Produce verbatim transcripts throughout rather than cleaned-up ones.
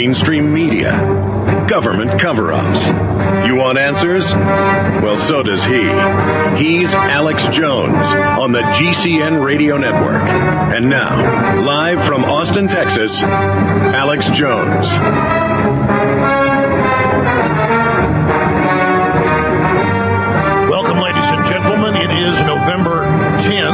mainstream media, government cover-ups. You want answers? Well, so does he. He's Alex Jones on the G C N Radio Network. And now, live from Austin, Texas, Alex Jones. Welcome, ladies and gentlemen. It is November tenth,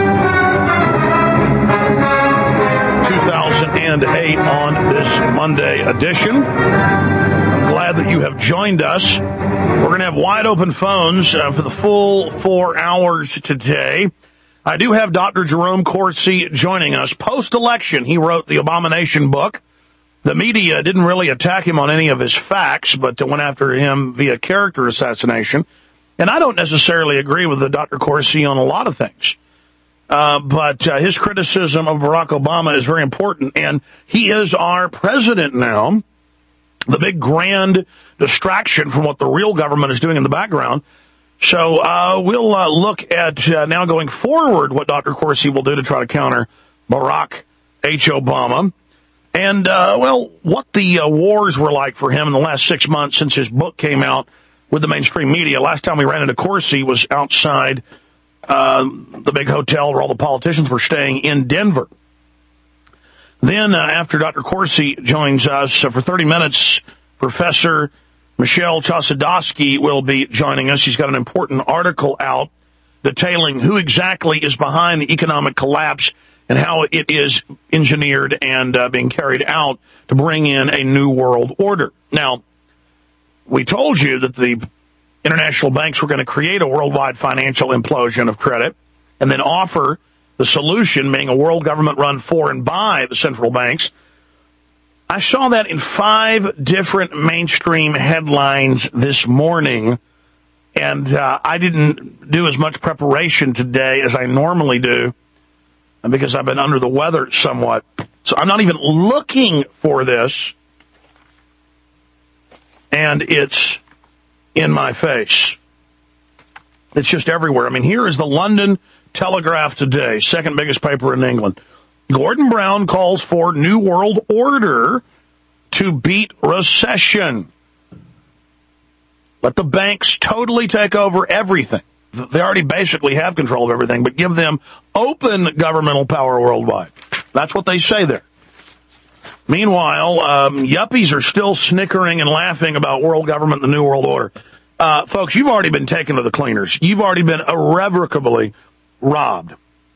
two thousand eight on this Monday edition. I'm glad that you have joined us. We're going to have wide open phones uh, for the full four hours today. I do have Doctor Jerome Corsi joining us. Post-election, he wrote the Abomination book. The media didn't really attack him on any of his facts, but went after him via character assassination. And I don't necessarily agree with the Doctor Corsi on a lot of things. Uh, but uh, his criticism of Barack Obama is very important, and he is our president now. The big grand distraction from what the real government is doing in the background. So uh, we'll uh, look at uh, now going forward what Doctor Corsi will do to try to counter Barack H. Obama. And, uh, well, what the uh, wars were like for him in the last six months since his book came out with the mainstream media. Last time we ran into Corsi was outside uh, the big hotel where all the politicians were staying in Denver. Then, uh, after Doctor Corsi joins us uh, for thirty minutes, Professor Michelle Chossudovsky will be joining us. She's got an important article out detailing who exactly is behind the economic collapse and how it is engineered and uh, being carried out to bring in a new world order. Now, we told you that the international banks were going to create a worldwide financial implosion of credit and then offer the solution being a world government run for and by the central banks. I saw that in five different mainstream headlines this morning, and uh, I didn't do as much preparation today as I normally do because I've been under the weather somewhat. So I'm not even looking for this, and it's in my face. It's just everywhere. I mean, here is the London Telegraph today, second biggest paper in England. Gordon Brown calls for New World Order to beat recession. Let the banks totally take over everything. They already basically have control of everything, but give them open governmental power worldwide. That's what they say there. Meanwhile, um, yuppies are still snickering and laughing about world government and the New World Order. Uh, folks, you've already been taken to the cleaners. You've already been irrevocably robbed.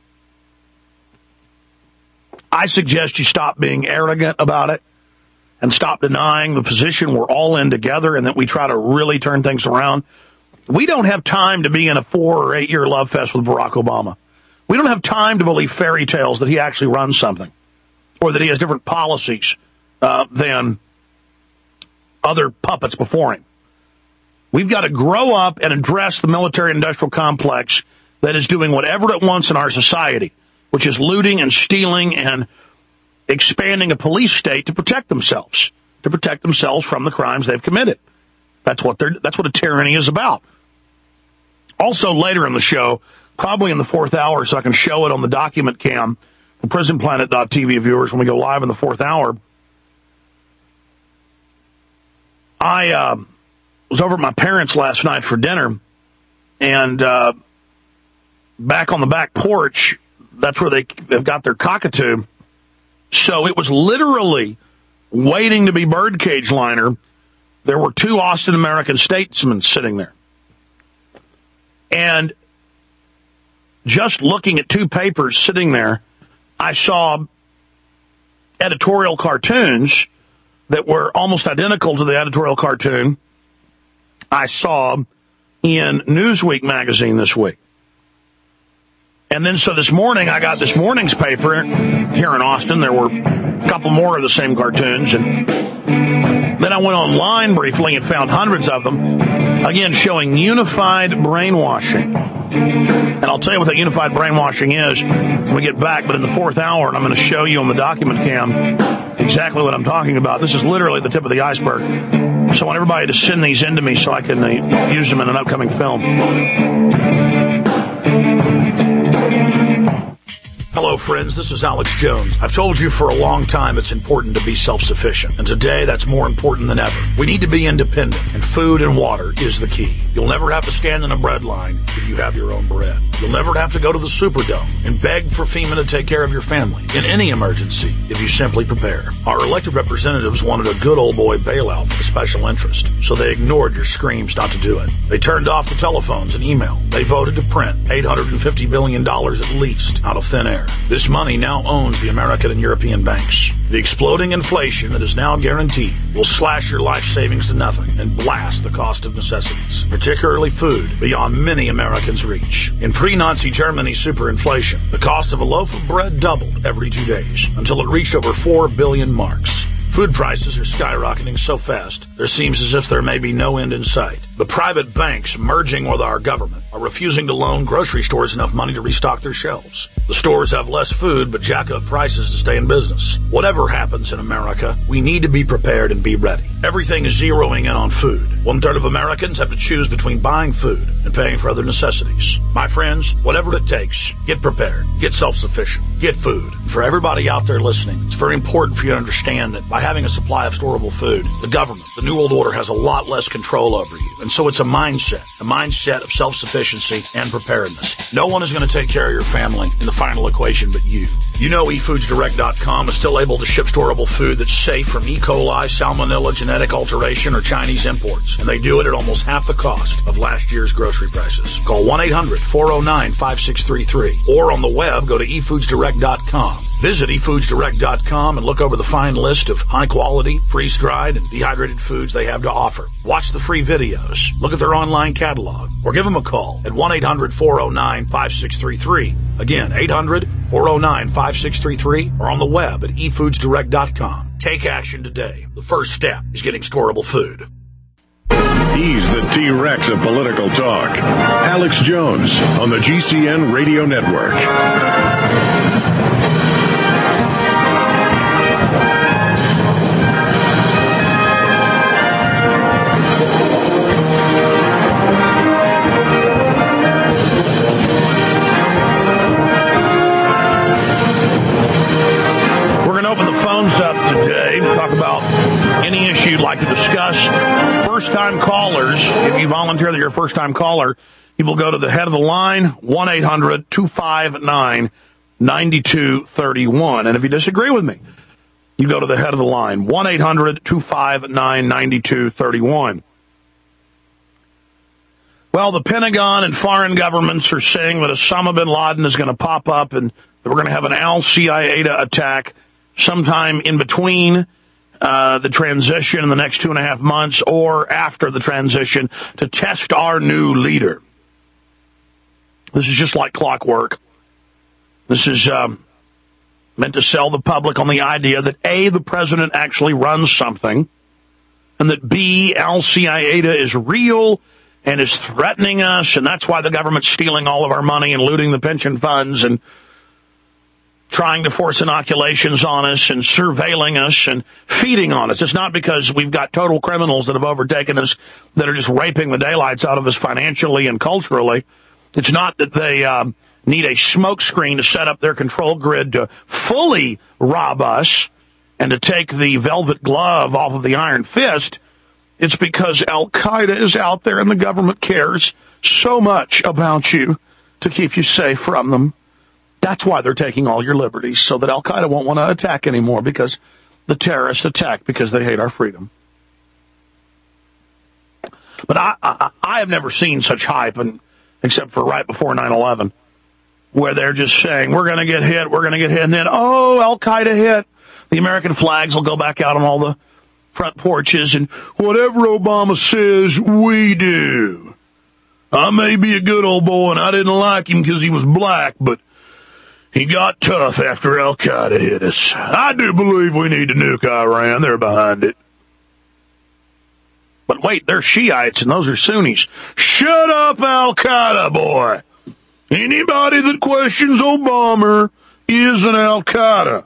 I suggest you stop being arrogant about it and stop denying the position we're all in together and that we try to really turn things around. We don't have time to be in a four or eight year love fest with Barack Obama. We don't have time to believe fairy tales that he actually runs something or that he has different policies uh, than other puppets before him. We've got to grow up and address the military-industrial complex that is doing whatever it wants in our society, which is looting and stealing and expanding a police state to protect themselves, to protect themselves from the crimes they've committed. That's what they're, that's what a tyranny is about. Also, later in the show, probably in the fourth hour, so I can show it on the document cam for prison planet dot t v viewers when we go live in the fourth hour, I uh, was over at my parents' last night for dinner, and uh, back on the back porch, that's where they, they've got their cockatoo. So it was literally waiting to be birdcage liner. There were two Austin American statesmen sitting there. And just looking at two papers sitting there, I saw editorial cartoons that were almost identical to the editorial cartoon I saw in Newsweek magazine this week. And then so this morning, I got this morning's paper here in Austin. There were a couple more of the same cartoons. And then I went online briefly and found hundreds of them, again, showing unified brainwashing. And I'll tell you what that unified brainwashing is when we get back. But in the fourth hour, and I'm going to show you on the document cam exactly what I'm talking about. This is literally the tip of the iceberg. So I want everybody to send these into me so I can uh, use them in an upcoming film. Hello, friends. This is Alex Jones. I've told you for a long time it's important to be self-sufficient, and today that's more important than ever. We need to be independent, and food and water is the key. You'll never have to stand in a bread line if you have your own bread. You'll never have to go to the Superdome and beg for FEMA to take care of your family in any emergency if you simply prepare. Our elected representatives wanted a good old boy bailout for the special interest, so they ignored your screams not to do it. They turned off the telephones and email. They voted to print eight hundred fifty billion dollars at least out of thin air. This money now owns the American and European banks. The exploding inflation that is now guaranteed will slash your life savings to nothing and blast the cost of necessities, particularly food, beyond many Americans' reach. In pre-Nazi Germany superinflation, the cost of a loaf of bread doubled every two days until it reached over four billion marks. Food prices are skyrocketing so fast, there seems as if there may be no end in sight. The private banks merging with our government are refusing to loan grocery stores enough money to restock their shelves. The stores have less food but jack up prices to stay in business. Whatever happens in America, we need to be prepared and be ready. Everything is zeroing in on food. One third of Americans have to choose between buying food and paying for other necessities. My friends, whatever it takes, get prepared, get self-sufficient, get food. For everybody out there listening, it's very important for you to understand that by having a supply of storable food, the government, the New World Order, has a lot less control over you. And so it's a mindset, a mindset of self-sufficiency and preparedness. No one is going to take care of your family in the final equation but you. You know e foods direct dot com is still able to ship storable food that's safe from E. coli, salmonella, genetic alteration, or Chinese imports. And they do it at almost half the cost of last year's grocery prices. Call one eight hundred four oh nine five six three three. Or on the web, go to e foods direct dot com. Visit e foods direct dot com and look over the fine list of high-quality, freeze-dried, and dehydrated foods they have to offer. Watch the free videos, look at their online catalog, or give them a call at one eight hundred four oh nine five six three three. Again, eight hundred four oh nine five six three three, or on the web at e foods direct dot com. Take action today. The first step is getting storable food. He's the T-Rex of political talk. Alex Jones on the G C N Radio Network. Up today, talk about any issue you'd like to discuss. First-time callers, if you volunteer that you're a first-time caller, you will go to the head of the line, one eight hundred two five nine nine two three one. And if you disagree with me, you go to the head of the line, one eight hundred two five nine nine two three one. Well, the Pentagon and foreign governments are saying that Osama bin Laden is going to pop up and that we're going to have an al-Qaeda attack sometime in between uh, the transition in the next two and a half months or after the transition to test our new leader. This is just like clockwork. This is um, meant to sell the public on the idea that A, the president actually runs something, and that B, al-Qaeda is real and is threatening us, and that's why the government's stealing all of our money and looting the pension funds and trying to force inoculations on us and surveilling us and feeding on us. It's not because we've got total criminals that have overtaken us that are just raping the daylights out of us financially and culturally. It's not that they um, need a smokescreen to set up their control grid to fully rob us and to take the velvet glove off of the iron fist. It's because Al-Qaeda is out there and the government cares so much about you to keep you safe from them. That's why they're taking all your liberties, so that Al-Qaeda won't want to attack anymore, because the terrorists attack because they hate our freedom. But I, I, I have never seen such hype, and except for right before nine eleven, where they're just saying, we're going to get hit, we're going to get hit, and then, oh, Al-Qaeda hit. The American flags will go back out on all the front porches, and whatever Obama says, we do. I may be a good old boy, and I didn't like him because he was black, but he got tough after Al-Qaeda hit us. I do believe we need to nuke Iran. They're behind it. But wait, they're Shiites and those are Sunnis. Shut up, Al-Qaeda, boy. Anybody that questions Obama is an Al-Qaeda.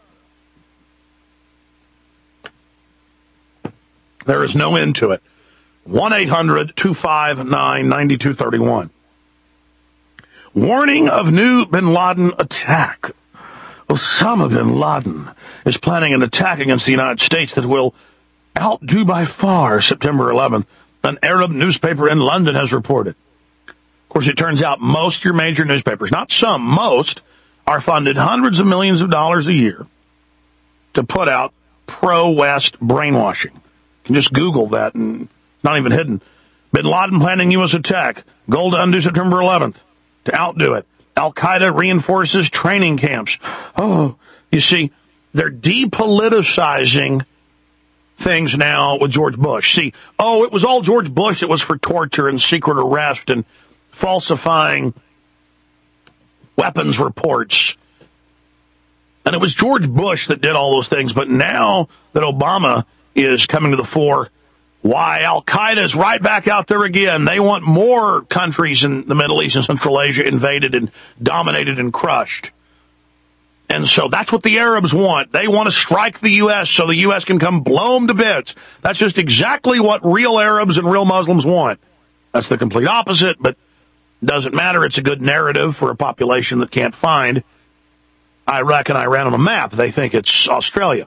There is no end to it. one eight hundred two five nine nine two three one. Warning of new bin Laden attack. Osama bin Laden is planning an attack against the United States that will outdo by far September eleventh, an Arab newspaper in London has reported. Of course, it turns out most of your major newspapers, not some, most, are funded hundreds of millions of dollars a year to put out pro-West brainwashing. You can just Google that, and it's not even hidden. Bin Laden planning U S attack. Goal to undo September eleventh. To outdo it. Al-Qaeda reinforces training camps. Oh, you see, they're depoliticizing things now with George Bush. See, oh, it was all George Bush. It was for torture and secret arrest and falsifying weapons reports. And it was George Bush that did all those things. But now that Obama is coming to the fore, why, Al-Qaeda is right back out there again. They want more countries in the Middle East and Central Asia invaded and dominated and crushed. And so that's what the Arabs want. They want to strike the U S so the U S can come blow them to bits. That's just exactly what real Arabs and real Muslims want. That's the complete opposite, but it doesn't matter. It's a good narrative for a population that can't find Iraq and Iran on a map. They think it's Australia.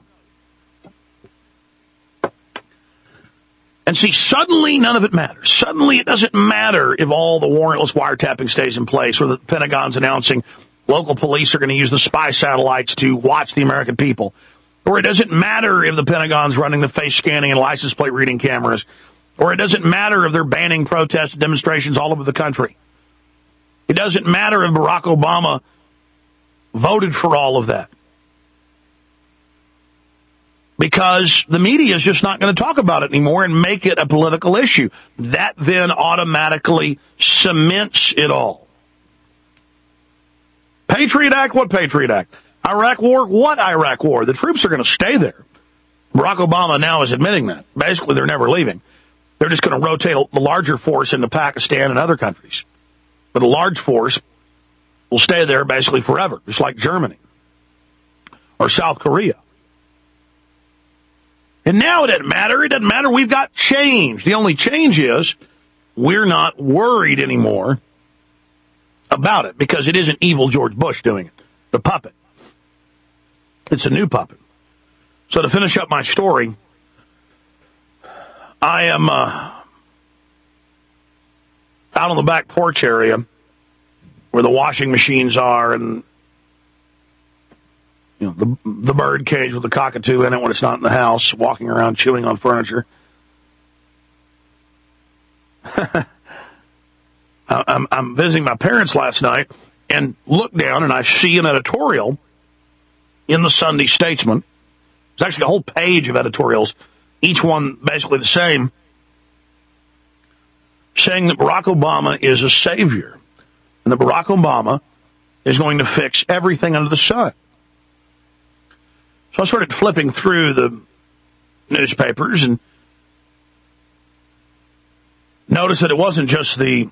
And see, suddenly none of it matters. Suddenly it doesn't matter if all the warrantless wiretapping stays in place or the Pentagon's announcing local police are going to use the spy satellites to watch the American people. Or it doesn't matter if the Pentagon's running the face scanning and license plate reading cameras. Or it doesn't matter if they're banning protests and demonstrations all over the country. It doesn't matter if Barack Obama voted for all of that. Because the media is just not going to talk about it anymore and make it a political issue. That then automatically cements it all. Patriot Act, what Patriot Act? Iraq War, what Iraq War? The troops are going to stay there. Barack Obama now is admitting that. Basically, they're never leaving. They're just going to rotate the larger force into Pakistan and other countries. But a large force will stay there basically forever, just like Germany or South Korea. And now it doesn't matter. It doesn't matter. We've got change. The only change is we're not worried anymore about it because it isn't evil George Bush doing it. The puppet. It's a new puppet. So to finish up my story, I am uh, out on the back porch area where the washing machines are and you know the the bird cage with the cockatoo in it when it's not in the house, walking around chewing on furniture. I'm, I'm visiting my parents last night and look down and I see an editorial in the Sunday Statesman. There's actually a whole page of editorials, each one basically the same, saying that Barack Obama is a savior and that Barack Obama is going to fix everything under the sun. So I started flipping through the newspapers and noticed that it wasn't just the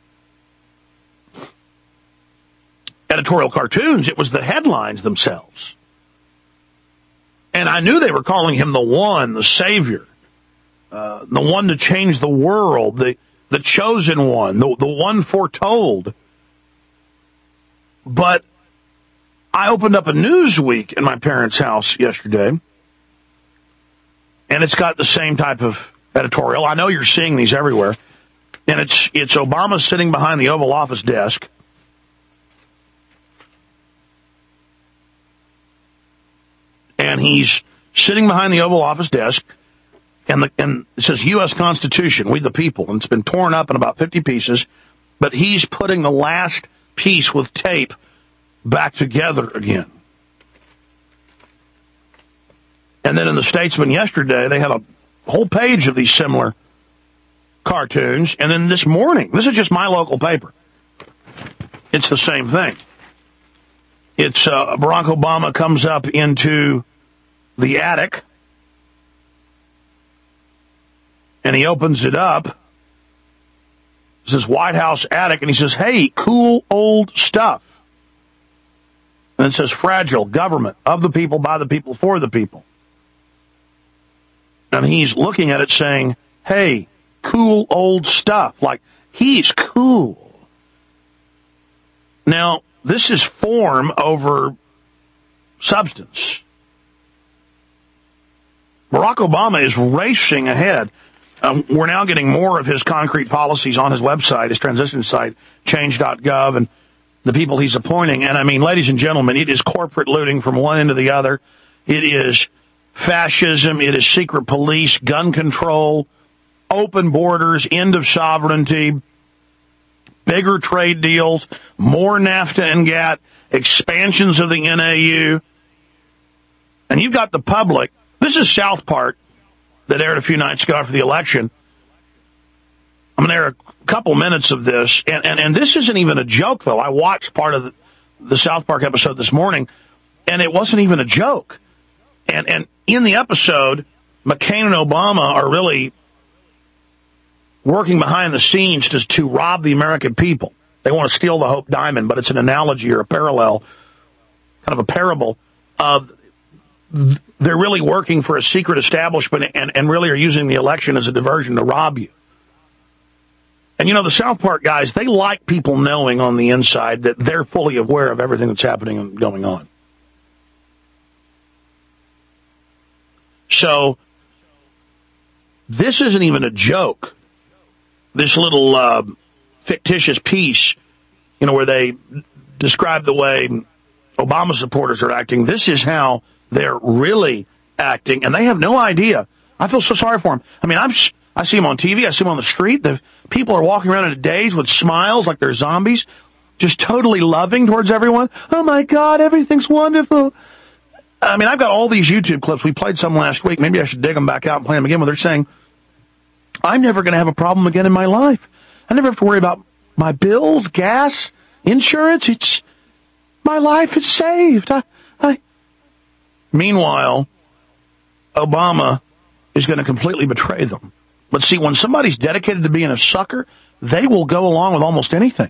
editorial cartoons, it was the headlines themselves. And I knew they were calling him the one, the savior, uh, the one to change the world, the, the chosen one, the, the one foretold. But I opened up a Newsweek in my parents' house yesterday, and it's got the same type of editorial. I know you're seeing these everywhere. And it's it's Obama sitting behind the Oval Office desk. And he's sitting behind the Oval Office desk, and, the, and it says U S Constitution, we the people, and it's been torn up in about fifty pieces, but he's putting the last piece with tape back together again. And then in the Statesman yesterday, they had a whole page of these similar cartoons, and then this morning, this is just my local paper, it's the same thing. It's uh, Barack Obama comes up into the attic, and he opens it up. It says White House attic, and he says, hey, cool old stuff. And it says fragile government of the people, by the people, for the people. And he's looking at it saying, hey, cool old stuff. Like, he's cool. Now, this is form over substance. Barack Obama is racing ahead. Um, we're now getting more of his concrete policies on his website, his transition site, change dot gov, and the people he's appointing. And I mean, ladies and gentlemen, it is corporate looting from one end to the other. It is fascism. It is secret police, gun control, open borders, end of sovereignty, bigger trade deals, more NAFTA and GATT, expansions of the N A U. And you've got the public. This is South Park that aired a few nights ago after the election. I mean, there are a couple minutes of this, and, and, and this isn't even a joke, though. I watched part of the, the South Park episode this morning, and it wasn't even a joke. And, and in the episode, McCain and Obama are really working behind the scenes to, to rob the American people. They want to steal the Hope Diamond, but it's an analogy or a parallel, kind of a parable of they're really working for a secret establishment and, and really are using the election as a diversion to rob you. And, you know, the South Park guys, they like people knowing on the inside that they're fully aware of everything that's happening and going on. So this isn't even a joke. This little uh, fictitious piece, you know, where they describe the way Obama supporters are acting. This is how they're really acting, and they have no idea. I feel so sorry for them. I mean, I'm, I see them on T V. I see them on the street. The people are walking around in a daze with smiles like they're zombies, just totally loving towards everyone. Oh, my God, everything's wonderful. I mean, I've got all these YouTube clips. We played some last week. Maybe I should dig them back out and play them again, where they're saying, I'm never going to have a problem again in my life. I never have to worry about my bills, gas, insurance. It's my life is saved. I, I. Meanwhile, Obama is going to completely betray them. But see, when somebody's dedicated to being a sucker, they will go along with almost anything.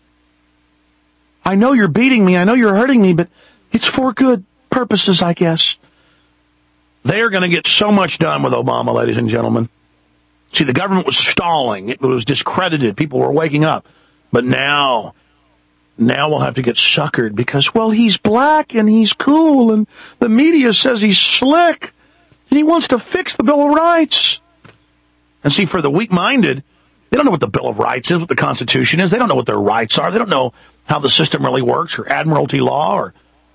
I know you're beating me. I know you're hurting me, but it's for good purposes, I guess. They are going to get so much done with Obama, ladies and gentlemen. See, the government was stalling. It was discredited. People were waking up. But now, now we'll have to get suckered because, well, he's black and he's cool and the media says he's slick and he wants to fix the Bill of Rights. And see, for the weak-minded, they don't know what the Bill of Rights is, what the Constitution is. They don't know what their rights are. They don't know how the system really works or admiralty law. Or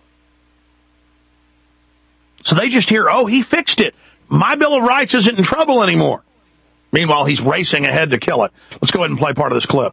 So they just hear, oh, he fixed it. My Bill of Rights isn't in trouble anymore. Meanwhile, he's racing ahead to kill it. Let's go ahead and play part of this clip.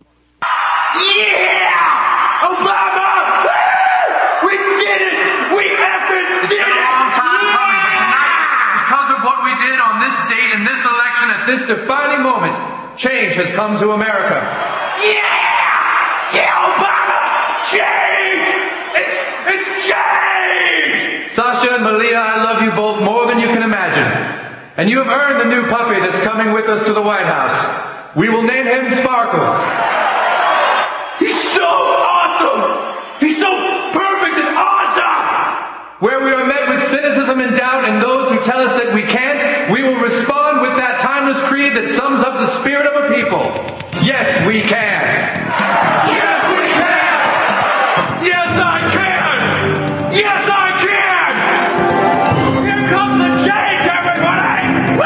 Yeah! Obama! We did it! We effing did it! It's been a long time coming, but tonight, because of what we did on this date in this election at this defining moment, change has come to America. Yeah! Yeah, Obama! Change! It's, it's change! Sasha and Malia, I love you both more than you can imagine. And you have earned the new puppy that's coming with us to the White House. We will name him Sparkles. He's so awesome! He's so perfect and awesome! Where we are met with cynicism and doubt and those who tell us that we can't, we will respond with that timeless creed that sums up the spirit of a people. Yes, we can. Yes, we can! Yes, I can! Yes, I can! Here comes the change, everybody!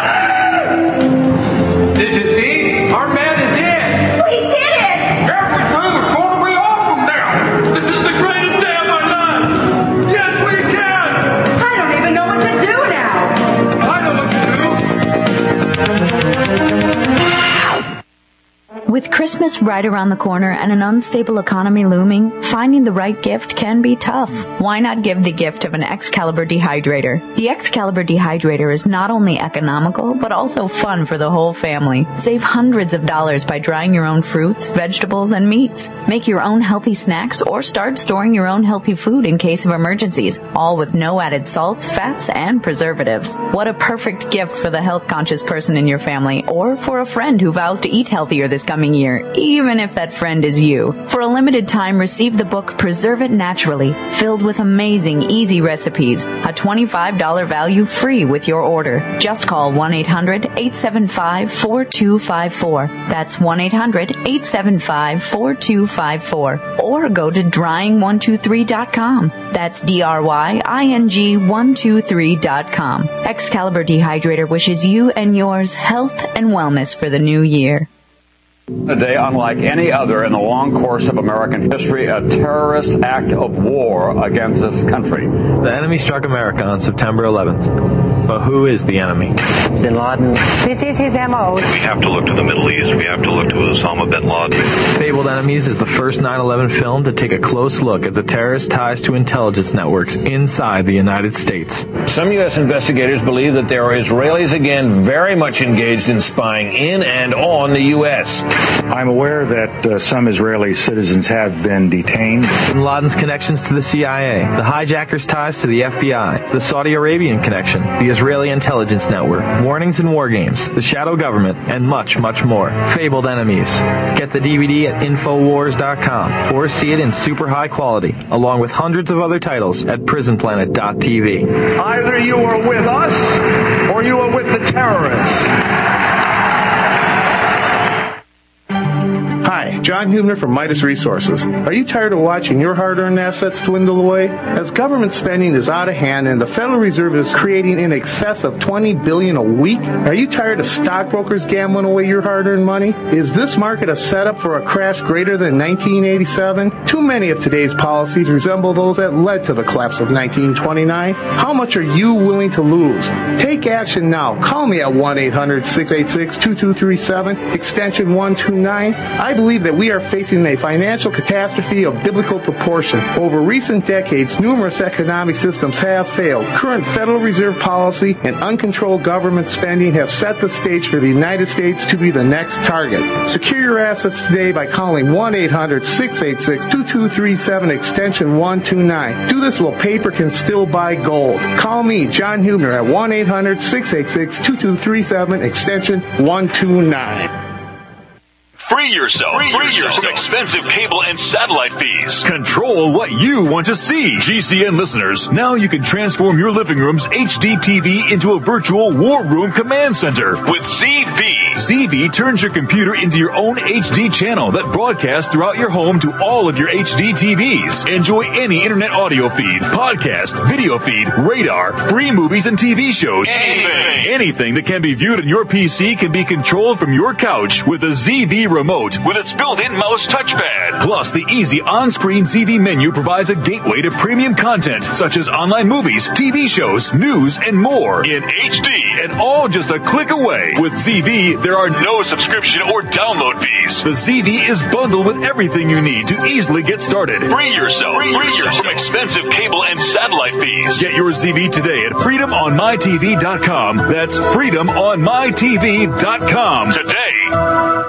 Woo! Did you see? Our man is in. We did it! Everything is going to be awesome now! This is the greatest day of my life! Yes, we can! I don't even know what to do now. I know what to do! With Christmas right around the corner and an unstable economy looming, finding the right gift can be tough. Why not give the gift of an Excalibur dehydrator? The Excalibur dehydrator is not only economical, but also fun for the whole family. Save hundreds of dollars by drying your own fruits, vegetables, and meats. Make your own healthy snacks or start storing your own healthy food in case of emergencies, all with no added salts, fats, and preservatives. What a perfect gift for the health-conscious person in your family or for a friend who vows to eat healthier this coming year. corner, even if that friend is you. For a limited time, receive the book Preserve It Naturally, filled with amazing, easy recipes. A twenty-five dollars value free with your order. Just call one eight hundred eight seven five four two five four. That's one eight hundred eight seven five four two five four. Or go to drying one two three dot com. That's D R Y I N G one two three dot com. Excalibur Dehydrator wishes you and yours health and wellness for the new year. A day unlike any other in the long course of American history, a terrorist act of war against this country. The enemy struck America on September eleventh. But who is the enemy? Bin Laden. This is his M O. We have to look to the Middle East. We have to look to Osama bin Laden. Fabled Enemies is the first nine eleven film to take a close look at the terrorist ties to intelligence networks inside the United States. Some U S investigators believe that there are Israelis again very much engaged in spying in and on the U S. I'm aware that uh, some Israeli citizens have been detained. Bin Laden's connections to the C I A, the hijackers' ties to the F B I, the Saudi Arabian connection, the Israeli intelligence network, warnings and war games, the shadow government, and much, much more. Fabled Enemies. Get the D V D at infowars dot com or see it in super high quality, along with hundreds of other titles at prison planet dot t v. Either you are with us or you are with the terrorists. Hi, John Hubner from Midas Resources. Are you tired of watching your hard-earned assets dwindle away? As government spending is out of hand and the Federal Reserve is creating in excess of twenty billion dollars a week, are you tired of stockbrokers gambling away your hard-earned money? Is this market a setup for a crash greater than nineteen eighty-seven? Too many of today's policies resemble those that led to the collapse of nineteen twenty-nine. How much are you willing to lose? Take action now. Call me at one eight hundred six eight six two two three seven, extension one two nine. I believe that we are facing a financial catastrophe of biblical proportion. Over recent decades, numerous economic systems have failed. Current Federal Reserve policy and uncontrolled government spending have set the stage for the United States to be the next target. Secure your assets today by calling one eight hundred six eight six two two three seven, extension one two nine. Do this while paper can still buy gold. Call me, John Hubner, at one eight hundred six eight six two two three seven, extension one two nine. Free yourself. Free yourself from expensive cable and satellite fees. Control what you want to see. G C N listeners, now you can transform your living room's H D T V into a virtual war room command center with Z V. Z V turns your computer into your own H D channel that broadcasts throughout your home to all of your H D T Vs. Enjoy any internet audio feed, podcast, video feed, radar, free movies and T V shows. Anything. Anything that can be viewed on your P C can be controlled from your couch with a Z V remote with its built-in mouse touchpad. Plus, the easy on-screen Z V menu provides a gateway to premium content such as online movies, T V shows, news, and more in H D, and all just a click away. With Z V, there are no subscription or download fees. The Z V is bundled with everything you need to easily get started. Free yourself, Free Free yourself from expensive cable and satellite fees. Get your Z V today at freedom on my T V dot com. That's freedom on my T V dot com. Today.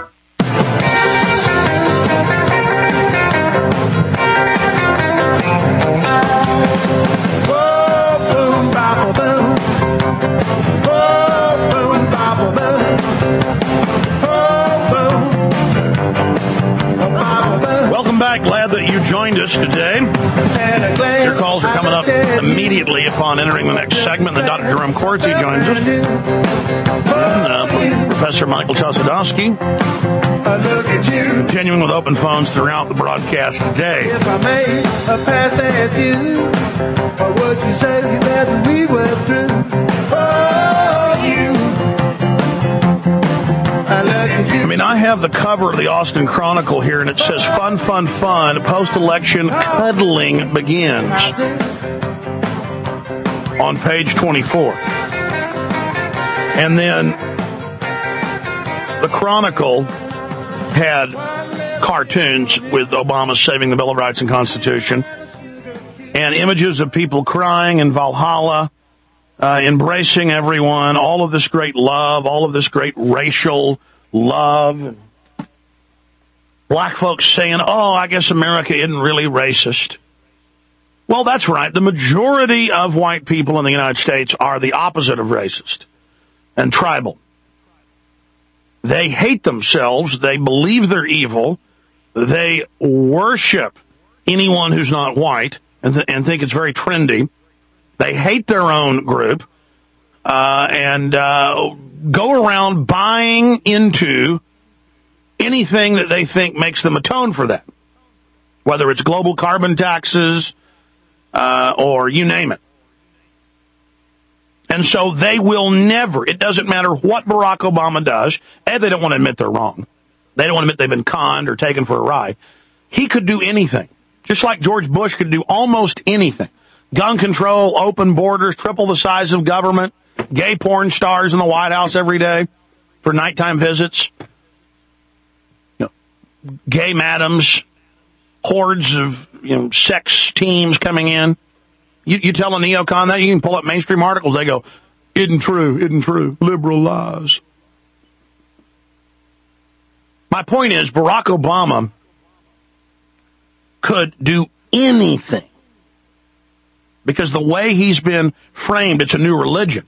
Welcome back. Glad that you joined us today. Your calls are coming up immediately upon entering the next segment. Then Doctor Jerome Corsi joins us. And uh, Professor Michael Chossudovsky. Continuing with open phones throughout the broadcast today. If I made a pass at you, or would you say that we were through? Oh, you. I mean, I have the cover of the Austin Chronicle here, and it says, fun, fun, fun, post-election cuddling begins on page twenty-four. And then the Chronicle had cartoons with Obama saving the Bill of Rights and Constitution, and images of people crying in Valhalla, uh, embracing everyone, all of this great love, all of this great racial love. Black folks saying, oh, I guess America isn't really racist. Well, that's right. The majority of white people in the United States are the opposite of racist and tribal. They hate themselves. They believe they're evil. They worship anyone who's not white and, th- and think it's very trendy. They hate their own group uh, and uh, go around buying into anything that they think makes them atone for that, whether it's global carbon taxes uh, or you name it. And so they will never, it doesn't matter what Barack Obama does, and they don't want to admit they're wrong. They don't want to admit they've been conned or taken for a ride. He could do anything, just like George Bush could do almost anything. Gun control, open borders, triple the size of government, gay porn stars in the White House every day for nighttime visits, you know, gay madams, hordes of you know sex teams coming in. You, you tell a neocon that, you can pull up mainstream articles, they go, isn't true, isn't true, liberal lies. My point is, Barack Obama could do anything because the way he's been framed, it's a new religion.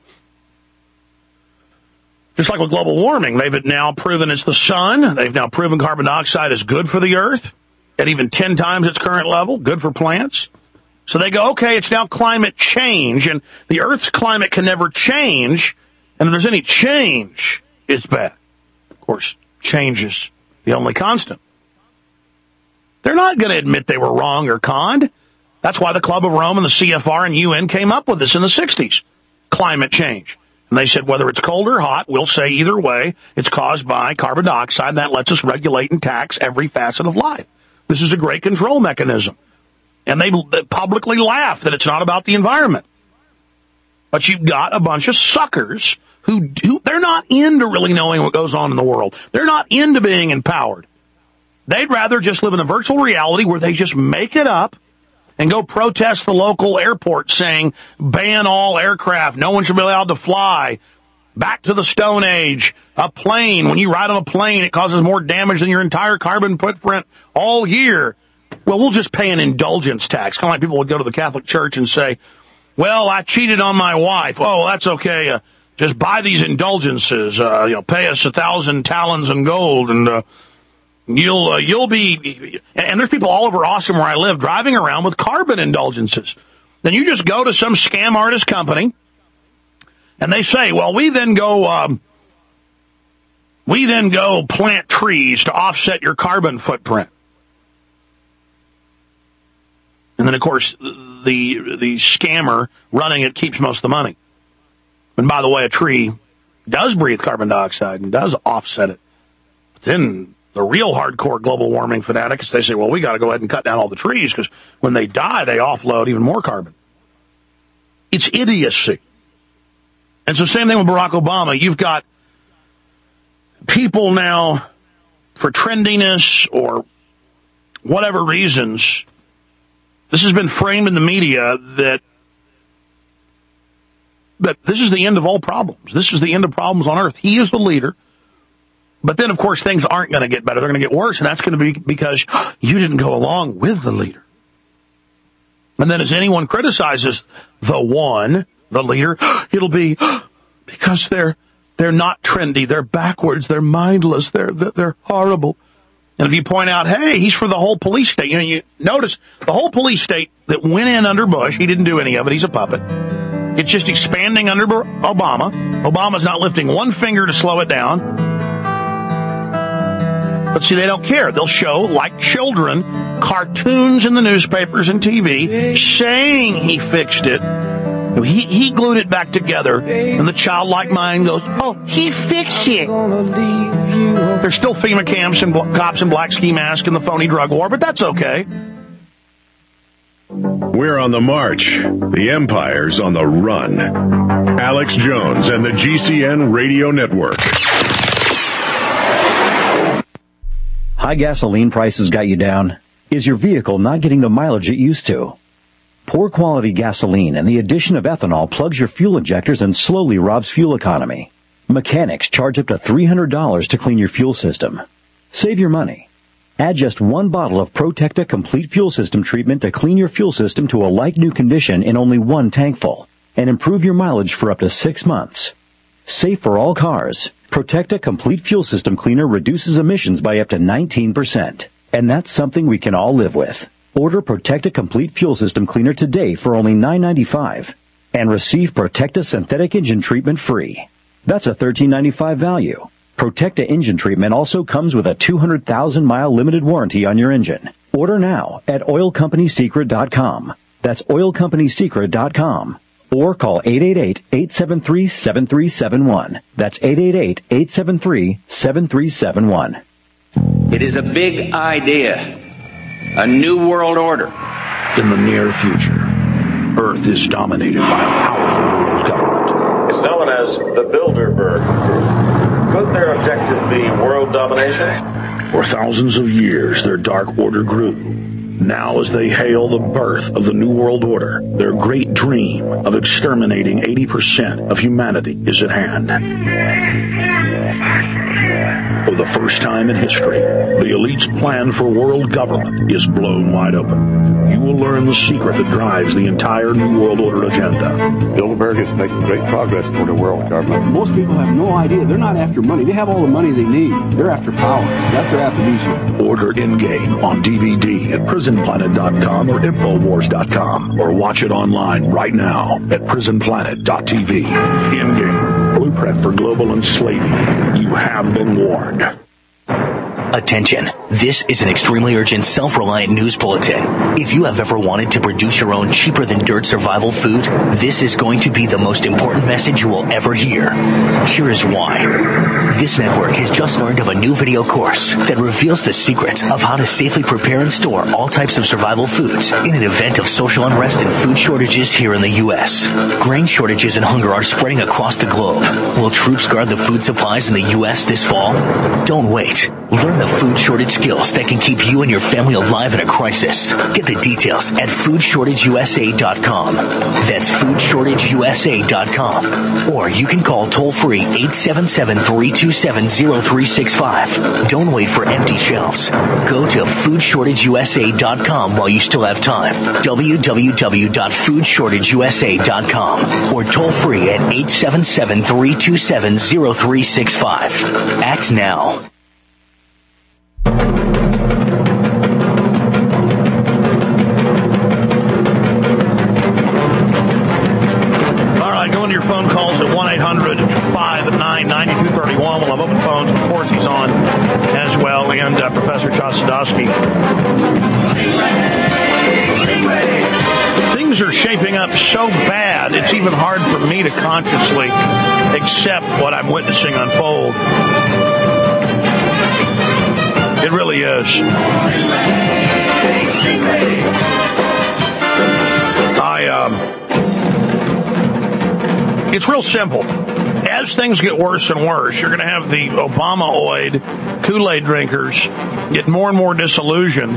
Just like with global warming, they've now proven it's the sun. They've now proven carbon dioxide is good for the earth at even ten times its current level, good for plants. So they go, okay, it's now climate change, and the Earth's climate can never change, and if there's any change, it's bad. Of course, change is the only constant. They're not going to admit they were wrong or conned. That's why the Club of Rome and the C F R and U N came up with this in the sixties, climate change. And they said whether it's cold or hot, we'll say either way, it's caused by carbon dioxide, and that lets us regulate and tax every facet of life. This is a great control mechanism. And they publicly laugh that it's not about the environment. But you've got a bunch of suckers who do, they're not into really knowing what goes on in the world. They're not into being empowered. They'd rather just live in a virtual reality where they just make it up and go protest the local airport saying, ban all aircraft, no one should be allowed to fly, back to the Stone Age, a plane, when you ride on a plane, it causes more damage than your entire carbon footprint all year. Well, we'll just pay an indulgence tax. Kind of like people would go to the Catholic Church and say, well, I cheated on my wife. Oh, that's okay. Uh, just buy these indulgences. Uh, you know, pay us a thousand talents in gold, and uh, you'll uh, you'll be. And there's people all over Austin, where I live, driving around with carbon indulgences. Then you just go to some scam artist company, and they say, well, we then go um, we then go plant trees to offset your carbon footprint. And then, of course, the the scammer running it keeps most of the money. And by the way, a tree does breathe carbon dioxide and does offset it. But then the real hardcore global warming fanatics, they say, well, we got to go ahead and cut down all the trees because when they die, they offload even more carbon. It's idiocy. And so same thing with Barack Obama. You've got people now, for trendiness or whatever reasons, this has been framed in the media that that this is the end of all problems. This is the end of problems on Earth. He is the leader. But then, of course, things aren't going to get better. They're going to get worse, and that's going to be because you didn't go along with the leader. And then as anyone criticizes the one, the leader, it'll be because they're they're not trendy, they're backwards, they're mindless, they're they're horrible. And if you point out, hey, he's for the whole police state, you know, you notice the whole police state that went in under Bush, he didn't do any of it, he's a puppet. It's just expanding under Obama. Obama's not lifting one finger to slow it down. But see, they don't care. They'll show, like children, cartoons in the newspapers and T V saying he fixed it. He, he glued it back together, and the childlike mind goes, oh, he fixed it. There's still FEMA camps and bl- cops in black ski masks and the phony drug war, but that's okay. We're on the march. The empire's on the run. Alex Jones and the G C N Radio Network. High gasoline prices got you down? Is your vehicle not getting the mileage it used to? Poor quality gasoline and the addition of ethanol plugs your fuel injectors and slowly robs fuel economy. Mechanics charge up to three hundred dollars to clean your fuel system. Save your money. Add just one bottle of Protecta Complete Fuel System treatment to clean your fuel system to a like-new condition in only one tankful and improve your mileage for up to six months. Safe for all cars. Protecta Complete Fuel System Cleaner reduces emissions by up to nineteen percent. And that's something we can all live with. Order Protecta Complete Fuel System Cleaner today for only nine ninety-five and receive Protecta Synthetic Engine Treatment free. That's a thirteen ninety-five value. Protecta Engine Treatment also comes with a two hundred thousand mile limited warranty on your engine. Order now at oil company secret dot com. That's oil company secret dot com. Or call eight eight eight, eight seven three, seven three seven one. That's eight eight eight, eight seven three, seven three seven one. It is a big idea. A new world order. In the near future, Earth is dominated by a powerful world government. It's known as the Bilderberg. Could their objective be world domination? For thousands of years, their dark order grew. Now, as they hail the birth of the New World Order, their great dream of exterminating eighty percent of humanity is at hand. For the first time in history, the elite's plan for world government is blown wide open. You will learn the secret that drives the entire New World Order agenda. Bilderberg is making great progress toward a world government. Most people have no idea. They're not after money. They have all the money they need. They're after power. That's their aphrodisiac. Order Endgame on D V D at prison planet dot com or infowars dot com, or watch it online right now at prison planet dot t v. Endgame, blueprint for global enslaving. You have been warned. Attention. This is an extremely urgent, self-reliant news bulletin. If you have ever wanted to produce your own cheaper-than-dirt survival food, this is going to be the most important message you will ever hear. Here is why. This network has just learned of a new video course that reveals the secret of how to safely prepare and store all types of survival foods in an event of social unrest and food shortages here in the U S. Grain shortages and hunger are spreading across the globe. Will troops guard the food supplies in the U S this fall? Don't wait. Learn the food shortage skills that can keep you and your family alive in a crisis. Get the details at food shortage u s a dot com. That's food shortage u s a dot com. Or you can call toll-free eight seven seven, three two seven, zero three six five. Don't wait for empty shelves. Go to food shortage u s a dot com while you still have time. w w w dot food shortage u s a dot com. Or toll-free at eight seven seven, three two seven, zero three six five. Act now. Your phone calls at one eight hundred, five nine, nine two three one. We'll have open phones. Of course, he's on as well. And uh, Professor Chossudovsky. Things are shaping up so bad, it's even hard for me to consciously accept what I'm witnessing unfold. It really is. I, um... It's real simple. As things get worse and worse, you're going to have the Obama-oid Kool-Aid drinkers get more and more disillusioned.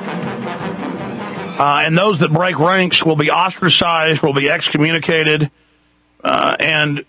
Uh, and those that break ranks will be ostracized, will be excommunicated, uh, and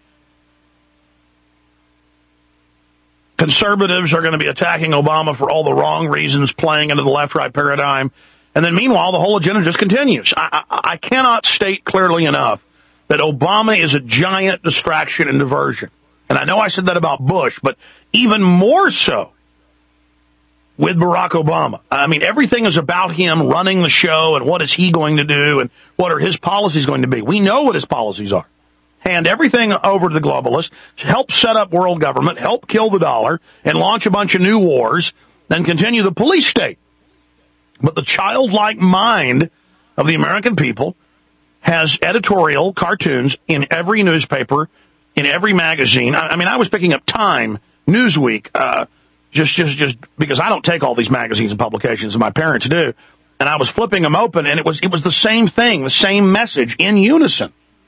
conservatives are going to be attacking Obama for all the wrong reasons, playing into the left-right paradigm. And then meanwhile, the whole agenda just continues. I, I, I cannot state clearly enough that Obama is a giant distraction and diversion. And I know I said that about Bush, but even more so with Barack Obama. I mean, everything is about him running the show and what is he going to do and what are his policies going to be. We know what his policies are. Hand everything over to the globalists, help set up world government, help kill the dollar, and launch a bunch of new wars, then continue the police state. But the childlike mind of the American people has editorial cartoons in every newspaper, in every magazine. I, I mean, I was picking up Time, Newsweek, uh, just, just, just because I don't take all these magazines and publications, and my parents do. And I was flipping them open, and it was, it was the same thing, the same message in unison.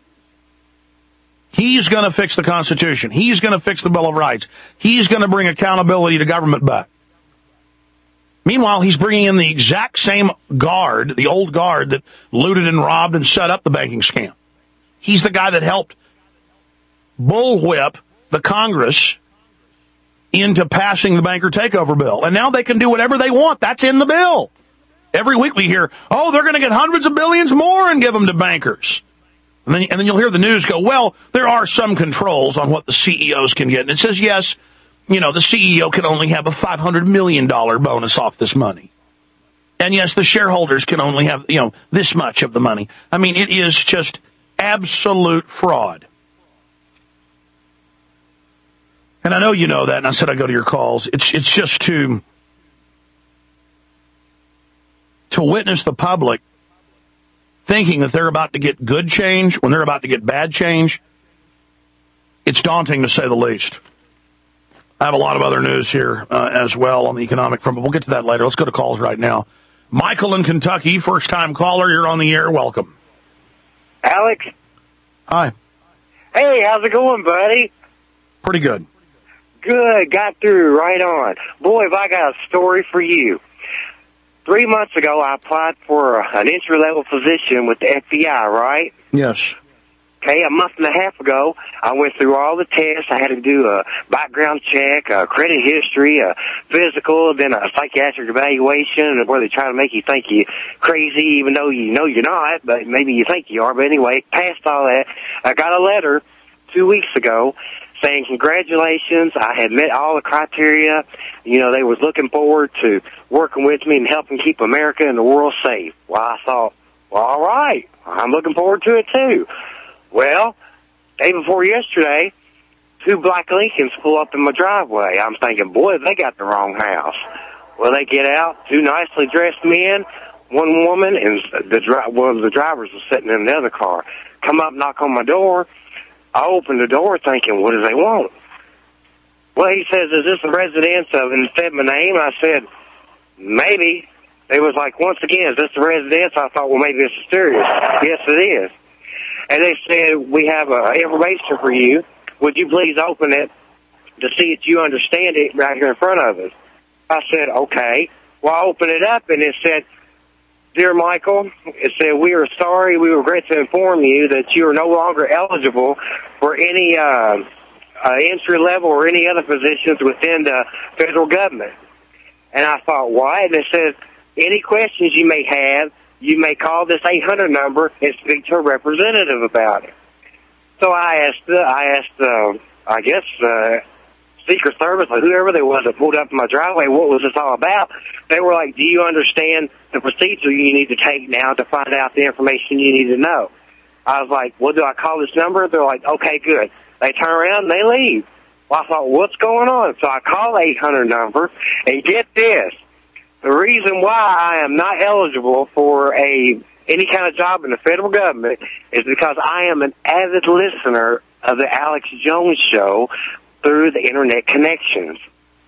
He's going to fix the Constitution. He's going to fix the Bill of Rights. He's going to bring accountability to government back. Meanwhile, he's bringing in the exact same guard, the old guard that looted and robbed and set up the banking scam. He's the guy that helped bullwhip the Congress into passing the banker takeover bill. And now they can do whatever they want. That's in the bill. Every week we hear, oh, they're going to get hundreds of billions more and give them to bankers. And then, and then you'll hear the news go, well, there are some controls on what the C E Os can get. And it says, yes, you know, the C E O can only have a five hundred million dollars bonus off this money. And yes, the shareholders can only have, you know, this much of the money. I mean, it is just absolute fraud. And I know you know that, and I said I go to your calls. It's it's just to to witness the public thinking that they're about to get good change when they're about to get bad change. It's daunting, to say the least. I have a lot of other news here uh, as well on the economic front, but we'll get to that later. Let's go to calls right now. Michael in Kentucky, first-time caller. You're on the air. Welcome. Alex? Hi. Hey, how's it going, buddy? Pretty good. Good. Got through right on. Boy, have I got a story for you. Three months ago, I applied for an entry-level position with the F B I, right? Yes. Okay, a month and a half ago, I went through all the tests. I had to do a background check, a credit history, a physical, then a psychiatric evaluation, where they try to make you think you're crazy, even though you know you're not, but maybe you think you are. But anyway, passed all that. I got a letter two weeks ago saying congratulations, I had met all the criteria. You know, they was looking forward to working with me and helping keep America and the world safe. Well, I thought, well, all right, I'm looking forward to it too. Well, day before yesterday, two black Lincolns pull up in my driveway. I'm thinking, boy, they got the wrong house. Well, they get out, two nicely dressed men, one woman, and the dri- one of the drivers was sitting in the other car. Come up, knock on my door. I opened the door thinking, what do they want? Well, he says, is this the residence of, and said my name? I said, maybe. They was like, once again, is this the residence? I thought, well, maybe it's serious. Yes, it is. And they said, we have uh, information for you. Would you please open it to see that you understand it right here in front of us? I said, okay. Well, I opened it up, and it said, Dear Michael, it said, we are sorry, we regret to inform you that you are no longer eligible for any uh, uh, entry level or any other positions within the federal government. And I thought, why? And it says, any questions you may have, you may call this eight hundred number and speak to a representative about it. So I asked, uh, I asked, uh, I guess, uh, Secret Service or whoever they was that pulled up in my driveway, what was this all about? They were like, do you understand the procedure you need to take now to find out the information you need to know? I was like, well, do I call this number? They're like, okay, good. They turn around and they leave. Well, I thought, what's going on? So I call the eight hundred number, and get this. The reason why I am not eligible for a any kind of job in the federal government is because I am an avid listener of the Alex Jones Show through the internet connections.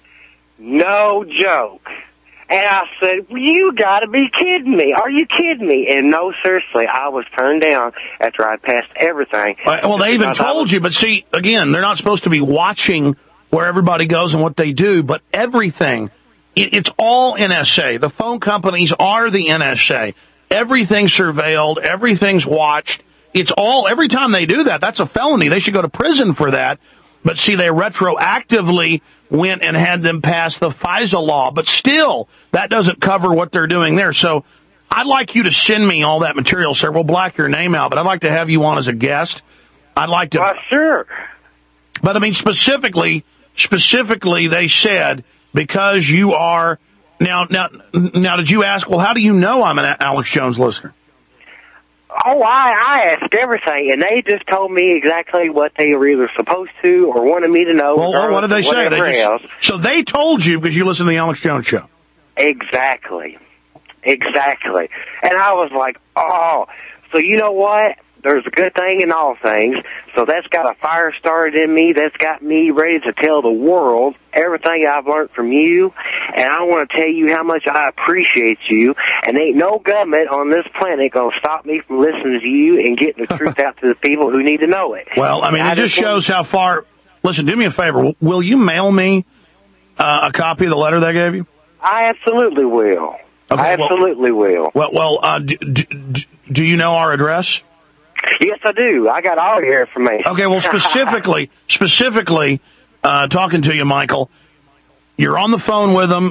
No joke. And I said, well, you got to be kidding me. Are you kidding me? And no, seriously, I was turned down after I passed everything. Well, they even told was- you, but see, again, they're not supposed to be watching where everybody goes and what they do, but everything, it, it's all N S A. The phone companies are the N S A. Everything's surveilled. Everything's watched. It's all, every time they do that, that's a felony. They should go to prison for that. But see, they retroactively went and had them pass the FISA law. But still, that doesn't cover what they're doing there. So I'd like you to send me all that material, sir. We'll black your name out, but I'd like to have you on as a guest. I'd like to. Well, sure. But, I mean, specifically, specifically, they said, because you are, now, now, now, did you ask, well, how do you know I'm an Alex Jones listener? Oh, I, I asked everything, and they just told me exactly what they were either supposed to or wanted me to know. Well, well what did they say? They just, else. So they told you because you listen to the Alex Jones Show. Exactly. Exactly. And I was like, oh, so you know what? There's a good thing in all things. So that's got a fire started in me. That's got me ready to tell the world everything I've learned from you. And I want to tell you how much I appreciate you. And ain't no government on this planet going to stop me from listening to you and getting the truth out to the people who need to know it. Well, I mean, it just shows how far. Listen, do me a favor. Will you mail me uh, a copy of the letter they gave you? I absolutely will. Okay, I absolutely well, will. Well, well, uh, do, do, do you know our address? Yes, I do. I got all your information. Okay, well, specifically, specifically, uh, talking to you, Michael, you're on the phone with them.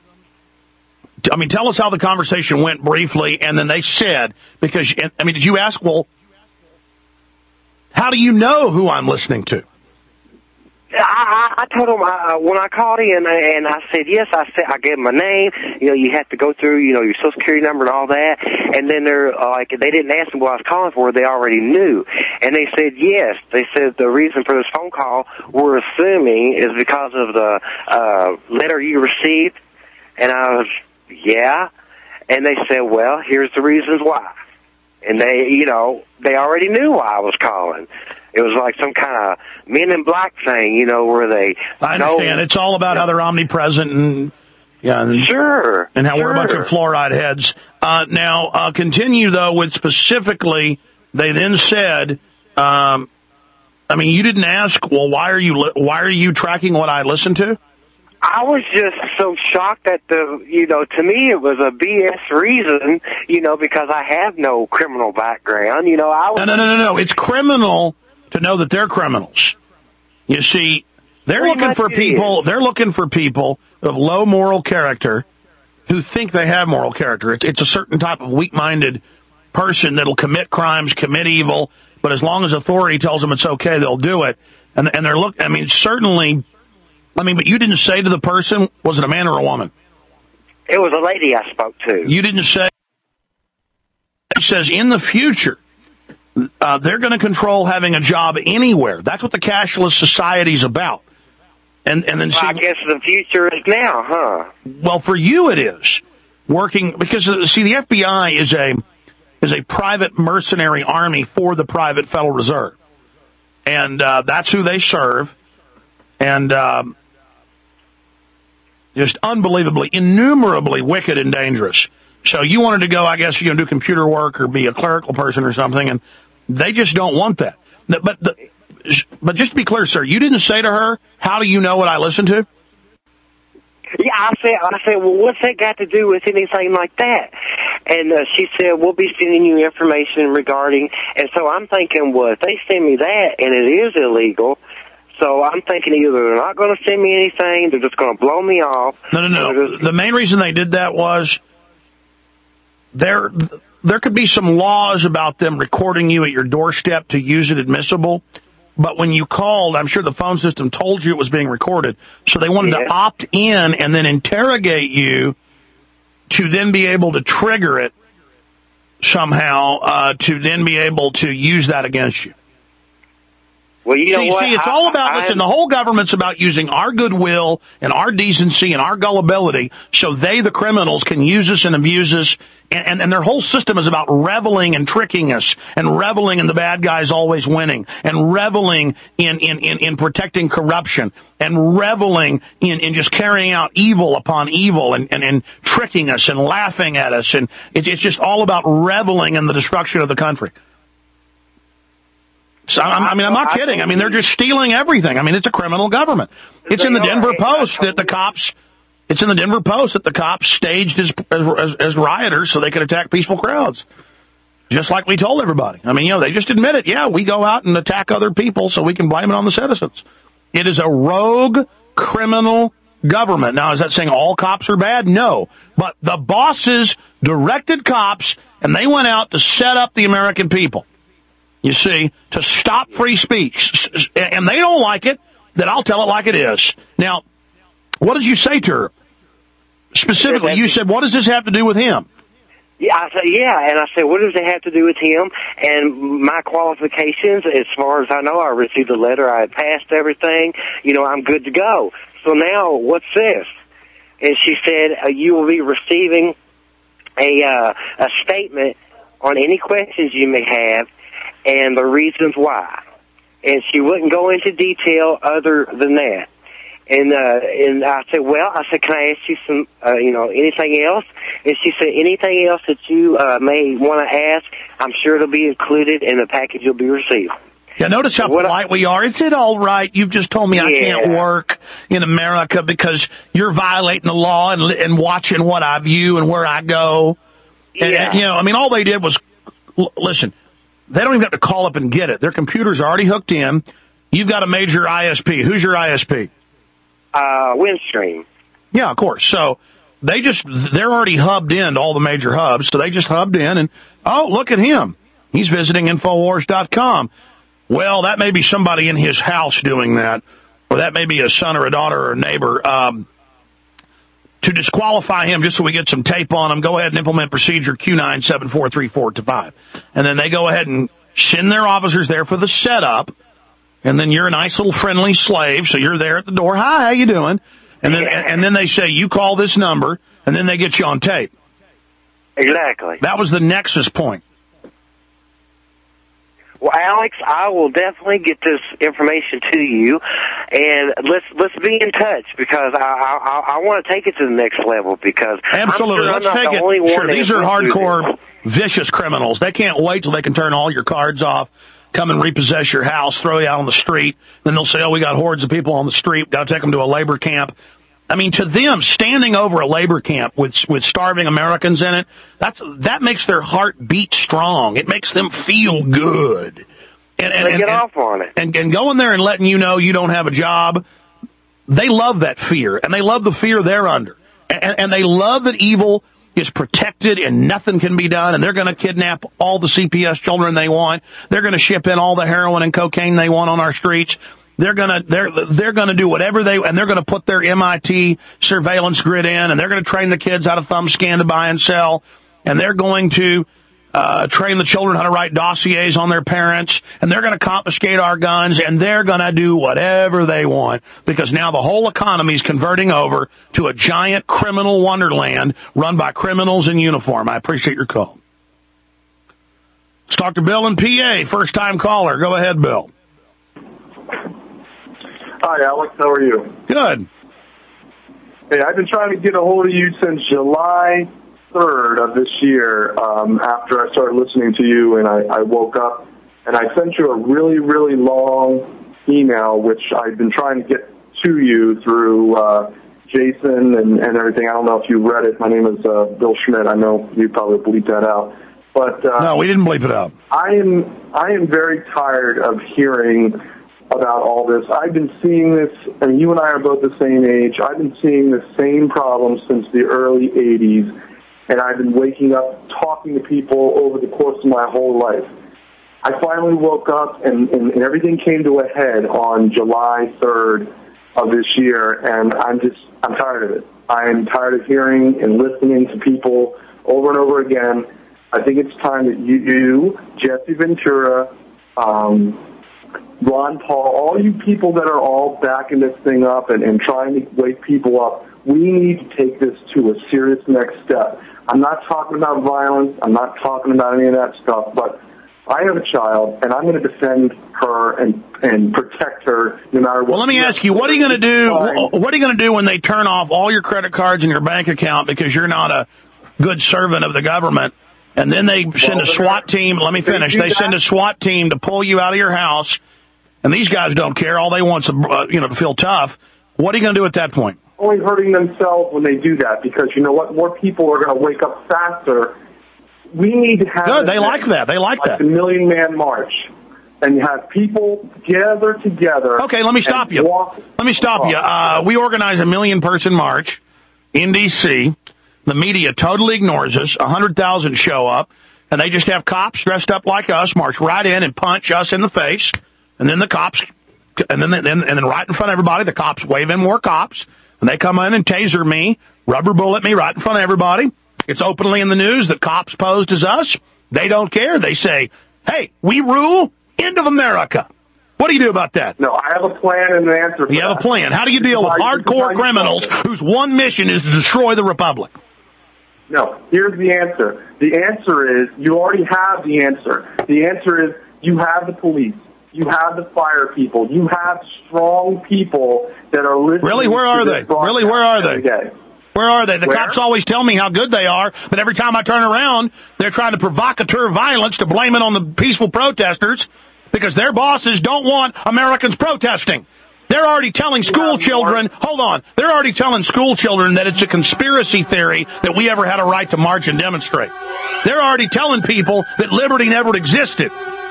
I mean, tell us how the conversation went briefly, and then they said, because, I mean, did you ask, well, how do you know who I'm listening to? I, I, I told him uh, when I called in, and I said yes. I said I gave him my name. You know, you have to go through, you know, your social security number and all that. And then they're uh, like, they didn't ask me what I was calling for. They already knew, and they said yes. They said the reason for this phone call, we're assuming, is because of the uh, letter you received. And I was, yeah. And they said, well, here's the reasons why. And they, you know, they already knew why I was calling. It was like some kind of Men in Black thing, you know, where they. I understand. Know, it's all about you know, how they're omnipresent and yeah, and, sure, and how sure. we're a bunch of fluoride heads. Uh, now, uh, continue though with specifically. They then said, um, I mean, you didn't ask. Well, why are you li- why are you tracking what I listen to? I was just so shocked that the, you know, to me it was a B S reason, you know, because I have no criminal background, you know. I was, no, no, no, no, no. It's criminal to know that they're criminals. You see, they're well, looking for people, they're looking for people of low moral character who think they have moral character. It's, it's a certain type of weak-minded person that'll commit crimes, commit evil, but as long as authority tells them it's okay, they'll do it. And, and they're look, I mean, certainly, I mean, but you didn't say to the person, was it a man or a woman? It was a lady I spoke to. You didn't say. It says in the future, uh, they're going to control having a job anywhere. That's what the cashless society's about. And and then well, see, I guess the future is now, huh? Well, for you it is working because uh, see, the F B I is a is a private mercenary army for the private Federal Reserve, and uh, that's who they serve. And um, just unbelievably, innumerably wicked and dangerous. So you wanted to go, I guess, you know, do computer work or be a clerical person or something, and they just don't want that. But the, but just to be clear, sir, you didn't say to her, how do you know what I listen to? Yeah, I said, I said, well, what's that got to do with anything like that? And uh, she said, we'll be sending you information regarding, and so I'm thinking, well, if they send me that and it is illegal, so I'm thinking either they're not going to send me anything, they're just going to blow me off. No, no, no. Just... The main reason they did that was there there could be some laws about them recording you at your doorstep to use it admissible. But when you called, I'm sure the phone system told you it was being recorded. So they wanted yeah. to opt in and then interrogate you to then be able to trigger it somehow uh, to then be able to use that against you. Well, you know see, what? see, it's I, all about, I, listen, the whole government's about using our goodwill and our decency and our gullibility so they, the criminals, can use us and abuse us. And, and, and their whole system is about reveling and tricking us and reveling in the bad guys always winning and reveling in, in, in, in protecting corruption and reveling in, in just carrying out evil upon evil and, and, and tricking us and laughing at us. And it, it's just all about reveling in the destruction of the country. So, I mean, I'm not kidding. I mean, they're just stealing everything. I mean, it's a criminal government. It's in the Denver Post that the cops, it's in the Denver Post that the cops staged as, as, as rioters so they could attack peaceful crowds. Just like we told everybody. I mean, you know, they just admit it. Yeah, we go out and attack other people so we can blame it on the citizens. It is a rogue criminal government. Now, is that saying all cops are bad? No. But the bosses directed cops and they went out to set up the American people. You see, to stop free speech. And they don't like it, then I'll tell it like it is. Now, what did you say to her? Specifically, you said, what does this have to do with him? Yeah, I said, yeah, and I said, what does it have to do with him? And my qualifications, as far as I know, I received a letter, I had passed everything, you know, I'm good to go. So now, what's this? And she said, uh, you will be receiving a, uh, a statement on any questions you may have, and the reasons why. And she wouldn't go into detail other than that. And uh, and I said, well, I said, can I ask you some, uh, you know, anything else? And she said, anything else that you uh, may want to ask, I'm sure it'll be included in the package you'll be receiving. Yeah, notice how polite I, we are. Is it all right? You've just told me yeah. I can't work in America because you're violating the law and, and watching what I view and where I go. And, yeah. and, you know, I mean, all they did was, l- listen, they don't even have to call up and get it. Their computers are already hooked in. You've got a major I S P. Who's your I S P? Uh, Windstream. Yeah, of course. So they just, they're already hubbed into all the major hubs. So they just hubbed in and, oh, look at him. He's visiting Infowars dot com. Well, that may be somebody in his house doing that. or that may be a son or a daughter or a neighbor, um, to disqualify him just so we get some tape on him, go ahead and implement procedure Q nine seven four three four to five. And then they go ahead and send their officers there for the setup, and then you're a nice little friendly slave, so you're there at the door. Hi, how you doing? And then and then they say, you call this number, and then they get you on tape. Exactly. That was the nexus point. Well, Alex, I will definitely get this information to you, and let's let's be in touch because I I, I want to take it to the next level because absolutely, I'm sure let's I'm not take the it. only Sure, one these are that's hardcore, vicious criminals. They can't wait till they can turn all your cards off, come and repossess your house, throw you out on the street. Then they'll say, "Oh, we got hordes of people on the street. Got to take them to a labor camp." I mean, to them, standing over a labor camp with with starving Americans in it, that's that makes their heart beat strong. It makes them feel good. And, and, they get and, off on it. And, and going there and letting you know you don't have a job, they love that fear, and they love the fear they're under. And, and they love that evil is protected and nothing can be done, and they're going to kidnap all the C P S children they want. They're going to ship in all the heroin and cocaine they want on our streets. They're gonna they're they're gonna do whatever they and they're gonna put their M I T surveillance grid in, and they're gonna train the kids how to thumb scan to buy and sell, and they're going to uh train the children how to write dossiers on their parents, and they're gonna confiscate our guns, and they're gonna do whatever they want because now the whole economy is converting over to a giant criminal wonderland run by criminals in uniform. I appreciate your call. Let's talk to Bill in P A, first time caller. Go ahead, Bill. Hi, Alex. How are you? Good. Hey, I've been trying to get a hold of you since July third of this year um, after I started listening to you, and I, I woke up, and I sent you a really, really long email, which I've been trying to get to you through uh, Jason and, and everything. I don't know if you read it. My name is uh, Bill Schmidt. I know you probably bleeped that out. But uh, no, we didn't bleep it out. I am, I am very tired of hearing about all this. I've been seeing this, and you and I are both the same age. I've been seeing the same problem since the early eighties, and I've been waking up talking to people over the course of my whole life. I finally woke up, and, and, and everything came to a head on July third of this year, and I'm just, I'm tired of it. I'm tired of hearing and listening to people over and over again. I think it's time that you, you Jesse Ventura, um, Ron Paul, all you people that are all backing this thing up and, and trying to wake people up, we need to take this to a serious next step. I'm not talking about violence. I'm not talking about any of that stuff, but I have a child, and I'm going to defend her and, and protect her no matter what. Well, let me ask you, what are you going to do? What are you going to do when they turn off all your credit cards and your bank account because you're not a good servant of the government? And then they send a SWAT team. Let me finish. They send a SWAT team to pull you out of your house. And these guys don't care. All they want is, uh, you know, to feel tough. What are you going to do at that point? Only hurting themselves when they do that because, you know what, more people are going to wake up faster. We need to have... Good, they like that. They like, like that. the Million Man March. And you have people gather together... Okay, let me stop you. Let me stop you. Uh, we organize a million-person march in D C The media totally ignores us. one hundred thousand show up, and they just have cops dressed up like us march right in and punch us in the face. And then the cops, and then, then and then right in front of everybody, the cops wave in more cops, and they come in and taser me, rubber bullet me right in front of everybody. It's openly in the news that cops posed as us. They don't care. They say, "Hey, we rule. End of America." What do you do about that? No, I have a plan and an answer for You have that. a plan. How do you deal with hardcore criminals whose one mission is to destroy the republic? No, here's the answer. The answer is, you already have the answer. The answer is, you have the police. You have the fire people. You have strong people that are listening. Really, where are they? Really, where are they? Day. Where are they? The Where? cops always tell me how good they are, but every time I turn around, they're trying to provocateur violence to blame it on the peaceful protesters because their bosses don't want Americans protesting. They're already telling school children, hold on, they're already telling school children that it's a conspiracy theory that we ever had a right to march and demonstrate. They're already telling people that liberty never existed.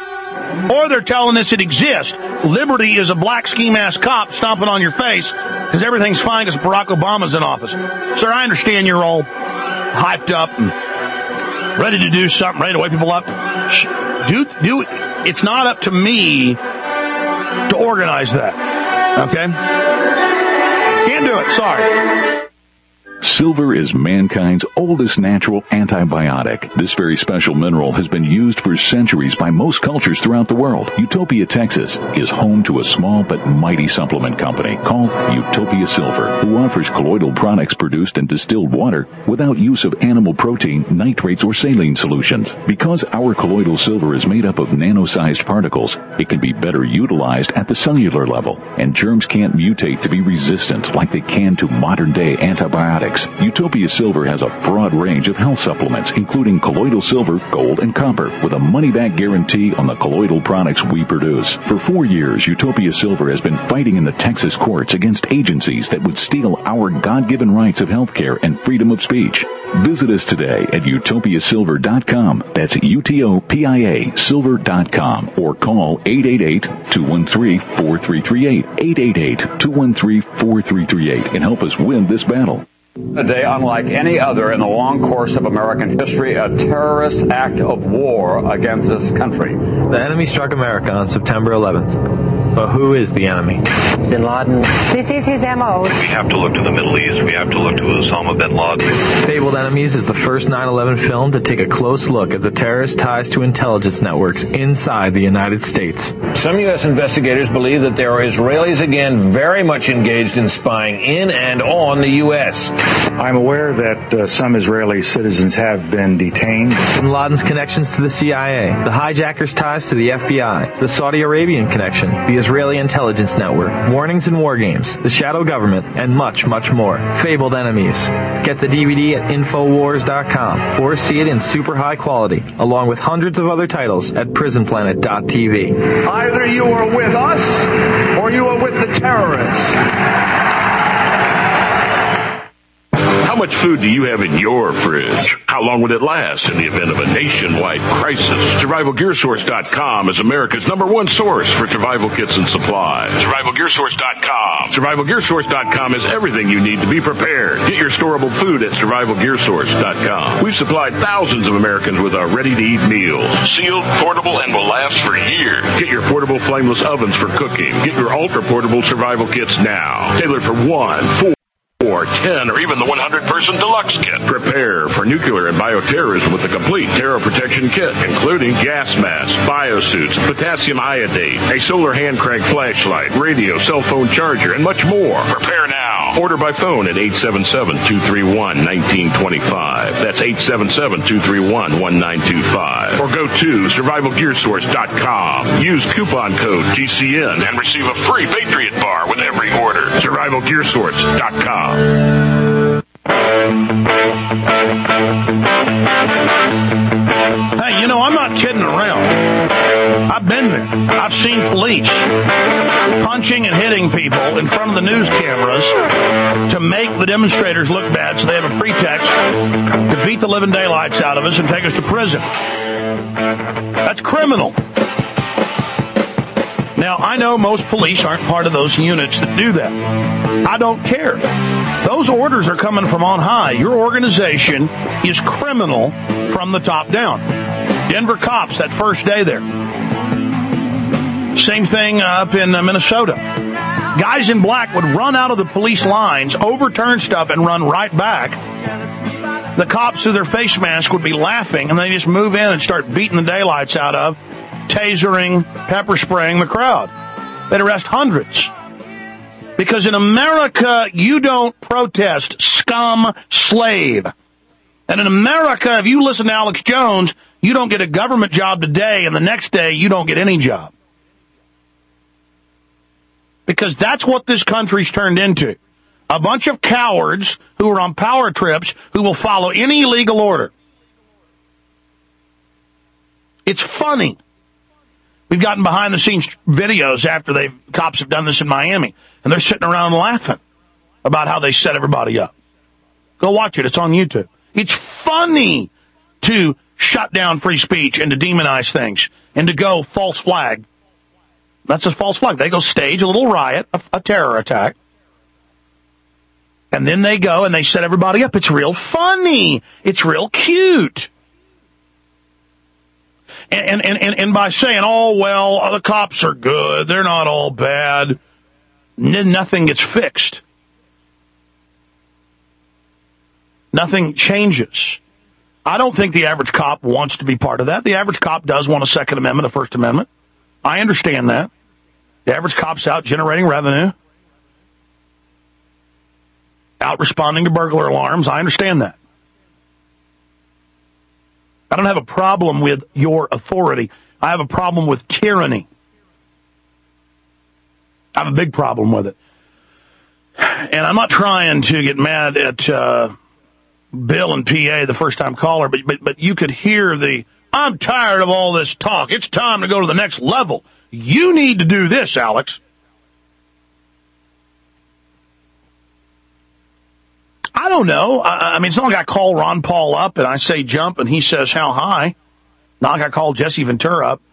Or they're telling us it exists. Liberty is a black ski-mask cop stomping on your face because everything's fine because Barack Obama's in office. Sir, I understand you're all hyped up and ready to do something, ready to wake people up. Do, do, it's not up to me to organize that. Okay? Can't do it. Sorry. Silver is mankind's oldest natural antibiotic. This very special mineral has been used for centuries by most cultures throughout the world. Utopia, Texas is home to a small but mighty supplement company called Utopia Silver, who offers colloidal products produced in distilled water without use of animal protein, nitrates, or saline solutions. Because our colloidal silver is made up of nano-sized particles, it can be better utilized at the cellular level, and germs can't mutate to be resistant like they can to modern-day antibiotics. Utopia Silver has a broad range of health supplements, including colloidal silver, gold, and copper, with a money-back guarantee on the colloidal products we produce. For four years, Utopia Silver has been fighting in the Texas courts against agencies that would steal our God-given rights of health care and freedom of speech. Visit us today at utopia silver dot com. That's U T O P I A silver dot com, or call eight eight eight, two one three, four three three eight, eight eight eight, two one three, four three three eight, and help us win this battle. A day unlike any other in the long course of American history, a terrorist act of war against this country. The enemy struck America on September eleventh. But who is the enemy? Bin Laden. This is his M O. We have to look to the Middle East. We have to look to Osama bin Laden. Fabled Enemies is the first nine eleven film to take a close look at the terrorist ties to intelligence networks inside the United States. Some U S investigators believe that there are Israelis again very much engaged in spying in and on the U S. I'm aware that uh, some Israeli citizens have been detained. Bin Laden's connections to the C I A, the hijackers' ties to the F B I, the Saudi Arabian connection, the Israeli intelligence network, warnings and war games, the shadow government, and much, much more. Fabled Enemies. Get the D V D at infowars dot com or see it in super high quality, along with hundreds of other titles at prison planet dot t v. Either you are with us or you are with the terrorists. How much food do you have in your fridge? How long would it last in the event of a nationwide crisis? survival gear source dot com is America's number one source for survival kits and supplies. survival gear source dot com. survival gear source dot com has everything you need to be prepared. Get your storable food at survival gear source dot com. We've supplied thousands of Americans with our ready-to-eat meals. Sealed, portable, and will last for years. Get your portable flameless ovens for cooking. Get your ultra-portable survival kits now. Tailored for one, four, or ten, or even the one hundred person deluxe kit. Prepare for nuclear and bioterrorism with a complete terror protection kit, including gas masks, biosuits, potassium iodate, a solar hand crank flashlight, radio, cell phone charger, and much more. Prepare now. Order by phone at eight seven seven, two three one, one nine two five. That's eight seven seven, two three one, one nine two five. Or go to survival gear source dot com. Use coupon code G C N and receive a free Patriot bar with every order. survival gear source dot com. Hey, you know, I'm not kidding around. I've been there. I've seen police punching and hitting people in front of the news cameras to make the demonstrators look bad so they have a pretext to beat the living daylights out of us and take us to prison. That's criminal. Now, I know most police aren't part of those units that do that. I don't care. Those orders are coming from on high. Your organization is criminal from the top down. Denver cops, that first day there. Same thing up in Minnesota. Guys in black would run out of the police lines, overturn stuff, and run right back. The cops through their face mask would be laughing, and they just move in and start beating the daylights out of, tasering, pepper spraying the crowd. They'd arrest hundreds. Because in America, you don't protest, scum, slave. And in America, if you listen to Alex Jones, you don't get a government job today, and the next day you don't get any job. Because that's what this country's turned into. A bunch of cowards who are on power trips who will follow any legal order. It's funny. We've gotten behind-the-scenes videos after they cops have done this in Miami, and they're sitting around laughing about how they set everybody up. Go watch it. It's on YouTube. It's funny to shut down free speech and to demonize things and to go false flag. That's a false flag. They go stage a little riot, a, a terror attack, and then they go and they set everybody up. It's real funny. It's real cute. And, and, and, and by saying, oh, well, the cops are good, they're not all bad, n- nothing gets fixed. Nothing changes. I don't think the average cop wants to be part of that. The average cop does want a Second Amendment, a First Amendment. I understand that. The average cop's out generating revenue, out responding to burglar alarms. I understand that. I don't have a problem with your authority. I have a problem with tyranny. I have a big problem with it. And I'm not trying to get mad at uh, Bill and P A, the first-time caller, but, but but you could hear the, I'm tired of all this talk. It's time to go to the next level. You need to do this, Alex. I don't know. I, I mean, it's not like I call Ron Paul up and I say jump and he says how high. Not like I call Jesse Ventura up.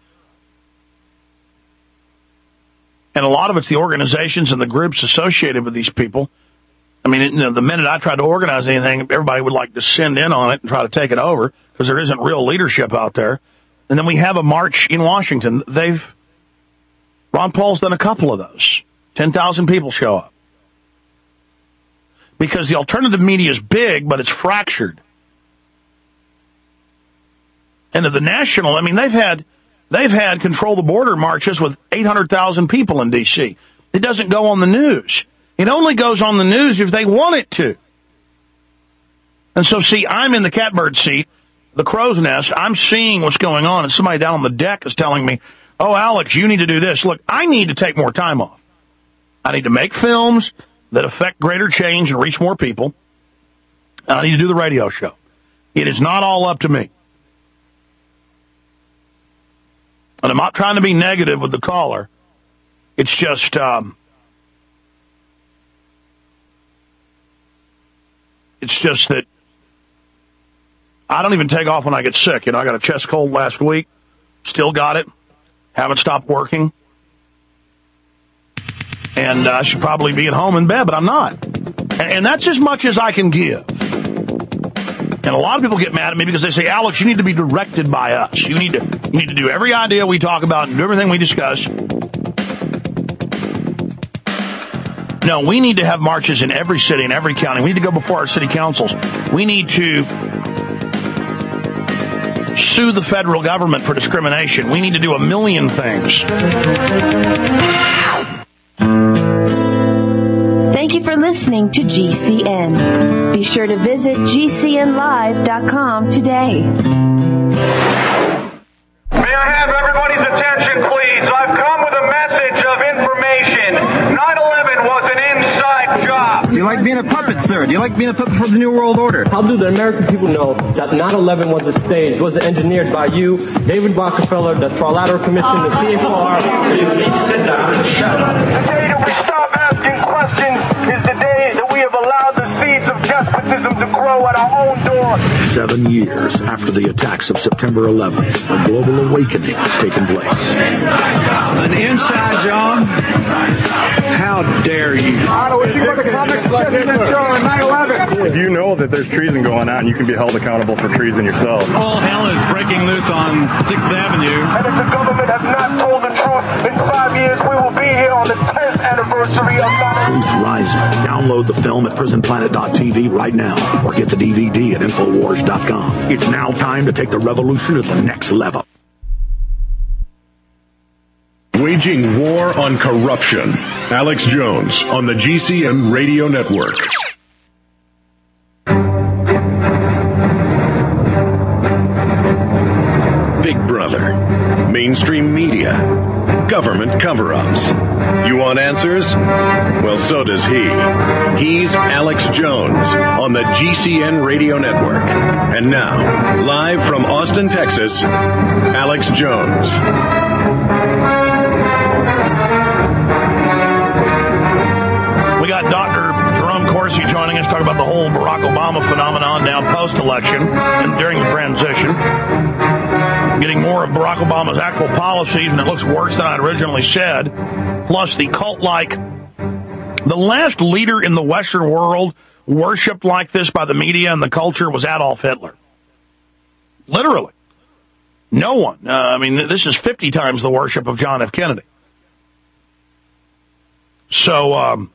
And a lot of it's the organizations and the groups associated with these people. I mean, you know, the minute I tried to organize anything, everybody would like to send in on it and try to take it over because there isn't real leadership out there. And then we have a march in Washington. They've, Ron Paul's done a couple of those. ten thousand people show up. Because the alternative media is big, but it's fractured. And to the national, I mean, they've had, they've had control the border marches with eight hundred thousand people in D C. It doesn't go on the news. It only goes on the news if they want it to. And so, see, I'm in the catbird seat, the crow's nest. I'm seeing what's going on, and somebody down on the deck is telling me, oh, Alex, you need to do this. Look, I need to take more time off. I need to make films that affect greater change and reach more people. And I need to do the radio show. It is not all up to me. And I'm not trying to be negative with the caller. It's just, um, it's just that I don't even take off when I get sick. You know, I got a chest cold last week. Still got it. Haven't stopped working. And uh, I should probably be at home in bed, but I'm not. And, and that's as much as I can give. And a lot of people get mad at me because they say, Alex, you need to be directed by us. You need to you need to do every idea we talk about and do everything we discuss. No, we need to have marches in every city and every county. We need to go before our city councils. We need to sue the federal government for discrimination. We need to do a million things. Thank you for listening to G C N. Be sure to visit G C N live dot com today. May I have everybody's attention, please? I've come with a message of information. nine eleven was an inside job. Do you like being a puppet, sir? Do you like being a puppet for the New World Order? How do the American people know that nine eleven was a stage, was engineered by you, David Rockefeller, the Trilateral Commission, the C F R? Please sit down and shut up. The day that we stop asking questions is the day that we have allowed the seeds of despotism to grow at our own door. Seven years after the attacks of September eleventh, a global awakening has taken place. An inside job? How dare you? If you know that there's treason going on, you can be held accountable for treason yourself. All hell is breaking loose on sixth Avenue. And if the government has not told the truth, in five years we will be here on the tenth anniversary of nine eleven. Truth Rising. Download the film at prison planet dot t v right now, or get the D V D at infowars dot com. It's now time to take the revolution to the next level. Waging war on corruption. Alex Jones on the G C N Radio Network. Big Brother. Mainstream media. Government cover-ups. You want answers? Well, so does he. He's Alex Jones on the G C N Radio Network. And now, live from Austin, Texas, Alex Jones. We got Doctor Jerome Corsi joining us, talking about the whole Barack Obama phenomenon now post-election and during the transition. Getting more of Barack Obama's actual policies, and it looks worse than I'd originally said. Plus the cult-like, the last leader in the Western world worshipped like this by the media and the culture was Adolf Hitler. Literally. No one. Uh, I mean, this is fifty times the worship of John F. Kennedy. So, um,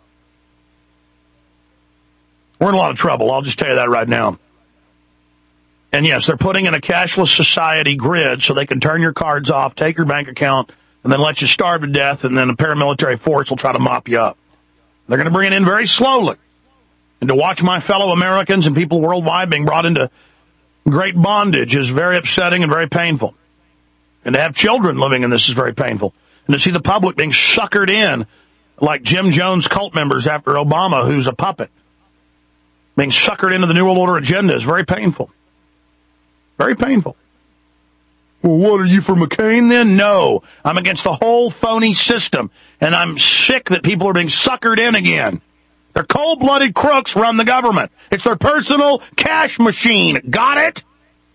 we're in a lot of trouble. I'll just tell you that right now. And yes, they're putting in a cashless society grid so they can turn your cards off, take your bank account, and then let you starve to death, and then a paramilitary force will try to mop you up. They're going to bring it in very slowly. And to watch my fellow Americans and people worldwide being brought into great bondage is very upsetting and very painful. And to have children living in this is very painful. And to see the public being suckered in like Jim Jones cult members after Obama, who's a puppet, being suckered into the New World Order agenda is very painful. Very painful. Well, what, are you for McCain then? No. I'm against the whole phony system. And I'm sick that people are being suckered in again. They're cold-blooded crooks run the government. It's their personal cash machine. Got it?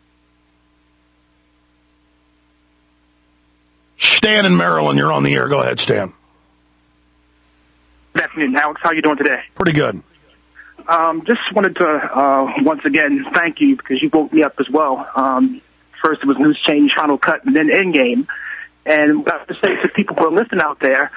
Stan in Maryland, you're on the air. Go ahead, Stan. Good afternoon, Alex. How are you doing today? Pretty good. Um, just wanted to, uh, once again, thank you because you woke me up as well. Um, first it was Loose Change, Final Cut, and then Endgame. And I have to say to people who are listening out there,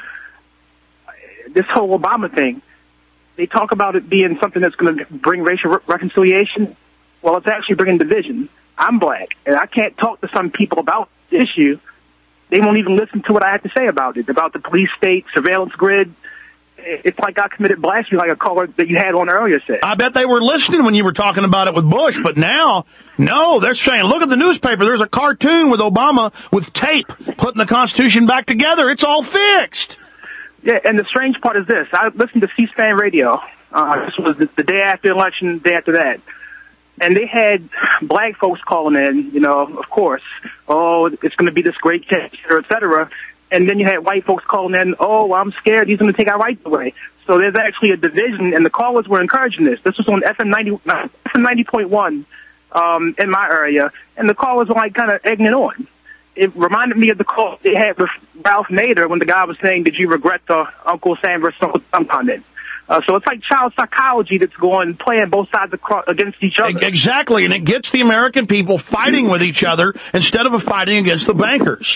this whole Obama thing, they talk about it being something that's going to bring racial re- reconciliation. Well, it's actually bringing division. I'm black, and I can't talk to some people about the issue. They won't even listen to what I have to say about it, about the police state, surveillance grid. It's like I committed blasphemy, like a caller that you had on earlier said. I bet they were listening when you were talking about it with Bush, but now, no, they're saying, look at the newspaper. There's a cartoon with Obama with tape putting the Constitution back together. It's all fixed. Yeah, and the strange part is this. I listened to C-SPAN radio. Uh, this was the, the day after the election, the day after that. And they had black folks calling in, you know, of course. Oh, it's going to be this great case, et cetera, et cetera. And then you had white folks calling in, oh, I'm scared he's going to take our rights away. So there's actually a division, and the callers were encouraging this. This was on F M ninety, F M ninety point one um, in my area, and the callers were like kind of egging it on. It reminded me of the call they had with Ralph Nader when the guy was saying, did you regret the Uncle Sam versus Uncle Tom comment? Uh, so it's like child psychology that's going, playing both sides across, against each other. Exactly, and it gets the American people fighting with each other instead of fighting against the bankers.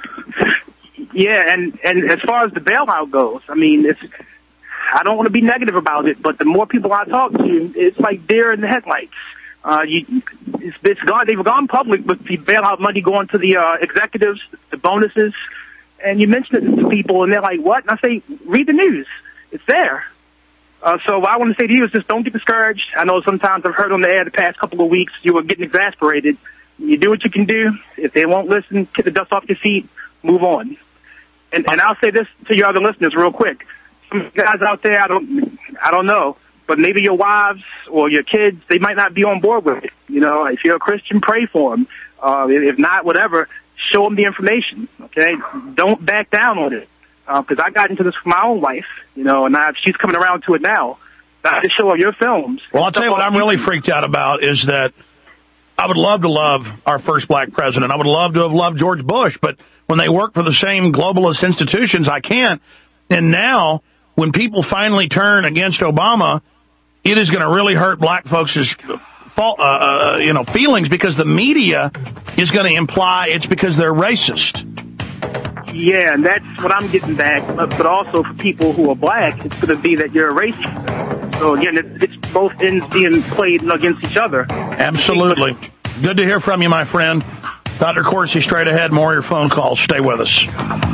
Yeah, and, and as far as the bailout goes, I mean, it's, I don't want to be negative about it, but the more people I talk to, it's like deer in the headlights. Uh, you, it's, it's gone, they've gone public with the bailout money going to the uh, executives, the bonuses, and you mention it to people, and they're like, what? And I say, read the news. It's there. Uh, so what I want to say to you is just don't get discouraged. I know sometimes I've heard on the air the past couple of weeks you were getting exasperated. You do what you can do. If they won't listen, get the dust off your feet, move on. And, and I'll say this to your other listeners real quick. Some guys out there, I don't, I don't know, but maybe your wives or your kids, they might not be on board with it. You know, if you're a Christian, pray for them. Uh, if not, whatever, show them the information. Okay, don't back down on it. Because uh, I got into this with my own wife, you know, and I, she's coming around to it now. I just show her your films. Well, I'll tell you what I'm really freaked out about is that I would love to love our first black president. I would love to have loved George Bush, but when they work for the same globalist institutions, I can't. And now, when people finally turn against Obama, it is going to really hurt black folks' fault, uh, uh, you know, feelings because the media is going to imply it's because they're racist. Yeah, and that's what I'm getting back. But, but also for people who are black, it's going to be that you're a racist. So again, it, it's both ends being played against each other. Absolutely. Good to hear from you, my friend. Doctor Corsi, straight ahead. More of your phone calls. Stay with us.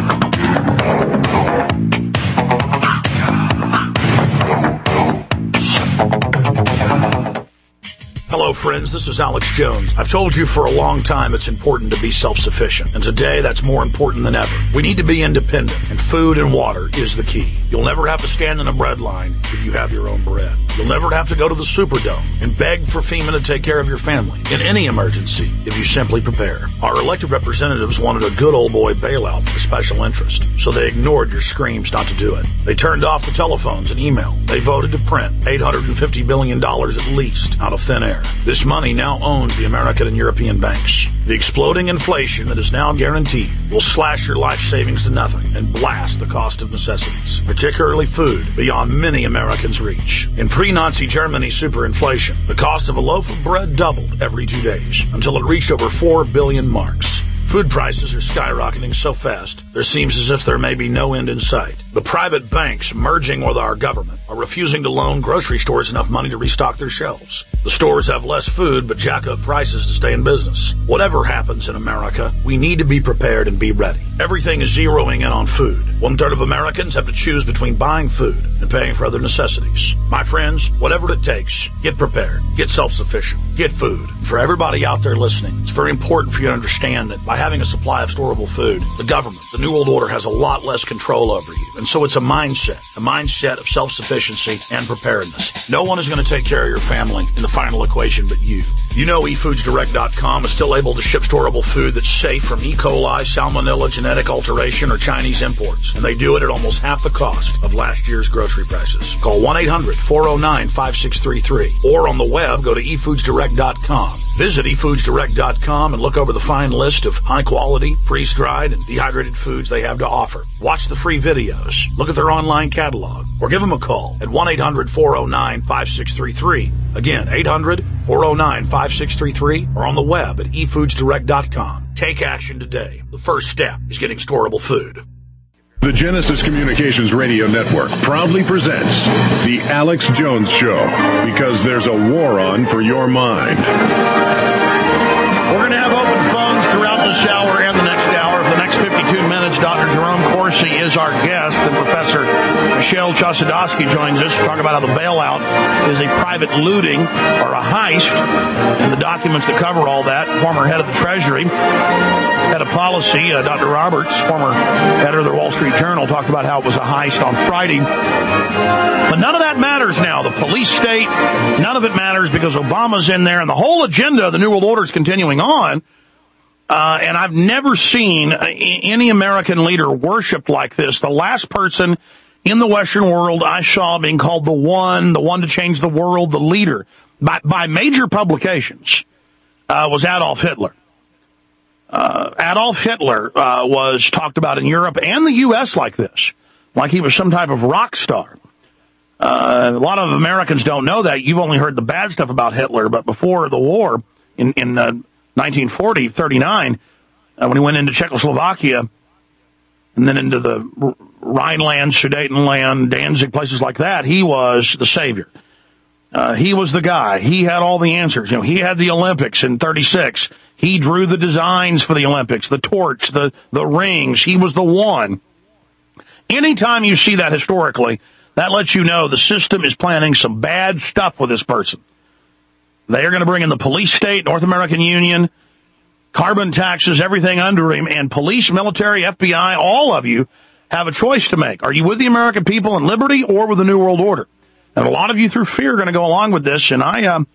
Hello, friends. This is Alex Jones. I've told you for a long time it's important to be self-sufficient. And today, that's more important than ever. We need to be independent, and food and water is the key. You'll never have to stand in a bread line if you have your own bread. You'll never have to go to the Superdome and beg for FEMA to take care of your family in any emergency if you simply prepare. Our elected representatives wanted a good old boy bailout for the special interest, so they ignored your screams not to do it. They turned off the telephones and email. They voted to print eight hundred fifty billion dollars at least out of thin air. This money now owns the American and European banks. The exploding inflation that is now guaranteed will slash your life savings to nothing and blast the cost of necessities, particularly food, beyond many Americans' reach. In pre-Nazi Germany superinflation, the cost of a loaf of bread doubled every two days until it reached over four billion marks. Food prices are skyrocketing so fast, there seems as if there may be no end in sight. The private banks merging with our government are refusing to loan grocery stores enough money to restock their shelves. The stores have less food, but jack up prices to stay in business. Whatever happens in America, we need to be prepared and be ready. Everything is zeroing in on food. One third of Americans have to choose between buying food and paying for other necessities. My friends, whatever it takes, get prepared, get self-sufficient, get food. For everybody out there listening, it's very important for you to understand that by having a supply of storable food, the government, the New World Order, has a lot less control over you. And so it's a mindset, a mindset of self-sufficiency and preparedness. No one is going to take care of your family in the final equation but you. You know e foods direct dot com is still able to ship storable food that's safe from E. coli, salmonella, genetic alteration, or Chinese imports. And they do it at almost half the cost of last year's grocery prices. Call one eight hundred four oh nine five six three three. Or on the web, go to e foods direct dot com. Visit e foods direct dot com and look over the fine list of high-quality, freeze-dried, and dehydrated foods they have to offer. Watch the free videos, look at their online catalog, or give them a call at one eight hundred four oh nine five six three three. Again, eight hundred four oh nine five six three three, or on the web at e foods direct dot com. Take action today. The first step is getting storable food. The Genesis Communications Radio Network proudly presents The Alex Jones Show, because there's a war on for your mind. We're going to have open phones throughout this hour and the next hour. For the next fifty-two minutes, Doctor Jerome Corsi is our guest, and Professor Michelle Chossudovsky joins us to talk about how the bailout is a private looting or a heist, and the documents that cover all that. Former head of the Treasury, head of policy, uh, Doctor Roberts, former editor of the Wall Street Journal, talked about how it was a heist on Friday. But none of that matters now. The police state, none of it matters because Obama's in there, and the whole agenda of the New World Order is continuing on. Uh, and I've never seen any American leader worshipped like this. The last person in the Western world I saw being called the one, the one to change the world, the leader, by, by major publications, uh, was Adolf Hitler. Uh, Adolf Hitler uh, was talked about in Europe and the U S like this, like he was some type of rock star. Uh, a lot of Americans don't know that. You've only heard the bad stuff about Hitler, but before the war in, in uh, nineteen forty, thirty-nine, uh, when he went into Czechoslovakia and then into the Rhineland, Sudetenland, Danzig, places like that, he was the savior. Uh, he was the guy. He had all the answers. You know, he had the Olympics in thirty-six. He drew the designs for the Olympics, the torch, the, the rings. He was the one. Anytime you see that historically, that lets you know the system is planning some bad stuff with this person. They are going to bring in the police state, North American Union, carbon taxes, everything under him, and police, military, F B I, all of you have a choice to make. Are you with the American people and liberty or with the New World Order? And a lot of you through fear are going to go along with this, and I, um,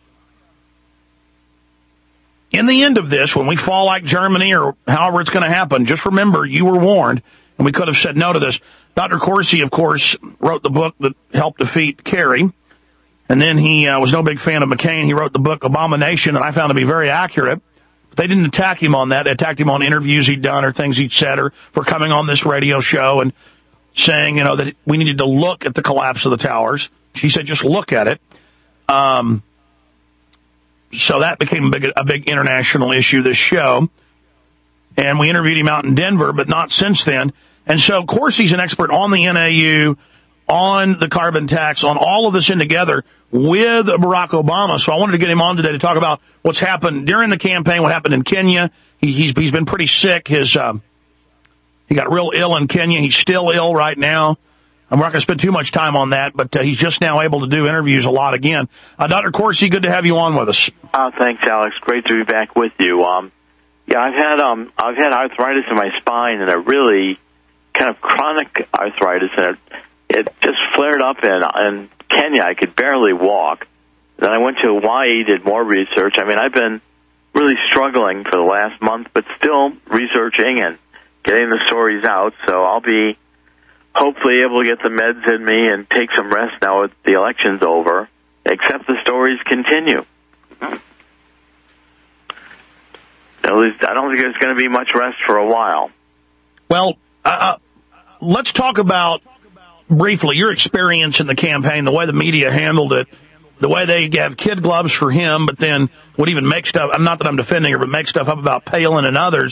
in the end of this, when we fall like Germany or however it's going to happen, just remember you were warned, and we could have said no to this. Doctor Corsi, of course, wrote the book that helped defeat Kerry, and then he uh, was no big fan of McCain. He wrote the book Abomination, and I found to be very accurate. But they didn't attack him on that. They attacked him on interviews he'd done or things he'd said or for coming on this radio show and saying, you know, that we needed to look at the collapse of the towers. She said, just look at it. Um, so that became a big, a big international issue, this show. And we interviewed him out in Denver, but not since then. And so Corsi's an expert on the N A U, on the carbon tax, on all of this in together with Barack Obama. So I wanted to get him on today to talk about what's happened during the campaign, what happened in Kenya. He, he's, he's been pretty sick. His, um, he got real ill in Kenya. He's still ill right now. I'm not going to spend too much time on that, but uh, he's just now able to do interviews a lot again. Uh, Doctor Corsi, good to have you on with us. Oh, thanks, Alex. Great to be back with you. Um, yeah, I've had um, I've had arthritis in my spine, and a really kind of chronic arthritis, and it, it just flared up in in Kenya. I could barely walk. Then I went to Hawaii, did more research. I mean, I've been really struggling for the last month, but still researching and getting the stories out. So I'll be hopefully able to get the meds in me and take some rest now that the election's over, except the stories continue. At least I don't think there's going to be much rest for a while. Well, uh, let's talk about, briefly, your experience in the campaign, the way the media handled it, the way they have kid gloves for him, but then would even make stuff, not that I'm defending her, but make stuff up about Palin and others.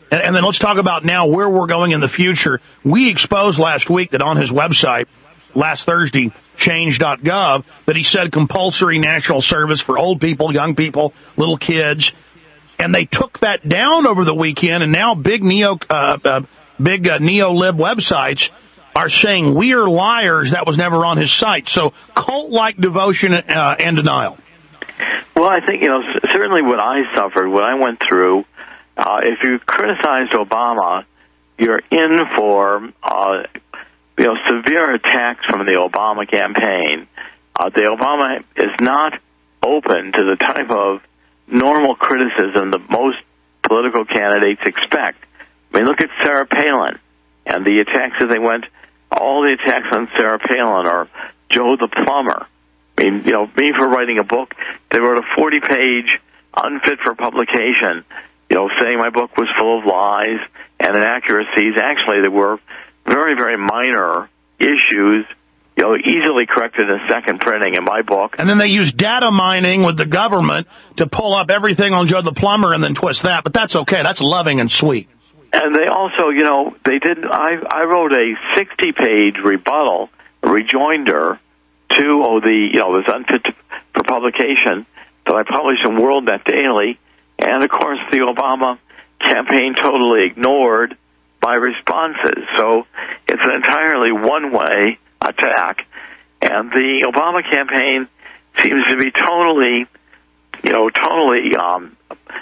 And, and then let's talk about now where we're going in the future. We exposed last week that on his website, last Thursday, change dot gov, that he said compulsory national service for old people, young people, little kids. And they took that down over the weekend, and now big neo, uh, uh, big uh, neo-lib websites are saying we are liars. That was never on his site. So cult-like devotion uh, and denial. Well, I think, you know, certainly what I suffered, what I went through, uh, if you criticized Obama, you're in for, uh, you know, severe attacks from the Obama campaign. Uh, the Obama is not open to the type of normal criticism that most political candidates expect. I mean, look at Sarah Palin and the attacks that they went, all the attacks on Sarah Palin or Joe the Plumber. I mean, you know, me for writing a book, they wrote a forty-page unfit for publication, you know, saying my book was full of lies and inaccuracies. Actually, there were very, very minor issues, you know, easily corrected in a second printing in my book. And then they use data mining with the government to pull up everything on Joe the Plumber and then twist that. But that's okay. That's loving and sweet. And they also, you know, they did. I I wrote a sixty-page rebuttal, a rejoinder to oh the you know this unfit for publication that I published in World Net Daily, and of course the Obama campaign totally ignored my responses. So it's an entirely one-way attack, and the Obama campaign seems to be totally, you know, totally um,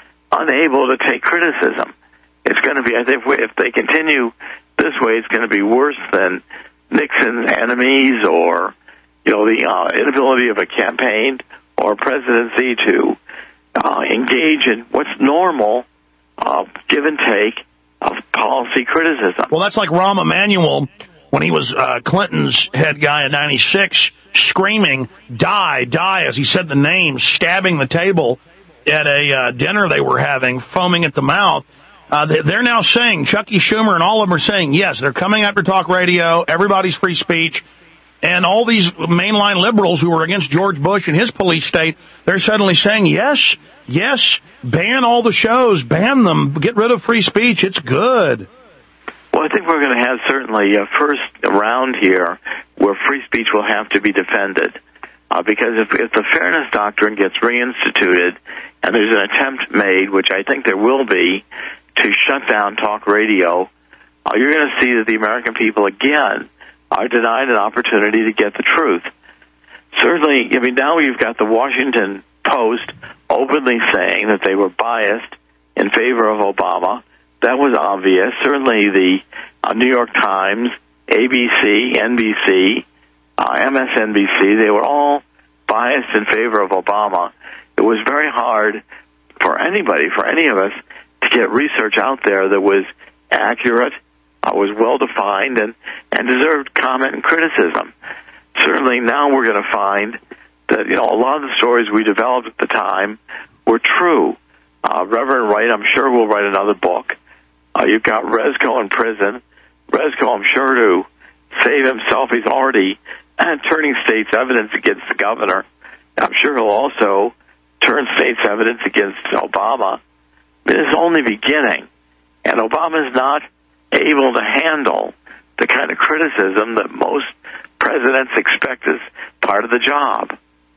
unable to take criticism. It's going to be, I think, if they continue this way, it's going to be worse than Nixon's enemies, or you know, the uh, inability of a campaign or presidency to uh, engage in what's normal, uh, give and take of policy criticism. Well, that's like Rahm Emanuel when he was uh, Clinton's head guy in ninety-six, screaming, die, die, as he said the name, stabbing the table at a uh, dinner they were having, foaming at the mouth. Uh, they, they're now saying, Chucky Schumer and all of them are saying, yes, they're coming after talk radio, everybody's free speech. And all these mainline liberals who were against George Bush and his police state, they're suddenly saying, yes, yes, ban all the shows, ban them, get rid of free speech, it's good. Well, I think we're going to have certainly a first round here where free speech will have to be defended. Uh, because if, if the fairness doctrine gets reinstituted and there's an attempt made, which I think there will be, to shut down talk radio, uh, you're going to see that the American people again are denied an opportunity to get the truth. Certainly, I mean, now you've got the Washington Post openly saying that they were biased in favor of Obama. That was obvious. Certainly the uh, New York Times, A B C, N B C, uh, M S N B C, they were all biased in favor of Obama. It was very hard for anybody, for any of us, to get research out there that was accurate, uh, was well-defined, and, and deserved comment and criticism. Certainly now we're going to find that, you know, a lot of the stories we developed at the time were true. Uh, Reverend Wright, I'm sure, will write another book. Uh, you've got Rezko in prison. Rezko, I'm sure, to save himself, he's already uh, turning state's evidence against the governor. I'm sure he'll also turn state's evidence against Obama. It is only beginning, and Obama is not able to handle the kind of criticism that most presidents expect as part of the job.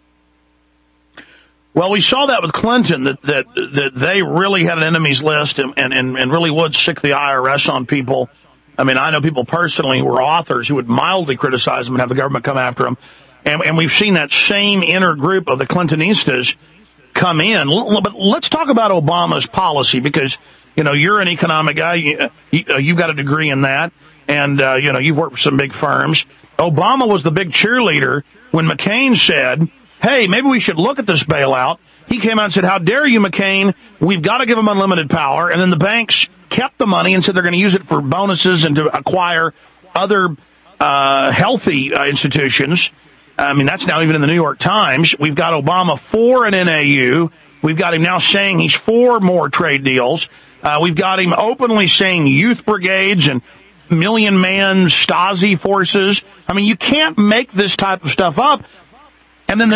Well, we saw that with Clinton, that that, that they really had an enemies list and, and, and really would sick the I R S on people. I mean, I know people personally who were authors who would mildly criticize them and have the government come after them. And, and we've seen that same inner group of the Clintonistas come in. But let's talk about Obama's policy, because, you know, you're an economic guy. You, you, you've got a degree in that. And, uh, you know, you've worked for some big firms. Obama was the big cheerleader when McCain said, hey, maybe we should look at this bailout. He came out and said, how dare you, McCain? We've got to give them unlimited power. And then the banks kept the money and said they're going to use it for bonuses and to acquire other uh healthy uh, institutions. I mean, that's now even in the New York Times. We've got Obama for an N A U. We've got him now saying he's for more trade deals. Uh, we've got him openly saying youth brigades and million-man Stasi forces. I mean, you can't make this type of stuff up. And then there's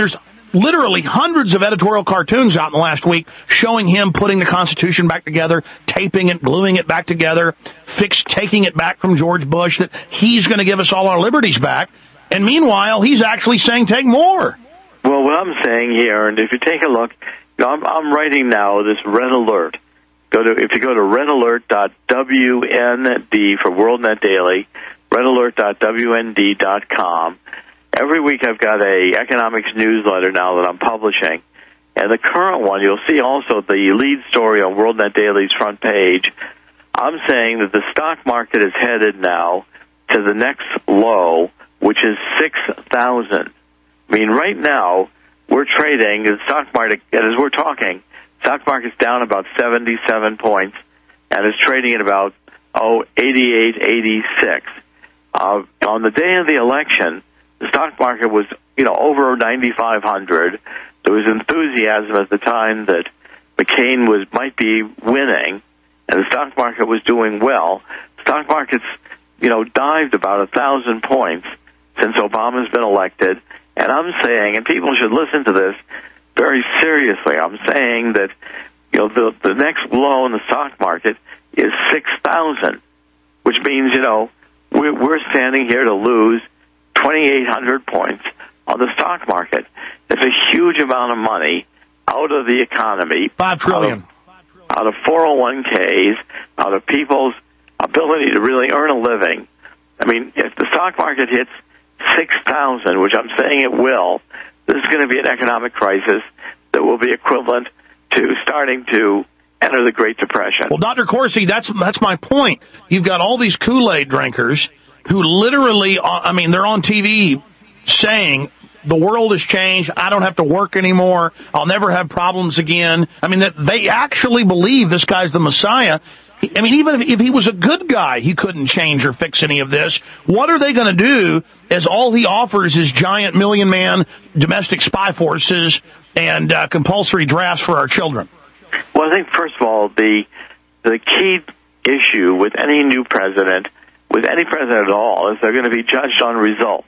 literally hundreds of editorial cartoons out in the last week showing him putting the Constitution back together, taping it, gluing it back together, fix, taking it back from George Bush, that he's going to give us all our liberties back. And meanwhile, he's actually saying take more. Well, what I'm saying here, and if you take a look, you know, I'm, I'm writing now this Red Alert. Go to if you go to red alert dot w n d for WorldNet Daily, red alert dot w n d dot com. Every week I've got a economics newsletter now that I'm publishing. And the current one, you'll see also the lead story on WorldNet Daily's front page. I'm saying that the stock market is headed now to the next low, which is six thousand. I mean, right now, we're trading, the stock market, and as we're talking, stock market's down about seventy-seven points, and is trading at about, oh, eighty-eight, eighty-six. Uh, on the day of the election, the stock market was, you know, over ninety-five hundred. There was enthusiasm at the time that McCain was might be winning, and the stock market was doing well. Stock market's, you know, dived about a thousand points since Obama's been elected. And I'm saying, and people should listen to this very seriously, I'm saying that, you know, the, the next low in the stock market is six thousand, which means, you know, we're, we're standing here to lose twenty-eight hundred points on the stock market. It's a huge amount of money out of the economy. Five trillion. Out of, out of four oh one k's, out of people's ability to really earn a living. I mean, if the stock market hits six thousand, which I'm saying it will, this is going to be an economic crisis that will be equivalent to starting to enter the Great Depression. Well, Doctor Corsi, that's that's my point. You've got all these Kool-Aid drinkers who literally, I mean, they're on T V saying, the world has changed, I don't have to work anymore, I'll never have problems again. I mean, that they actually believe this guy's the Messiah. I mean, even if, if he was a good guy, he couldn't change or fix any of this. What are they going to do as all he offers is giant million-man domestic spy forces and uh, compulsory drafts for our children? Well, I think, first of all, the the key issue with any new president, with any president at all, is they're going to be judged on results.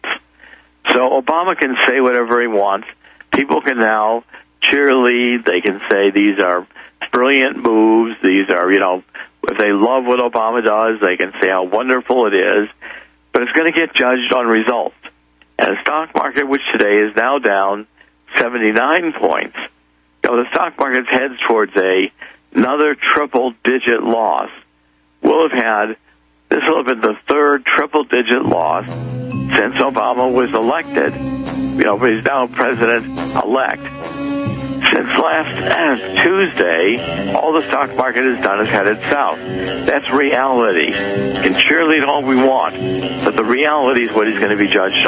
So Obama can say whatever he wants. People can now cheerlead. They can say these are brilliant moves. These are, you know, if they love what Obama does, they can say how wonderful it is. But it's going to get judged on results. And the stock market, which today is now down seventy-nine points, you know, the stock market heads towards a another triple-digit loss. We'll have had, this will have been the third triple-digit loss since Obama was elected. You know, but he's now president-elect. Since last Tuesday, all the stock market has done is headed south. That's reality. We can cheerlead all we want, but the reality is what he's going to be judged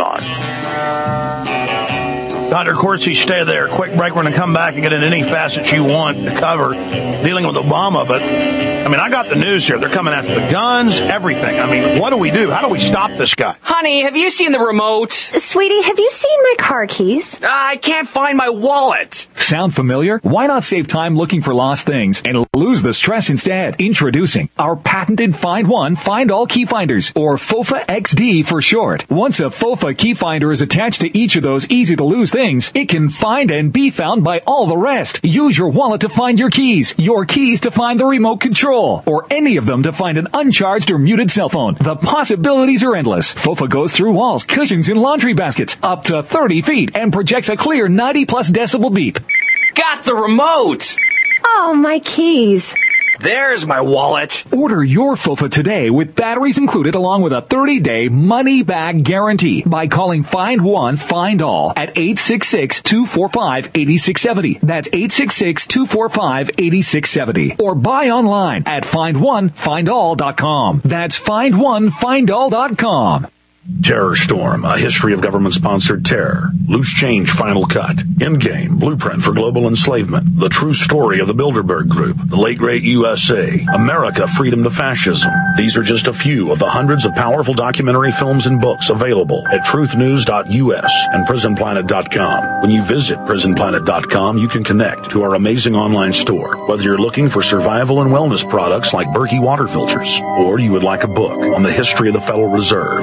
on. Doctor Corsi, stay there. Quick break. We're going to come back and get into any facets you want to cover dealing with Obama. But, I mean, I got the news here. They're coming after the guns, everything. I mean, what do we do? How do we stop this guy? Honey, have you seen the remote? Sweetie, have you seen my car keys? Uh, I can't find my wallet. Sound familiar? Why not save time looking for lost things and lose the stress instead? Introducing our patented Find One, Find All key finders, or FOFA X D for short. Once a FOFA key finder is attached to each of those easy-to-lose things, it can find and be found by all the rest. Use your wallet to find your keys, your keys to find the remote control, or any of them to find an uncharged or muted cell phone. The possibilities are endless. FOFA goes through walls, cushions, and laundry baskets up to thirty feet and projects a clear ninety plus decibel beep. Got the remote! Oh, my keys. There's my wallet. Order your FOFA today with batteries included along with a thirty day money-back guarantee by calling Find One, Find All at eight six six, two four five, eight six seven zero. That's eight six six, two four five, eight six seven zero. Or buy online at find one find all dot com. That's find one find all dot com. Terror Storm, a history of government-sponsored terror. Loose Change Final Cut. Endgame, Blueprint for Global Enslavement. The True Story of the Bilderberg Group. The Late Great U S A. America, Freedom to Fascism. These are just a few of the hundreds of powerful documentary films and books available at truth news dot U S and prison planet dot com. When you visit prison planet dot com, you can connect to our amazing online store. Whether you're looking for survival and wellness products like Berkey water filters, or you would like a book on the history of the Federal Reserve, we've got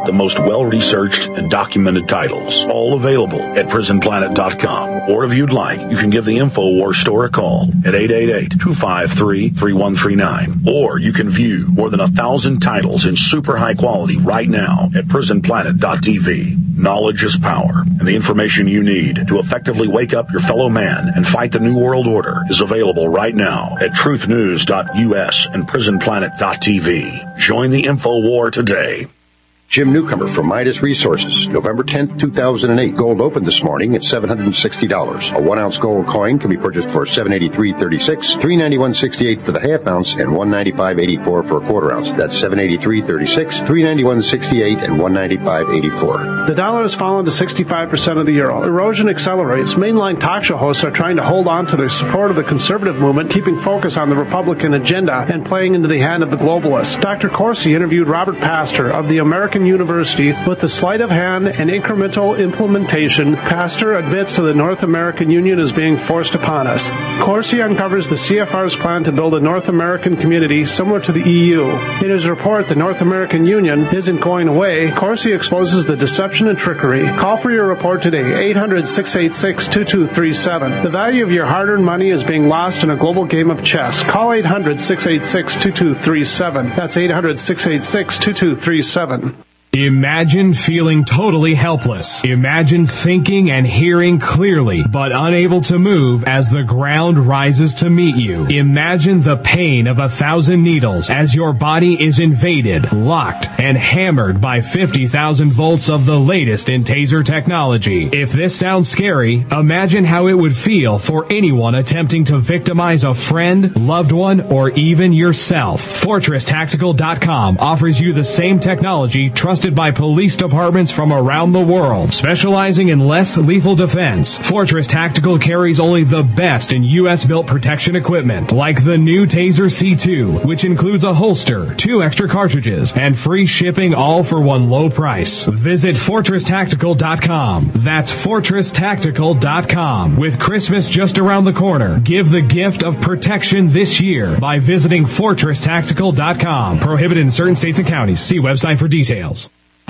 got the most well-researched and documented titles, all available at prison planet dot com. Or if you'd like, you can give the InfoWars store a call at eight eight eight, two five three, three one three nine. Or you can view more than a thousand titles in super high quality right now at prison planet dot t v. Knowledge is power, and the information you need to effectively wake up your fellow man and fight the New World Order is available right now at truth news dot u s and prison planet dot t v. Join the info war today. Jim Newcomer from Midas Resources, November tenth, two thousand eight. Gold opened this morning at seven hundred sixty dollars. A one-ounce gold coin can be purchased for seven hundred eighty-three dollars and thirty-six cents, three hundred ninety-one dollars and sixty-eight cents for the half ounce, and one hundred ninety-five dollars and eighty-four cents for a quarter ounce. That's seven hundred eighty-three dollars and thirty-six cents, three hundred ninety-one dollars and sixty-eight cents, and one hundred ninety-five dollars and eighty-four cents. The dollar has fallen to sixty-five percent of the euro. Erosion accelerates. Mainline talk show hosts are trying to hold on to their support of the conservative movement, keeping focus on the Republican agenda and playing into the hand of the globalists. Doctor Corsi interviewed Robert Pastor of the American University. With the sleight of hand and incremental implementation, Pastor admits to the North American Union is being forced upon us. Corsi uncovers the C F R's plan to build a North American community similar to the E U. In his report, The North American Union Isn't Going Away, Corsi exposes the deception and trickery. Call for your report today, eight hundred, six eight six, two two three seven. The value of your hard-earned money is being lost in a global game of chess. Call eight hundred, six eight six, two two three seven. That's eight hundred, six eight six, two two three seven. Imagine feeling totally helpless. Imagine thinking and hearing clearly, but unable to move as the ground rises to meet you. Imagine the pain of a thousand needles as your body is invaded, locked, and hammered by fifty thousand volts of the latest in taser technology. If this sounds scary, imagine how it would feel for anyone attempting to victimize a friend, loved one, or even yourself. Fortress Tactical dot com offers you the same technology trusted by police departments from around the world. Specializing in less lethal defense, Fortress Tactical carries only the best in U S built protection equipment, like the new Taser C two, which includes a holster, two extra cartridges, and free shipping, all for one low price. Visit Fortress Tactical dot com. That's Fortress Tactical dot com. With Christmas just around the corner, give the gift of protection this year by visiting Fortress Tactical dot com. Prohibited in certain states and counties. See website for details.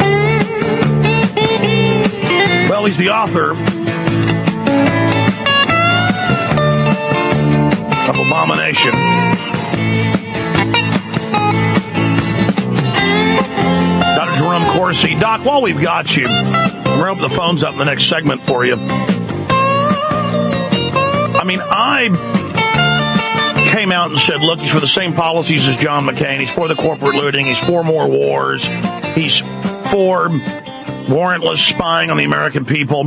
Well, he's the author of Abomination. Doctor Jerome Corsi. Doc, while we've got you, we're open the phones up in the next segment for you. I mean, I came out and said, look, he's for the same policies as John McCain. He's for the corporate looting. He's for more wars. He's for warrantless spying on the American people,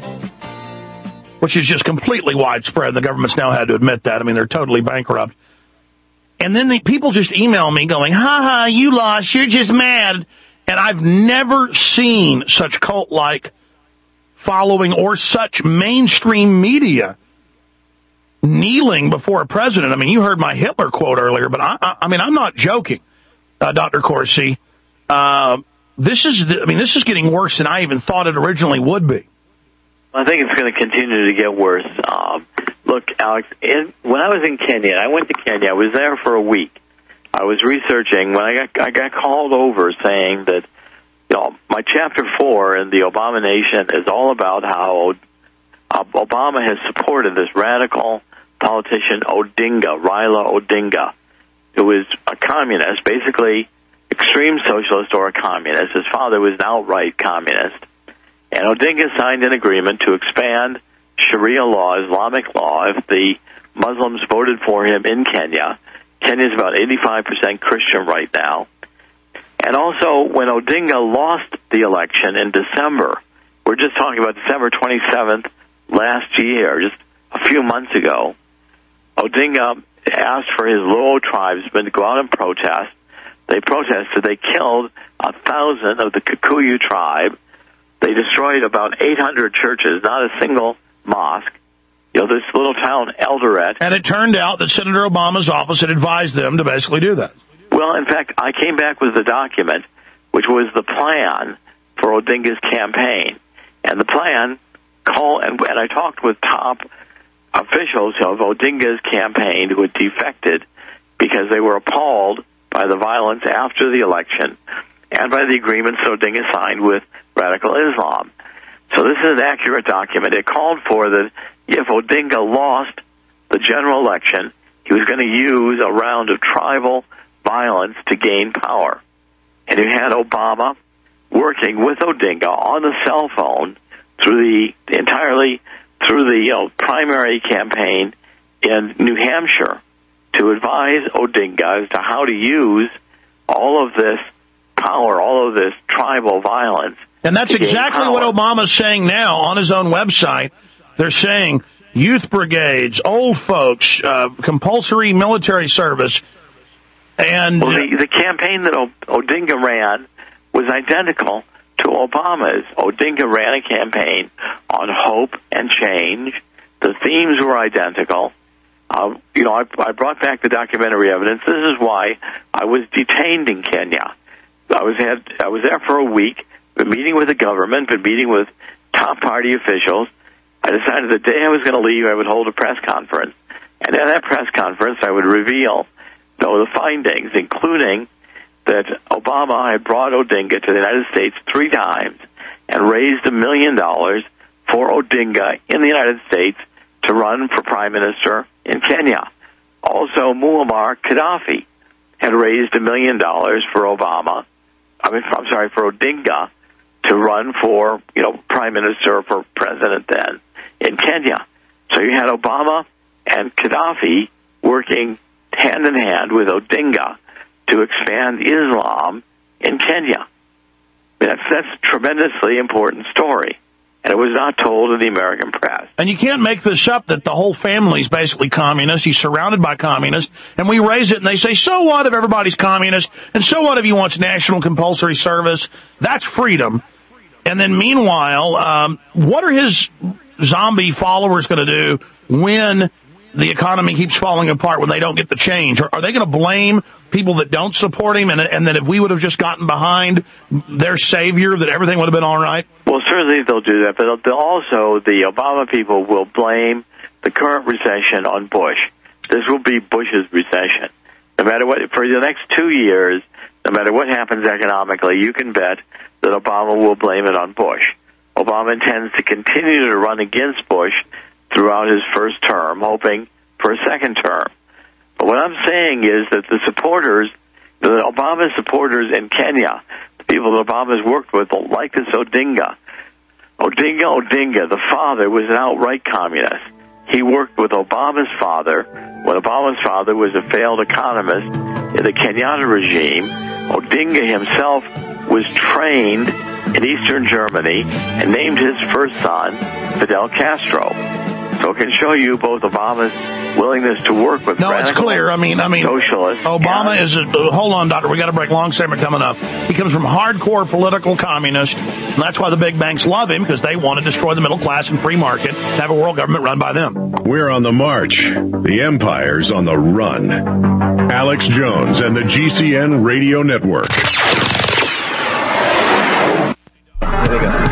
which is just completely widespread. The government's now had to admit that. I mean, they're totally bankrupt. And then the people just email me going, ha ha, you lost, you're just mad. And I've never seen such cult-like following or such mainstream media kneeling before a president. I mean, you heard my Hitler quote earlier, but I, I, I mean, I'm not joking, uh, Doctor Corsi. Uh, this is, the, I mean, this is getting worse than I even thought it originally would be. I think it's going to continue to get worse. Um, look, Alex, in, when I was in Kenya, I went to Kenya. I was there for a week. I was researching when I got I got called over saying that, you know, my chapter four in the Abomination is all about how uh, Obama has supported this radical politician Odinga, Raila Odinga, who is a communist, basically extreme socialist or a communist. His father was an outright communist. And Odinga signed an agreement to expand Sharia law, Islamic law, if the Muslims voted for him in Kenya. Kenya's about eighty-five percent Christian right now. And also, when Odinga lost the election in December, we're just talking about December twenty-seventh last year, just a few months ago, Odinga asked for his Luo tribesmen to go out and protest. They protested. They killed a thousand of the Kikuyu tribe. They destroyed about eight hundred churches, not a single mosque. You know, this little town, Eldoret. And it turned out that Senator Obama's office had advised them to basically do that. Well, in fact, I came back with the document, which was the plan for Odinga's campaign. And the plan, call, and, and I talked with top officials of Odinga's campaign who had defected because they were appalled by the violence after the election. and by the agreements Odinga signed with radical Islam. So this is an accurate document. It called for that if Odinga lost the general election, he was going to use a round of tribal violence to gain power. And you had Obama working with Odinga on the cell phone through the entirely through the you know, primary campaign in New Hampshire to advise Odinga as to how to use all of this power, all of this tribal violence. And that's exactly what Obama's saying now on his own website. They're saying youth brigades, old folks, uh, compulsory military service. And well, the, the campaign that o- Odinga ran was identical to Obama's. Odinga ran a campaign on hope and change. The themes were identical. Uh, you know, I, I brought back the documentary evidence. This is why I was detained in Kenya. I was had I was there for a week, been meeting with the government, been meeting with top party officials. I decided the day I was going to leave, I would hold a press conference. And at that press conference, I would reveal you know, the findings, including that Obama had brought Odinga to the United States three times and raised a million dollars for Odinga in the United States to run for prime minister in Kenya. Also, Muammar Gaddafi had raised a million dollars for Obama. I mean, I'm sorry, for Odinga to run for, you know, prime minister, for president then in Kenya. So you had Obama and Gaddafi working hand in hand with Odinga to expand Islam in Kenya. That's, that's a tremendously important story. And it was not told in the American press. And you can't make this up that the whole family's basically communist. He's surrounded by communists. And we raise it and they say, so what if everybody's communist? And so what if he wants national compulsory service? That's freedom. And then meanwhile, um, what are his zombie followers going to do when the economy keeps falling apart, when they don't get the change? Are, are they going to blame people that don't support him and, and that if we would have just gotten behind their savior, that everything would have been all right? Well, certainly they'll do that, but they'll also, the Obama people will blame the current recession on Bush. This will be Bush's recession. No matter what, for the next two years, no matter what happens economically, you can bet that Obama will blame it on Bush. Obama intends to continue to run against Bush throughout his first term, hoping for a second term. But what I'm saying is that the supporters, the Obama supporters in Kenya, the people that Obama's worked with, like this Odinga, Odinga Odinga, the father, was an outright communist. He worked with Obama's father when Obama's father was a failed economist in the Kenyatta regime. Odinga himself was trained in Eastern Germany and named his first son Fidel Castro. So it can show you both Obama's willingness to work with no, it's clear. I mean, I mean, socialists. Obama is a, uh, hold on, doctor. We got to break. Long segment coming up. He comes from hardcore political communist, and that's why the big banks love him, because they want to destroy the middle class and free market, to have a world government run by them. We're on the march. The empire's on the run. Alex Jones and the G C N Radio Network. There we go.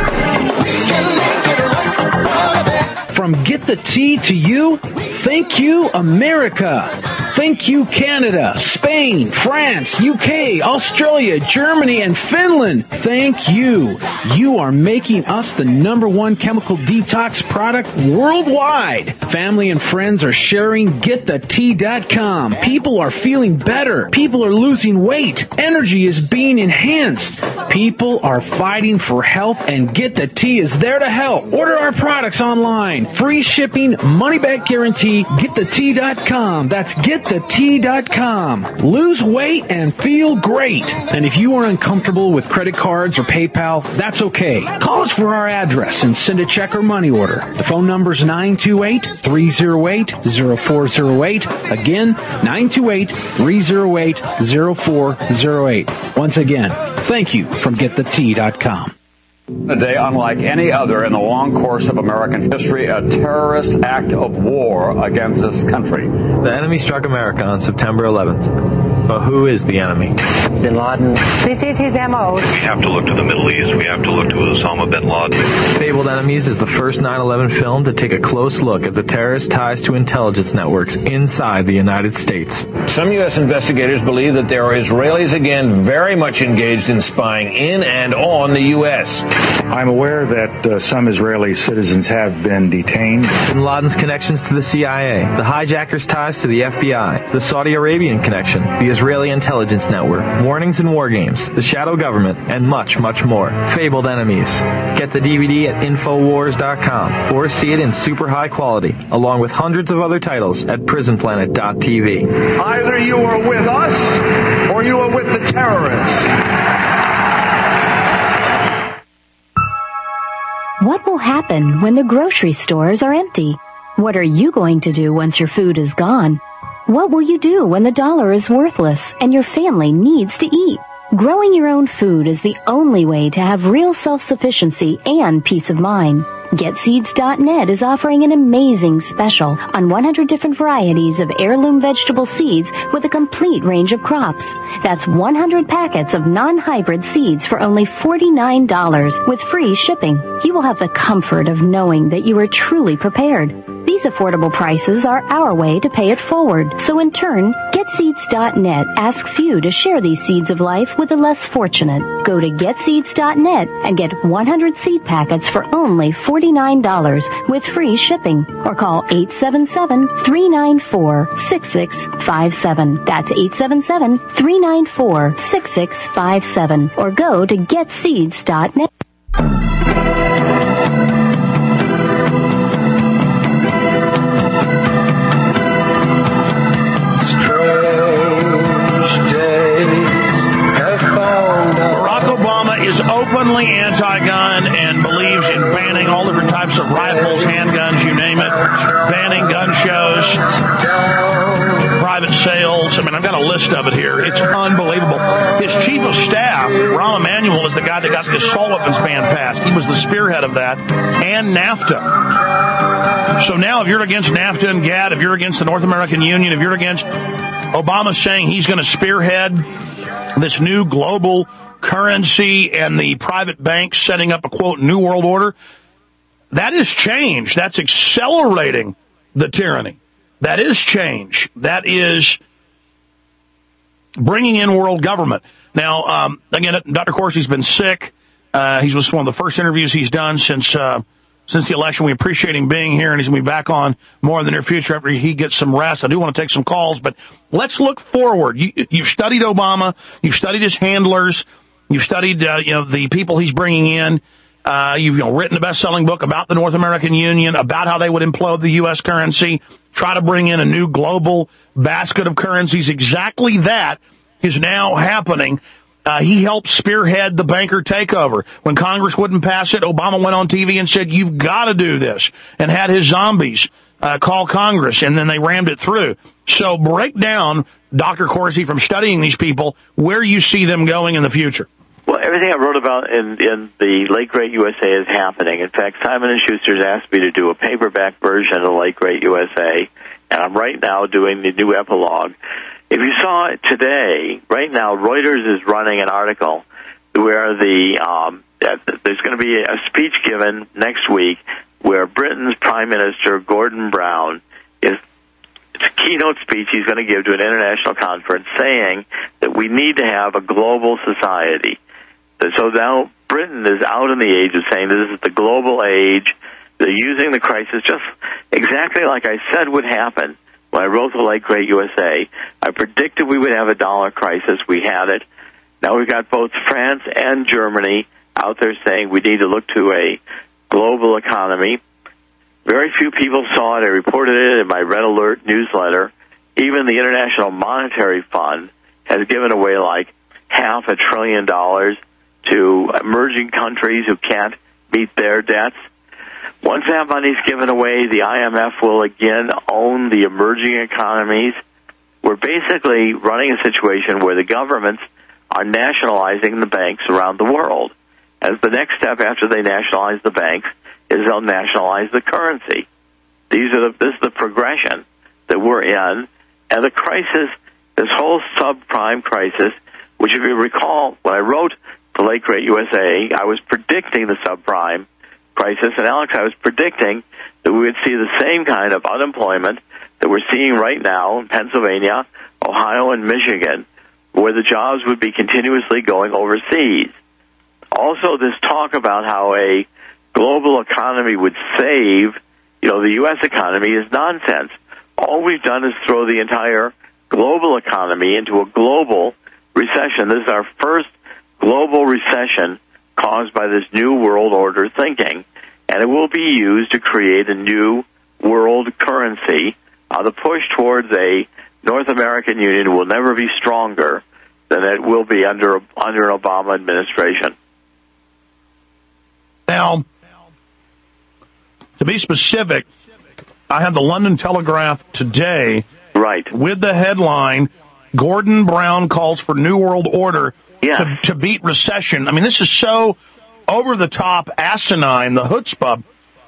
From Get the Tea to you, thank you, America. Thank you, Canada, Spain, France, U K, Australia, Germany, and Finland. Thank you. You are making us the number one chemical detox product worldwide. Family and friends are sharing get the tea dot com. People are feeling better. People are losing weight. Energy is being enhanced. People are fighting for health, and Get the Tea is there to help. Order our products online. Free shipping, money back guarantee, get the tea dot com. That's get the tea dot com. Lose weight and feel great. And if you are uncomfortable with credit cards or PayPal, that's okay. Call us for our address and send a check or money order. The phone number is nine two eight, three oh eight, oh four oh eight. Again, nine two eight, three oh eight, oh four oh eight. Once again, thank you from get the tea dot com. A day unlike any other in the long course of American history, a terrorist act of war against this country. The enemy struck America on September eleventh. But who is the enemy? Bin Laden. This is his M O. We have to look to the Middle East. We have to look to Osama bin Laden. Fabled Enemies is the first nine eleven film to take a close look at the terrorist ties to intelligence networks inside the United States. Some U S investigators believe that there are Israelis again very much engaged in spying in and on the U S. I'm aware that uh, some Israeli citizens have been detained. Bin Laden's connections to the C I A, the hijackers' ties to the F B I, the Saudi Arabian connection, the Israeli intelligence network, warnings and war games, the shadow government, and much, much more. Fabled Enemies. Get the D V D at Infowars dot com or see it in super high quality, along with hundreds of other titles at Prison Planet dot T V. Either you are with us or you are with the terrorists. What will happen when the grocery stores are empty? What are you going to do once your food is gone? What will you do when the dollar is worthless and your family needs to eat? Growing your own food is the only way to have real self-sufficiency and peace of mind. Get Seeds dot net is offering an amazing special on one hundred different varieties of heirloom vegetable seeds with a complete range of crops. That's one hundred packets of non-hybrid seeds for only forty-nine dollars with free shipping. You will have the comfort of knowing that you are truly prepared. These affordable prices are our way to pay it forward. So in turn, Get Seeds dot net asks you to share these seeds of life with the less fortunate. Go to Get Seeds dot net and get one hundred seed packets for only forty-nine dollars with free shipping. Or call eight seven seven, three nine four, six six five seven. That's eight seven seven, three nine four, six six five seven. Or go to Get Seeds dot net. Is openly anti-gun and believes in banning all different types of rifles, handguns, you name it, banning gun shows, private sales. I mean, I've got a list of it here. It's unbelievable. His chief of staff, Rahm Emanuel, is the guy that got the assault weapons ban passed. He was the spearhead of that, and NAFTA. So now if you're against NAFTA and GATT, if you're against the North American Union, if you're against Obama saying he's going to spearhead this new global currency and the private banks setting up a, quote, new world order, that is change. That's accelerating the tyranny. That is change. That is bringing in world government. Now, um, again, Doctor Corsi's been sick. Uh, he's was one of the first interviews he's done since uh, since the election. We appreciate him being here, and he's going to be back on more in the near future after he gets some rest. I do want to take some calls, but let's look forward. You, you've studied Obama. You've studied his handlers. You've studied, uh, you know, the people he's bringing in. Uh, you've, you know, written a best-selling book about the North American Union, about how they would implode the U S currency, try to bring in a new global basket of currencies. Exactly that is now happening. Uh, he helped spearhead the banker takeover. When Congress wouldn't pass it, Obama went on T V and said, you've got to do this, and had his zombies uh, call Congress, and then they rammed it through. So break down, Doctor Corsi, from studying these people, where you see them going in the future. Well, everything I wrote about in, in the Late Great U S A is happening. In fact, Simon and Schuster's asked me to do a paperback version of the Late Great U S A, and I'm right now doing the new epilogue. If you saw it today, right now, Reuters is running an article where the um, there's going to be a speech given next week where Britain's Prime Minister, Gordon Brown, is it's a keynote speech he's going to give to an international conference saying that we need to have a global society. So now Britain is out in the age of saying this is the global age. They're using the crisis just exactly like I said would happen when I wrote the Late Great U S A. I predicted we would have a dollar crisis. We had it. Now we've got both France and Germany out there saying we need to look to a global economy. Very few people saw it. I reported it in my Red Alert newsletter. Even the International Monetary Fund has given away like half a trillion dollars to emerging countries who can't meet their debts. Once that money's given away, the I M F will again own the emerging economies. We're basically running a situation where the governments are nationalizing the banks around the world. As the next step after they nationalize the banks is they'll nationalize the currency. These are the, this is the progression that we're in, and the crisis this whole subprime crisis, which, if you recall, when I wrote The Late Great U S A, I was predicting the subprime crisis, and Alex, I was predicting that we would see the same kind of unemployment that we're seeing right now in Pennsylvania, Ohio, and Michigan, where the jobs would be continuously going overseas. Also, this talk about how a global economy would save, you know, the U S economy is nonsense. All we've done is throw the entire global economy into a global recession. This is our first global recession caused by this new world order thinking, and it will be used to create a new world currency. Uh, the push towards a North American Union will never be stronger than it will be under under an Obama administration. Now, to be specific, I had the London Telegraph today, right, with the headline, Gordon Brown calls for New World Order yes. to, to beat recession. I mean, this is so over-the-top, asinine, the chutzpah.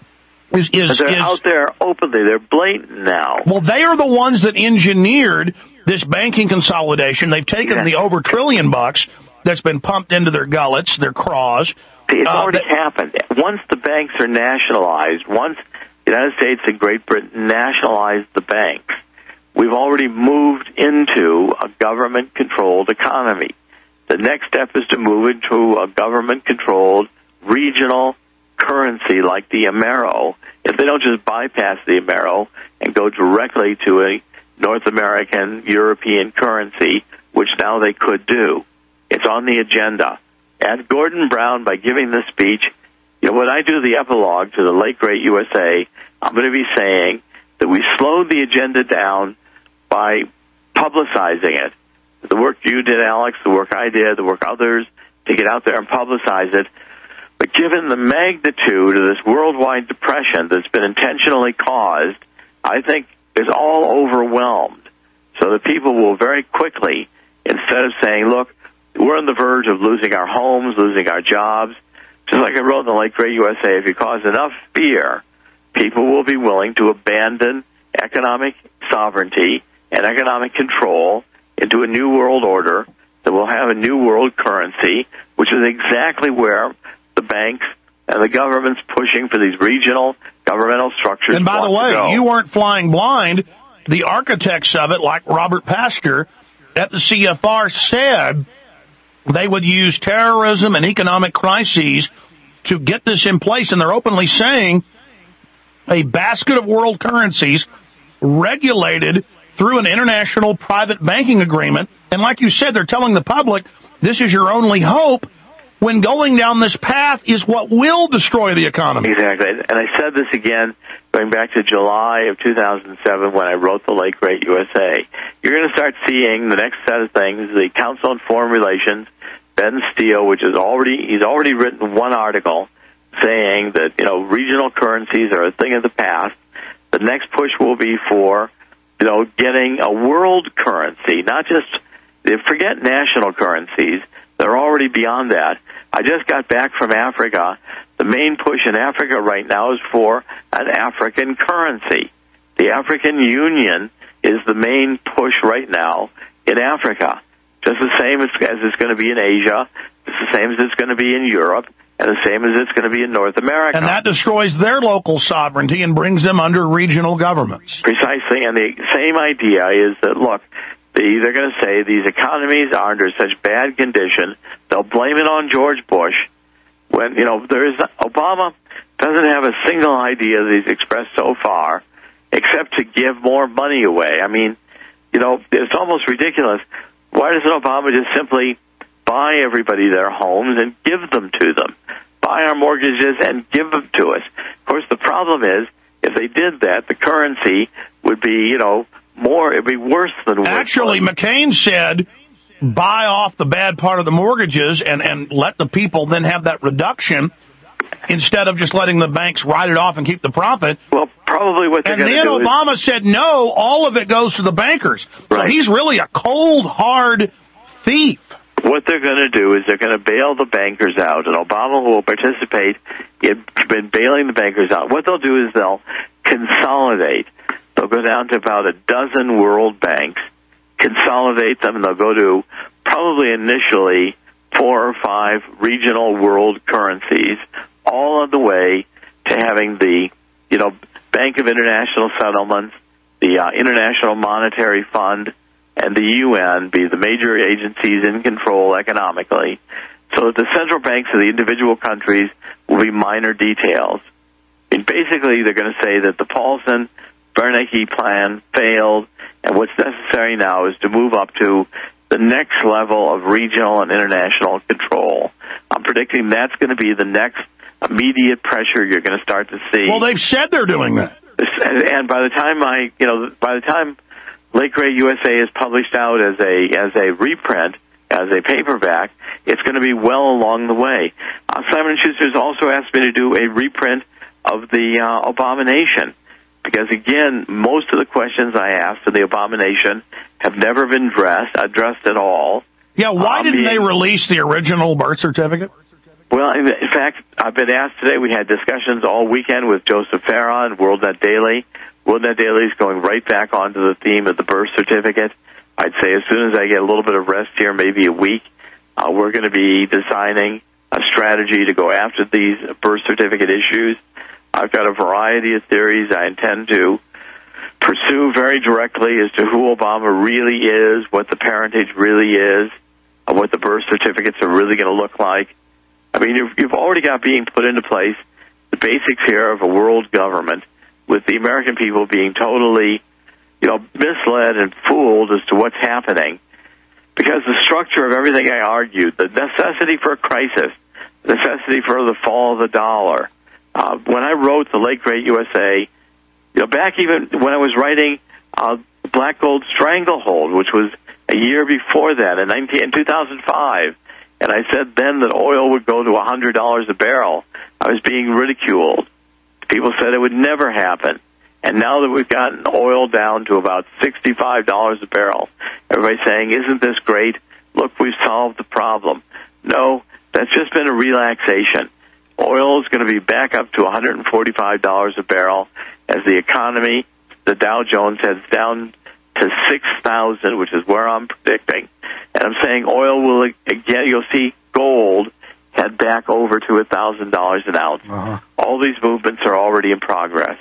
Is, is, they're is, out there openly. They're blatant now. Well, they are the ones that engineered this banking consolidation. They've taken yes. the over trillion bucks that's been pumped into their gullets, their craws. It's uh, already that, happened. Once the banks are nationalized, once the United States and Great Britain nationalized the banks, we've already moved into a government-controlled economy. The next step is to move into a government-controlled regional currency like the Amero. If they don't just bypass the Amero and go directly to a North American, European currency, which now they could do. It's on the agenda. And Gordon Brown, by giving this speech, you know, when I do the epilogue to The Late Great U S A, I'm going to be saying that we slowed the agenda down by publicizing it. The work you did, Alex, the work I did, the work others, to get out there and publicize it. But given the magnitude of this worldwide depression that's been intentionally caused, I think is all overwhelmed. So that people will very quickly, instead of saying, look, we're on the verge of losing our homes, losing our jobs, just like I wrote in The Late Great U S A, if you cause enough fear, people will be willing to abandon economic sovereignty and economic control into a new world order that will have a new world currency, which is exactly where the banks and the government's pushing for these regional governmental structures. And by the way, you weren't flying blind. The architects of it, like Robert Pastor at the C F R, said they would use terrorism and economic crises to get this in place, and they're openly saying a basket of world currencies regulated through an international private banking agreement. And like you said, they're telling the public this is your only hope, when going down this path is what will destroy the economy. Exactly. And I said this again going back to July of two thousand seven when I wrote The Late Great U S A. You're going to start seeing the next set of things, the Council on Foreign Relations, Ben Steele, which is already, he's already written one article saying that, you know, regional currencies are a thing of the past. The next push will be for, you know, getting a world currency, not just, forget national currencies. They're already beyond that. I just got back from Africa. The main push in Africa right now is for an African currency. The African Union is the main push right now in Africa. Just the same as, as it's going to be in Asia, just the same as it's going to be in Europe, and the same as it's going to be in North America. And that destroys their local sovereignty and brings them under regional governments. Precisely, and the same idea is that, look, they're going to say these economies are under such bad condition, they'll blame it on George Bush. When, you know, there is, Obama doesn't have a single idea that he's expressed so far, except to give more money away. I mean, you know, it's almost ridiculous. Why doesn't Obama just simply buy everybody their homes and give them to them? Buy our mortgages and give them to us. Of course, the problem is, if they did that, the currency would be, you know, more, it'd be worse than worse. Actually, McCain said, buy off the bad part of the mortgages and, and let the people then have that reduction instead of just letting the banks write it off and keep the profit. Well, probably what they're going to do. And then Obama is... said, no, all of it goes to the bankers. Right. So he's really a cold, hard thief. What they're going to do is they're going to bail the bankers out, and Obama will participate in, in bailing the bankers out. What they'll do is they'll consolidate. They'll go down to about a dozen world banks, consolidate them, and they'll go to probably initially four or five regional world currencies, all on the way to having the, you know, Bank of International Settlements, the uh, International Monetary Fund, and the U N be the major agencies in control economically, so that the central banks of the individual countries will be minor details. And basically, they're going to say that the Paulson Bernanke plan failed, and what's necessary now is to move up to the next level of regional and international control. I'm predicting that's going to be the next immediate pressure you're going to start to see. Well, they've said they're doing that. And by the time I, you know, by the time Lake Ray U S A is published out as a as a reprint, as a paperback, it's going to be well along the way. Uh, Simon and Schuster's also asked me to do a reprint of the uh, Abomination, because again, most of the questions I asked in the Abomination have never been addressed, addressed at all. Yeah, why um, didn't being, they release the original birth certificate? Well, in fact, I've been asked today. We had discussions all weekend with Joseph Farah and WorldNet Daily. WorldNet Daily is going right back onto the theme of the birth certificate. I'd say as soon as I get a little bit of rest here, maybe a week, uh, we're going to be designing a strategy to go after these birth certificate issues. I've got a variety of theories I intend to pursue very directly as to who Obama really is, what the parentage really is, and what the birth certificates are really going to look like. I mean, you've, you've already got being put into place the basics here of a world government, with the American people being totally, you know, misled and fooled as to what's happening. Because the structure of everything I argued, the necessity for a crisis, the necessity for the fall of the dollar. Uh, when I wrote The Late Great U S A, you know, back even when I was writing uh, Black Gold Stranglehold, which was a year before that, in, nineteen, in two thousand five, and I said then that oil would go to one hundred dollars a barrel, I was being ridiculed. People said it would never happen. And now that we've gotten oil down to about sixty-five dollars a barrel, everybody's saying, isn't this great? Look, we've solved the problem. No, that's just been a relaxation. Oil is going to be back up to one hundred forty-five dollars a barrel as the economy, the Dow Jones, heads down to six thousand, which is where I'm predicting. And I'm saying oil will, again, you'll see gold head back over to one thousand dollars an ounce. Uh-huh. All these movements are already in progress.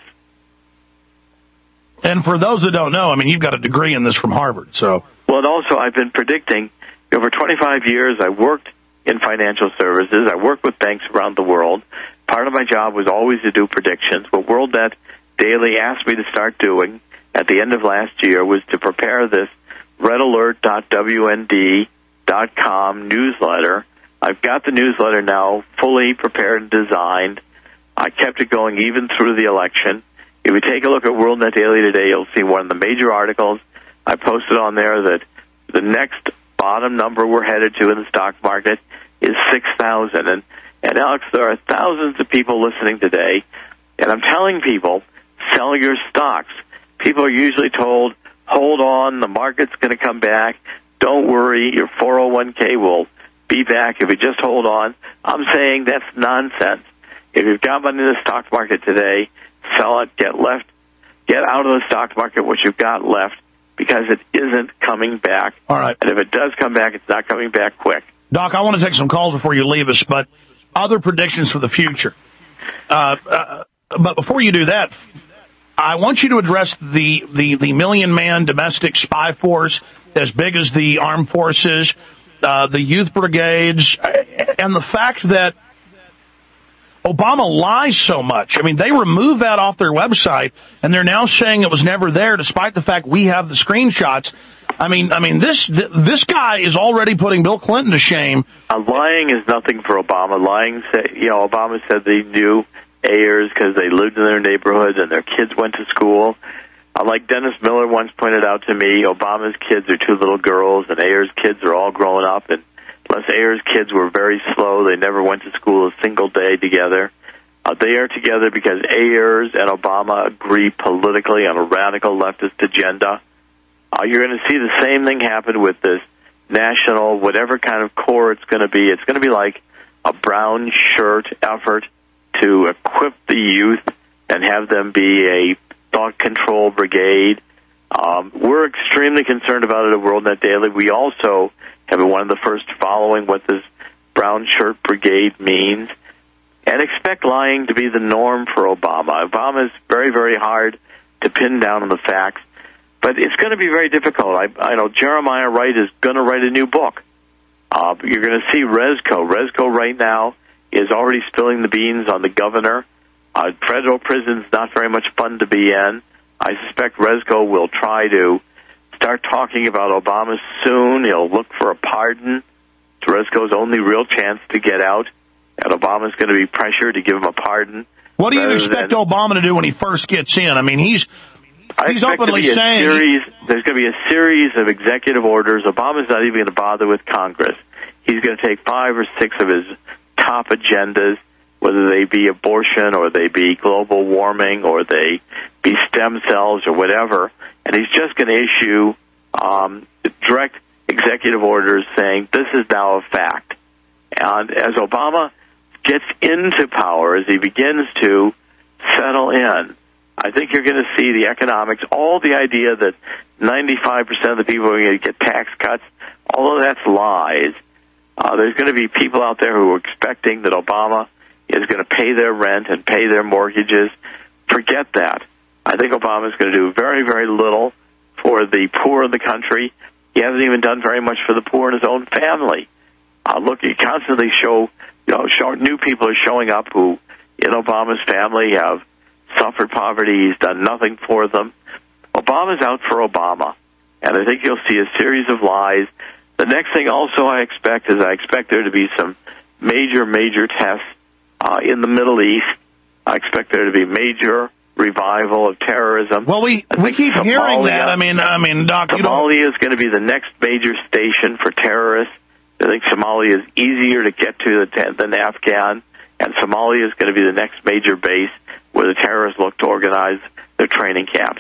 And for those that don't know, I mean, you've got a degree in this from Harvard, so. Well, and also I've been predicting, over twenty-five years I worked in financial services. I worked with banks around the world. Part of my job was always to do predictions. What WorldNet Daily asked me to start doing at the end of last year was to prepare this red alert dot w n d dot com newsletter. I've got the newsletter now fully prepared and designed. I kept it going even through the election. If you take a look at WorldNet Daily today, you'll see one of the major articles I posted on there that the next bottom number we're headed to in the stock market is six thousand. And, and Alex, there are thousands of people listening today, and I'm telling people, sell your stocks. People are usually told, hold on, the market's going to come back. Don't worry, your four oh one k will be back if you just hold on. I'm saying that's nonsense. If you've got money in the stock market today, sell it, get left, get out of the stock market what you've got left, because it isn't coming back. All right. And if it does come back, it's not coming back quick. Doc, I want to take some calls before you leave us, but other predictions for the future. Uh, uh, but before you do that, I want you to address the, the, the million-man domestic spy force as big as the armed forces, uh, the youth brigades, and the fact that Obama lies so much. I mean, they removed that off their website, and they're now saying it was never there, despite the fact we have the screenshots. I mean, I mean, this this guy is already putting Bill Clinton to shame. Uh, lying is nothing for Obama. Lying, say, you know, Obama said they knew Ayers because they lived in their neighborhoods and their kids went to school. Uh, like Dennis Miller once pointed out to me, Obama's kids are two little girls, and Ayers' kids are all grown up, and unless Ayers' kids were very slow, they never went to school a single day together. Uh, they are together because Ayers and Obama agree politically on a radical leftist agenda. Uh, you're going to see the same thing happen with this national, whatever kind of core it's going to be. It's going to be like a brown shirt effort to equip the youth and have them be a thought control brigade. Um, we're extremely concerned about it at WorldNet Daily. We also have been one of the first following what this brown shirt brigade means, and expect lying to be the norm for Obama. Obama is very, very hard to pin down on the facts, but it's going to be very difficult. I, I know Jeremiah Wright is going to write a new book. Uh, you're going to see Rezko. Rezko right now is already spilling the beans on the governor. Uh, federal prison's not very much fun to be in. I suspect Rezko will try to start talking about Obama soon. He'll look for a pardon. It's Rezko's only real chance to get out, and Obama's going to be pressured to give him a pardon. What do you expect than, Obama to do when he first gets in? I mean, he's I he's openly to be saying... A series, there's going to be a series of executive orders. Obama's not even going to bother with Congress. He's going to take five or six of his top agendas, whether they be abortion or they be global warming or they be stem cells or whatever, and he's just going to issue um, direct executive orders saying this is now a fact. And as Obama gets into power, as he begins to settle in, I think you're going to see the economics, all the idea that ninety-five percent of the people are going to get tax cuts, although that's lies. Uh, there's going to be people out there who are expecting that Obama is going to pay their rent and pay their mortgages. Forget that. I think Obama is going to do very, very little for the poor in the country. He hasn't even done very much for the poor in his own family. Uh, look, he constantly show, you know, show, new people are showing up who, in Obama's family, have suffered poverty. He's done nothing for them. Obama's out for Obama, and I think you'll see a series of lies. The next thing also I expect is I expect there to be some major, major tests uh, in the Middle East. I expect there to be major revival of terrorism. Well, we we keep Somalia, hearing that. I mean, I mean, Doc, you Somalia is going to be the next major station for terrorists. I think Somalia is easier to get to than Afghan, and Somalia is going to be the next major base where the terrorists look to organize their training camps.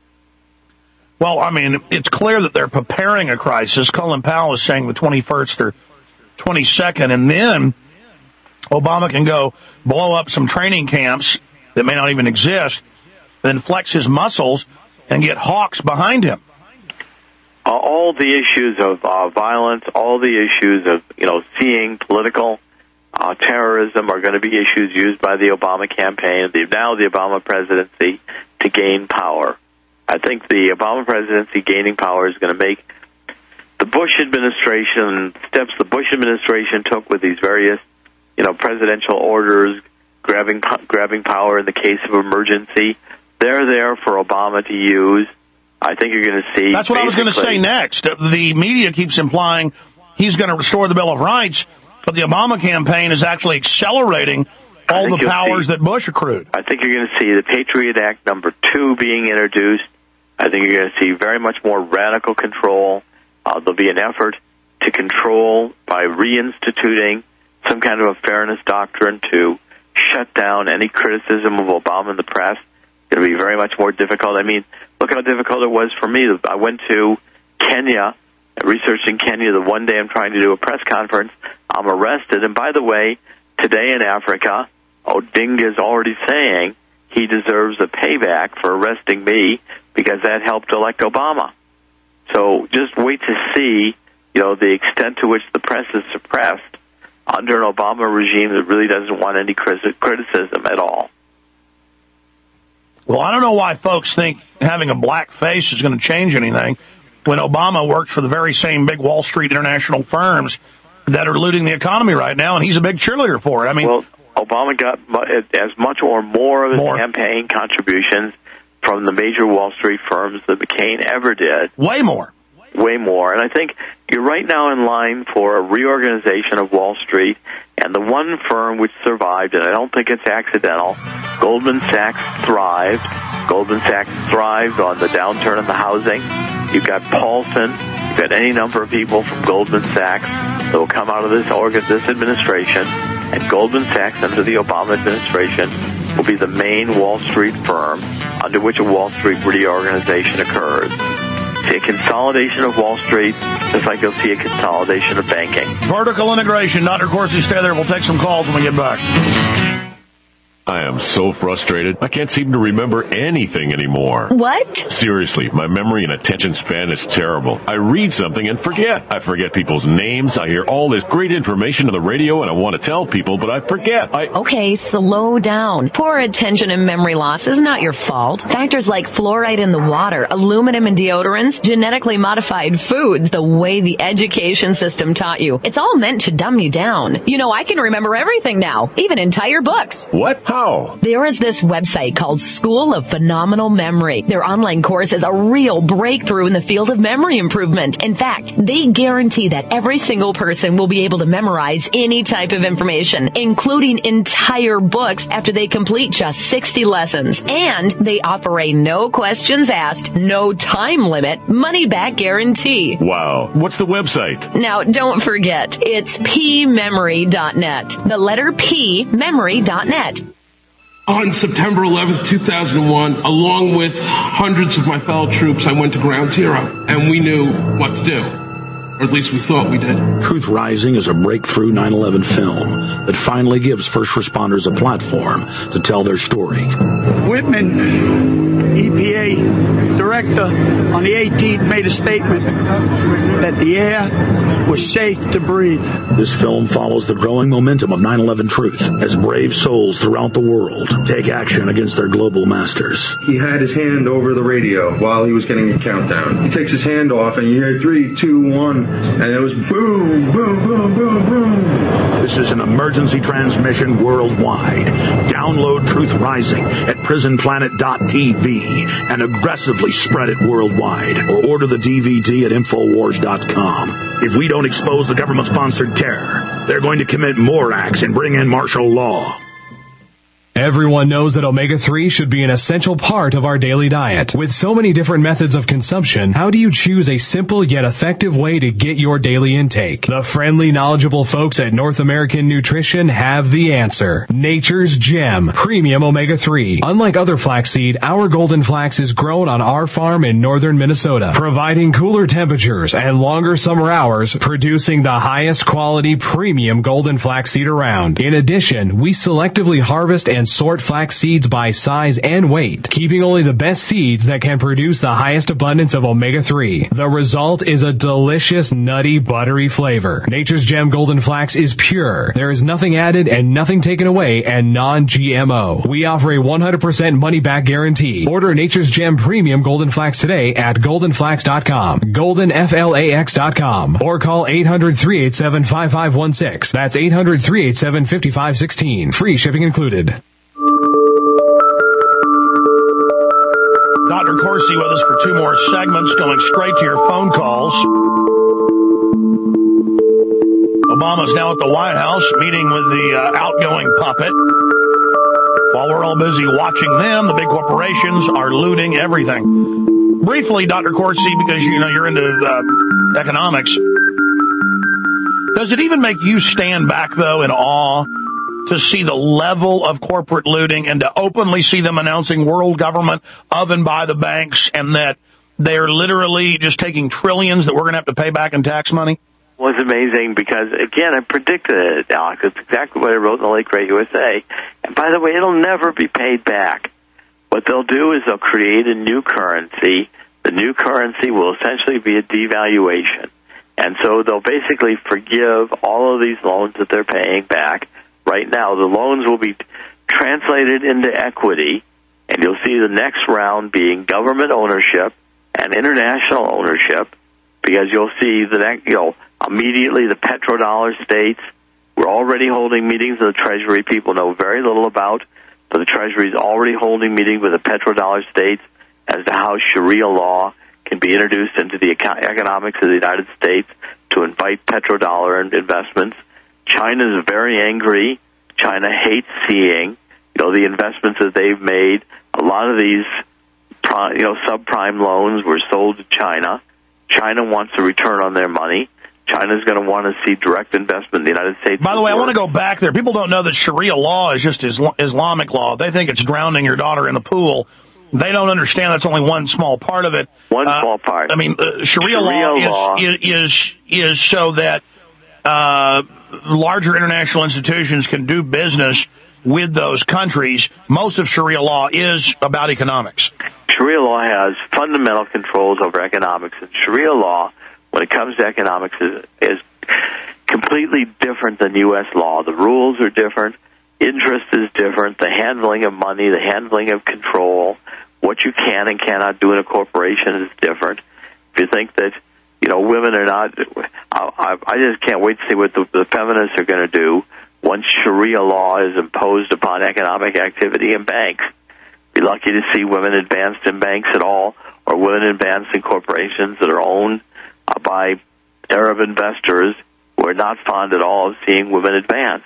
Well, I mean, it's clear that they're preparing a crisis. Colin Powell is saying the twenty-first or twenty-second, and then Obama can go blow up some training camps that may not even exist, then flex his muscles and get hawks behind him. Uh, all the issues of uh, violence, all the issues of, you know, seeing political uh, terrorism are going to be issues used by the Obama campaign, the, now the Obama presidency, to gain power. I think the Obama presidency gaining power is going to make the Bush administration, steps the Bush administration took with these various, you know, presidential orders, grabbing grabbing power in the case of emergency. They're there for Obama to use. I think you're going to see... That's what I was going to say next. The media keeps implying he's going to restore the Bill of Rights, but the Obama campaign is actually accelerating all the powers see, that Bush accrued. I think you're going to see the Patriot Act number two being introduced. I think you're going to see very much more radical control. Uh, there'll be an effort to control by reinstituting some kind of a fairness doctrine to shut down any criticism of Obama in the press. It's going to be very much more difficult. I mean, look how difficult it was for me. I went to Kenya, researching Kenya the one day I'm trying to do a press conference. I'm arrested. And by the way, today in Africa, Odinga is already saying he deserves a payback for arresting me because that helped elect Obama. So just wait to see, you know, the extent to which the press is suppressed under an Obama regime that really doesn't want any criticism at all. Well, I don't know why folks think having a black face is going to change anything when Obama works for the very same big Wall Street international firms that are looting the economy right now, and he's a big cheerleader for it. I mean, well, Obama got as much or more of his more. campaign contributions from the major Wall Street firms that McCain ever did. Way more. Way more. And I think you're right now in line for a reorganization of Wall Street, and the one firm which survived, and I don't think it's accidental, Goldman Sachs thrived. Goldman Sachs thrived on the downturn in the housing. You've got Paulson, you've got any number of people from Goldman Sachs that will come out of this organ, this administration, and Goldman Sachs under the Obama administration will be the main Wall Street firm under which a Wall Street reorganization occurs. See a consolidation of Wall Street, just like you'll see a consolidation of banking. Vertical integration. Doctor Corsi, stay there. We'll take some calls when we get back. I am so frustrated. I can't seem to remember anything anymore. What? Seriously, my memory and attention span is terrible. I read something and forget. I forget people's names. I hear all this great information on the radio and I want to tell people, but I forget. I... Okay, slow down. Poor attention and memory loss is not your fault. Factors like fluoride in the water, aluminum in deodorants, genetically modified foods, the way the education system taught you. It's all meant to dumb you down. You know, I can remember everything now, even entire books. What? How? There is this website called School of Phenomenal Memory. Their online course is a real breakthrough in the field of memory improvement. In fact, they guarantee that every single person will be able to memorize any type of information, including entire books, after they complete just sixty lessons. And they offer a no questions asked, no time limit, money back guarantee. Wow. What's the website? Now, don't forget, it's p memory dot net. The letter P, memory dot net. On September eleventh, two thousand one, along with hundreds of my fellow troops, I went to Ground Zero, and we knew what to do. Or at least we thought we did. Truth Rising is a breakthrough nine eleven film that finally gives first responders a platform to tell their story. Whitman, E P A director, on the eighteenth made a statement that the air was safe to breathe. This film follows the growing momentum of nine eleven truth as brave souls throughout the world take action against their global masters. He had his hand over the radio while he was getting a countdown. He takes his hand off and you hear three, two, one, and it was boom, boom, boom, boom, boom. This is an emergency transmission worldwide. Download Truth Rising at prison planet dot t v and aggressively spread it worldwide, or order the D V D at infowars dot com. If we don't expose the government-sponsored terror, they're going to commit more acts and bring in martial law. Everyone knows that omega three should be an essential part of our daily diet. With so many different methods of consumption, how do you choose a simple yet effective way to get your daily intake? The friendly, knowledgeable folks at North American Nutrition have the answer. Nature's Gem Premium Omega three. Unlike other flaxseed, our golden flax is grown on our farm in northern Minnesota, providing cooler temperatures and longer summer hours, producing the highest quality premium golden flaxseed around. In addition, we selectively harvest and sort flax seeds by size and weight, keeping only the best seeds that can produce the highest abundance of omega three. The result is a delicious, nutty, buttery flavor. Nature's Gem Golden Flax is pure. There is nothing added and nothing taken away, and non G M O. We offer a one hundred percent money-back guarantee. Order Nature's Gem Premium Golden Flax today at golden flax dot com, golden flax dot com, or call eight hundred, three eight seven, five five one six. That's eight hundred, three eight seven, five five one six. Free shipping included. Doctor Corsi with us for two more segments, going straight to your phone calls. Obama's now at the White House meeting with the uh, outgoing puppet. While we're all busy watching them, the big corporations are looting everything. Briefly, Doctor Corsi, because you know you're into uh, economics, does it even make you stand back, though, in awe to see the level of corporate looting and to openly see them announcing world government of and by the banks, and that they're literally just taking trillions that we're going to have to pay back in tax money? Well, it's amazing because, again, I predicted it, Alex. It's exactly what I wrote in the Late Great U S A. And by the way, it'll never be paid back. What they'll do is they'll create a new currency. The new currency will essentially be a devaluation. And so they'll basically forgive all of these loans that they're paying back. Right now, the loans will be translated into equity, and you'll see the next round being government ownership and international ownership, because you'll see the next, you know, immediately the petrodollar states. We're already holding meetings with the Treasury. People know very little about, but the Treasury is already holding meetings with the petrodollar states as to how Sharia law can be introduced into the economics of the United States to invite petrodollar investments. China is very angry. China hates seeing, you know, the investments that they've made. A lot of these, you know, subprime loans were sold to China. China wants a return on their money. China's going to want to see direct investment in the United States. By the way, I want to go back there. People don't know that Sharia law is just Islamic law. They think it's drowning your daughter in the pool. They don't understand that's only one small part of it. One uh, small part. I mean, uh, Sharia, Sharia law, law. Is, is is is so that uh, larger international institutions can do business with those countries, most of Sharia law is about economics. Sharia law has fundamental controls over economics, and Sharia law, when it comes to economics, is, is completely different than U S law. The rules are different, interest is different, the handling of money, the handling of control, what you can and cannot do in a corporation is different. If you think that, you know, women are not, I, I just can't wait to see what the, the feminists are going to do once Sharia law is imposed upon economic activity in banks. Be lucky to see women advanced in banks at all, or women advanced in corporations that are owned uh, by Arab investors who are not fond at all of seeing women advance.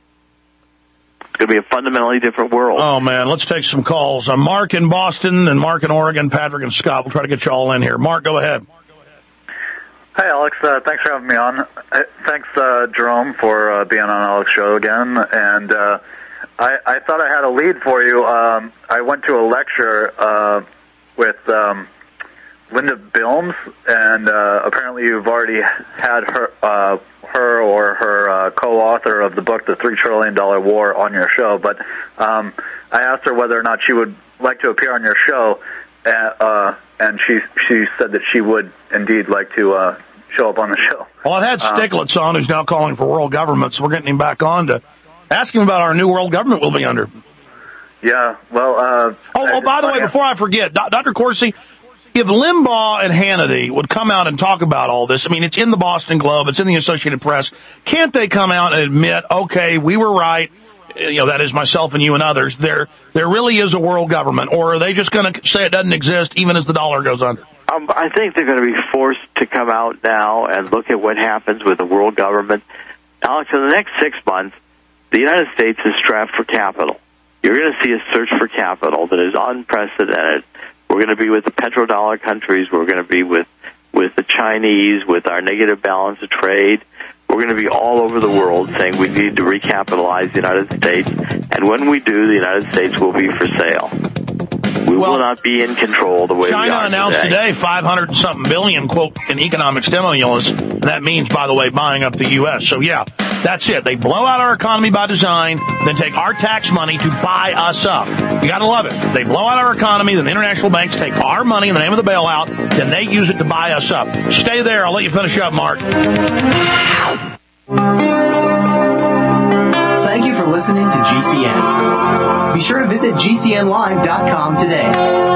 It's going to be a fundamentally different world. Oh, man, let's take some calls. I'm Mark in Boston and Mark in Oregon, Patrick and Scott. We'll try to get you all in here. Mark, go ahead. Hey, Alex. Uh, thanks for having me on. Uh, thanks, uh, Jerome, for uh, being on Alex's show again. And uh, I, I thought I had a lead for you. Um, I went to a lecture uh, with um, Linda Bilmes, and uh, apparently you've already had her uh, her or her uh, co-author of the book, The Three Trillion Dollar War, on your show. But um, I asked her whether or not she would like to appear on your show, uh, uh, and she she said that she would indeed like to uh, show up on the show. Well, I've had Stiglitz um, on, who's now calling for world government, so we're getting him back on to ask him about our new world government we'll be under. Yeah, well... Uh, oh, oh, by the way, before I forget, Doctor Corsi, if Limbaugh and Hannity would come out and talk about all this, I mean, it's in the Boston Globe, it's in the Associated Press, can't they come out and admit, okay, we were right, you know, that is myself and you and others, there there really is a world government, or are they just going to say it doesn't exist even as the dollar goes under? Um, I think they're going to be forced to come out now and look at what happens with the world government. Alex, in the next six months, the United States is strapped for capital. You're going to see a search for capital that is unprecedented. We're going to be with the petrodollar countries. We're going to be with, with the Chinese, with our negative balance of trade. We're going to be all over the world saying we need to recapitalize the United States. And when we do, the United States will be for sale. We well, will not be in control the way China we are announced today. today five hundred something billion, quote, in economic stimulus. That means, by the way, buying up the U S. So, yeah, that's it. They blow out our economy by design, then take our tax money to buy us up. You got to love it. They blow out our economy, then the international banks take our money in the name of the bailout, then they use it to buy us up. Stay there. I'll let you finish up, Mark. Thank you for listening to G C N. Be sure to visit G C N live dot com today.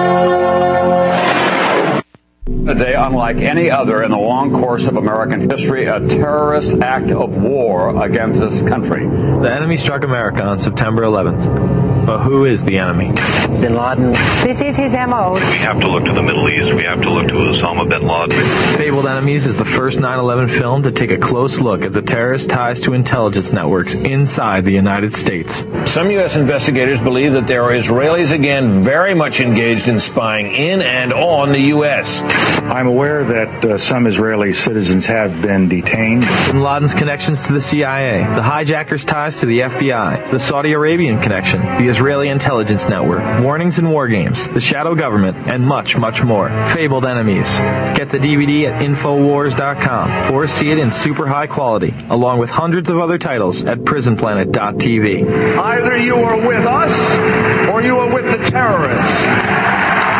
A day unlike any other in the long course of American history, a terrorist act of war against this country. The enemy struck America on September eleventh. But who is the enemy? Bin Laden. This is his M O. We have to look to the Middle East. We have to look to Osama bin Laden. Fabled Enemies is the first nine eleven film to take a close look at the terrorist ties to intelligence networks inside the United States. Some U S investigators believe that there are Israelis again very much engaged in spying in and on the U S. I'm aware that uh, some Israeli citizens have been detained. Bin Laden's connections to the C I A, the hijackers' ties to the F B I, the Saudi Arabian connection, the Israeli intelligence network, warnings and war games, the shadow government, and much, much more. Fabled Enemies. Get the D V D at Infowars dot com or see it in super high quality, along with hundreds of other titles at Prison Planet dot T V. Either you are with us or you are with the terrorists.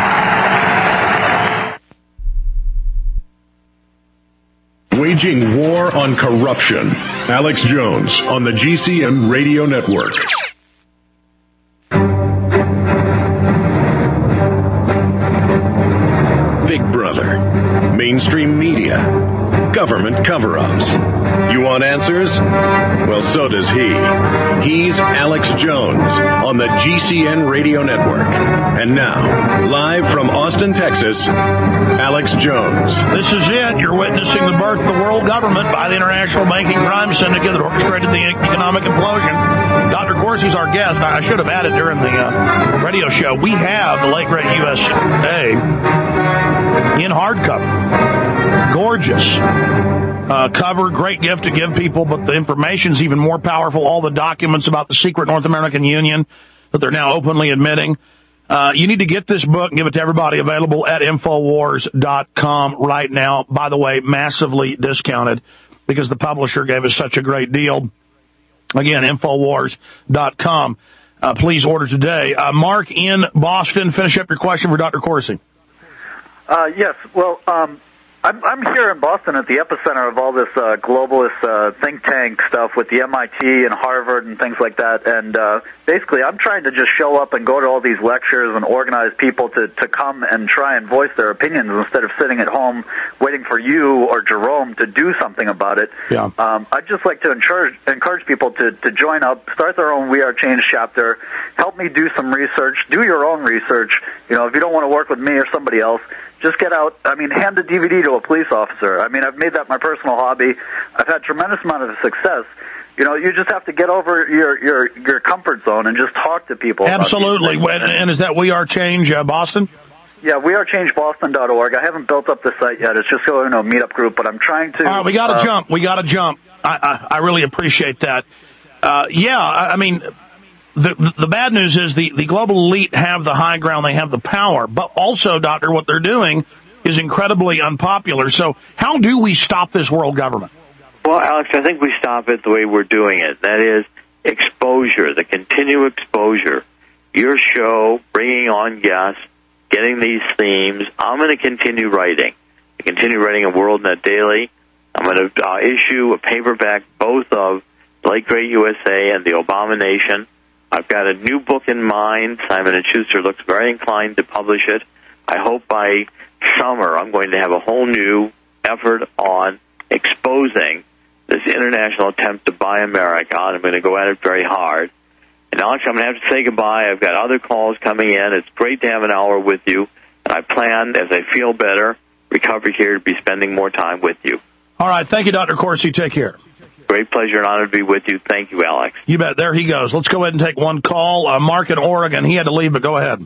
Waging war on corruption. Alex Jones on the G C N Radio Network. Big Brother, mainstream media, government cover-ups. You want answers? Well, so does he. He's Alex Jones on the G C N Radio Network. And now, live from Austin, Texas, Alex Jones. This is it. You're witnessing the birth of the world government by the international banking crime syndicate that orchestrated the economic implosion. Doctor Corsi's our guest. I should have added during the uh, radio show. We have the late, great U S A in hardcover. Gorgeous. Uh, cover, great gift to give people, but the information's even more powerful. All the documents about the secret North American Union that they're now openly admitting. Uh, you need to get this book and give it to everybody. Available at Infowars dot com right now. By the way, massively discounted because the publisher gave us such a great deal. Again, Infowars dot com. Uh, please order today. Uh, Mark in Boston, finish up your question for Doctor Corsi. Uh, yes. Well, um, I'm, I'm here in Boston at the epicenter of all this uh, globalist uh, think tank stuff with the M I T and Harvard and things like that. And uh, basically, I'm trying to just show up and go to all these lectures and organize people to, to come and try and voice their opinions instead of sitting at home waiting for you or Jerome to do something about it. Yeah. Um, I'd just like to encourage, encourage people to, to join up, start their own We Are Change chapter, help me do some research, do your own research. You know, if you don't want to work with me or somebody else, just get out, I mean, hand a D V D to a police officer. I mean, I've made that my personal hobby. I've had tremendous amount of success. You know, you just have to get over your your, your comfort zone and just talk to people. Absolutely. And, and is that We Are Change uh, Boston? Yeah, we are change boston dot org. I haven't built up the site yet. It's just a you know, meetup group, but I'm trying to... All right, we got to uh, jump. We got to jump. I, I, I really appreciate that. Uh, yeah, I, I mean... The, the the bad news is the, the global elite have the high ground, they have the power, but also, Doctor, what they're doing is incredibly unpopular. So how do we stop this world government? Well, Alex, I think we stop it the way we're doing it. That is exposure, the continued exposure. Your show, bringing on guests, getting these themes. I'm going to continue writing. I continue writing a WorldNet Daily. I'm going to uh, issue a paperback, both of Late Great U S A and The Obama Nation. I've got a new book in mind. Simon and Schuster looks very inclined to publish it. I hope by summer I'm going to have a whole new effort on exposing this international attempt to buy America, and I'm going to go at it very hard. And Alex, I'm going to have to say goodbye. I've got other calls coming in. It's great to have an hour with you, and I plan, as I feel better, recover here, to be spending more time with you. All right. Thank you, Doctor Corsi. Take care. Great pleasure and honor to be with you. Thank you, Alex. You bet. There he goes. Let's go ahead and take one call. Uh, Mark in Oregon. He had to leave, but go ahead.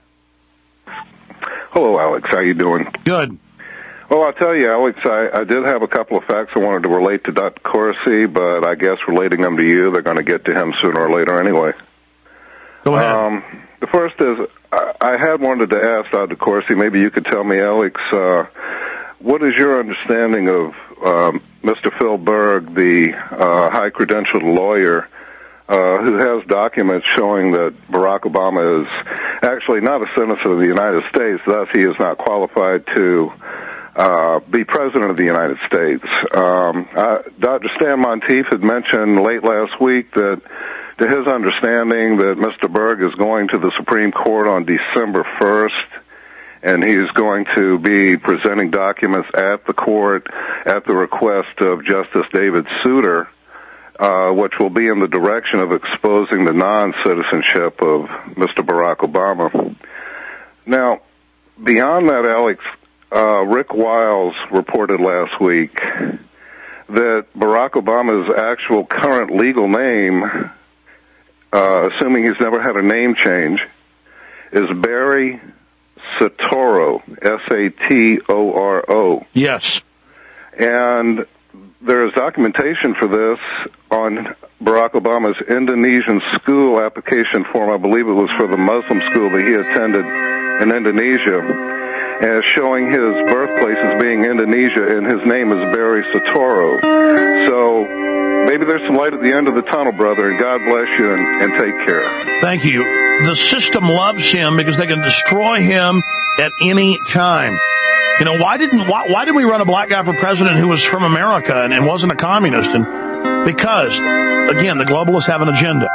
Hello, Alex. How you doing? Good. Well, I'll tell you, Alex, I, I did have a couple of facts I wanted to relate to Doctor Corsi, but I guess relating them to you, they're going to get to him sooner or later anyway. Go ahead. Um, the first is, I, I had wanted to ask Doctor Corsi, maybe you could tell me, Alex, uh, what is your understanding of um, Mister Phil Berg, the uh, high-credentialed lawyer uh, who has documents showing that Barack Obama is actually not a citizen of the United States, thus he is not qualified to uh, be president of the United States. Um, uh, Doctor Stan Monteith had mentioned late last week that, to his understanding, that Mister Berg is going to the Supreme Court on December first, and he's going to be presenting documents at the court at the request of Justice David Souter, uh, which will be in the direction of exposing the non-citizenship of Mister Barack Obama. Now, beyond that, Alex, uh, Rick Wiles reported last week that Barack Obama's actual current legal name, uh, assuming he's never had a name change, is Barry Soetoro, S A T O R O. Yes. And there is documentation for this on Barack Obama's Indonesian school application form. I believe it was for the Muslim school that he attended in Indonesia, as showing his birthplace as being Indonesia, and his name is Barry Soetoro. So maybe there's some light at the end of the tunnel, brother, and God bless you, and, and take care. Thank you. The system loves him because they can destroy him at any time. You know, why didn't why, why did we run a black guy for president who was from America and, and wasn't a communist? And because, again, the globalists have an agenda.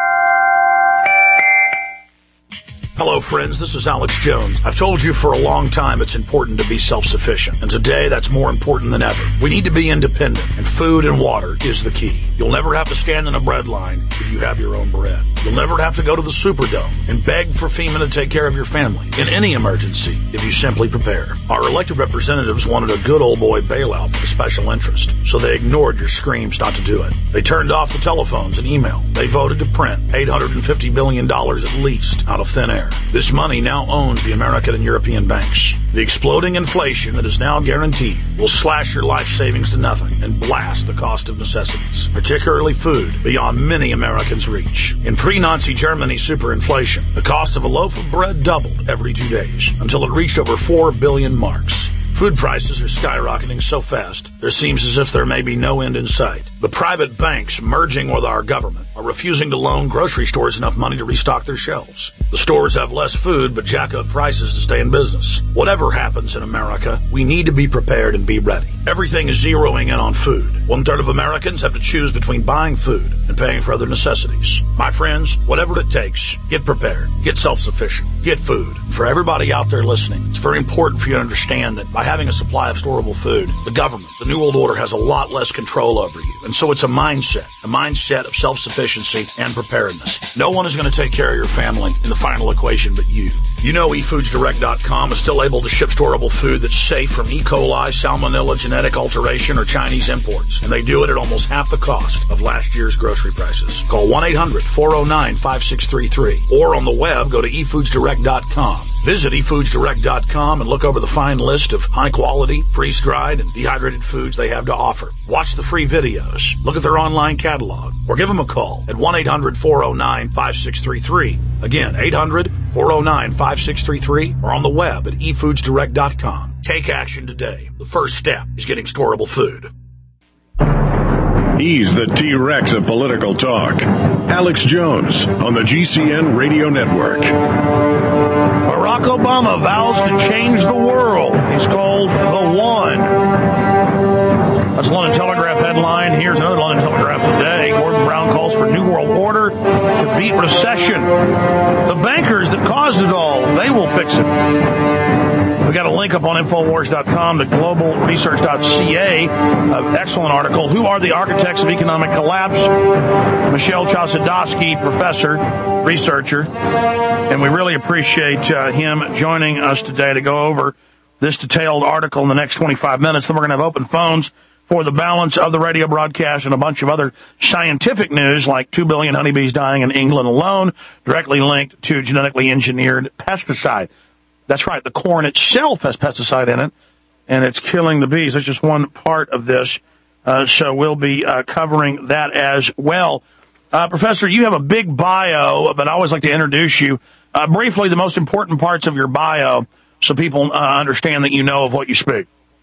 Hello, friends. This is Alex Jones. I've told you for a long time it's important to be self-sufficient, and today that's more important than ever. We need to be independent, and food and water is the key. You'll never have to stand in a bread line if you have your own bread. You'll never have to go to the Superdome and beg for FEMA to take care of your family in any emergency if you simply prepare. Our elected representatives wanted a good old boy bailout for the special interest, so they ignored your screams not to do it. They turned off the telephones and email. They voted to print eight hundred fifty billion dollars at least out of thin air. This money now owns the American and European banks. The exploding inflation that is now guaranteed will slash your life savings to nothing and blast the cost of necessities, particularly food, beyond many Americans' reach. In pre-Nazi Germany superinflation, the cost of a loaf of bread doubled every two days until it reached over four billion marks. Food prices are skyrocketing so fast, there seems as if there may be no end in sight. The private banks merging with our government are refusing to loan grocery stores enough money to restock their shelves. The stores have less food, but jack up prices to stay in business. Whatever happens in America, we need to be prepared and be ready. Everything is zeroing in on food. One third of Americans have to choose between buying food and paying for other necessities. My friends, whatever it takes, get prepared, get self-sufficient, get food. For everybody out there listening, it's very important for you to understand that by having a supply of storable food, the government, the New World Order, has a lot less control over you. And so it's a mindset, a mindset of self-sufficiency and preparedness. No one is going to take care of your family in the final equation but you. You know e foods direct dot com is still able to ship storable food that's safe from E. coli, salmonella, genetic alteration, or Chinese imports. And they do it at almost half the cost of last year's grocery prices. Call one eight hundred four oh nine five six three three. Or on the web, go to e foods direct dot com. Visit e foods direct dot com and look over the fine list of high-quality, freeze-dried, and dehydrated foods they have to offer. Watch the free videos, look at their online catalog, or give them a call at one eight hundred four oh nine five six three three. Again, eight hundred four oh nine five six three three, or on the web at e foods direct dot com. Take action today. The first step is getting storable food. He's the T-Rex of political talk. Alex Jones on the G C N Radio Network. Barack Obama vows to change the world. He's called the One. That's a London Telegraph headline. Here's another London Telegraph today. Gordon Brown calls for New World Order to beat recession. The bankers that caused it all, they will fix it. We got a link up on Infowars dot com to global research dot c a. An excellent article. Who are the architects of economic collapse? Michelle Chossudovsky, professor, researcher. And we really appreciate uh, him joining us today to go over this detailed article in the next twenty-five minutes. Then we're going to have open phones for the balance of the radio broadcast and a bunch of other scientific news, like two billion honeybees dying in England alone, directly linked to genetically engineered pesticide. That's right, the corn itself has pesticide in it, and it's killing the bees. That's just one part of this, uh, so we'll be uh, covering that as well. Uh, Professor, you have a big bio, but I always like to introduce you. Uh, briefly, the most important parts of your bio, so people uh, understand that you know of what you speak.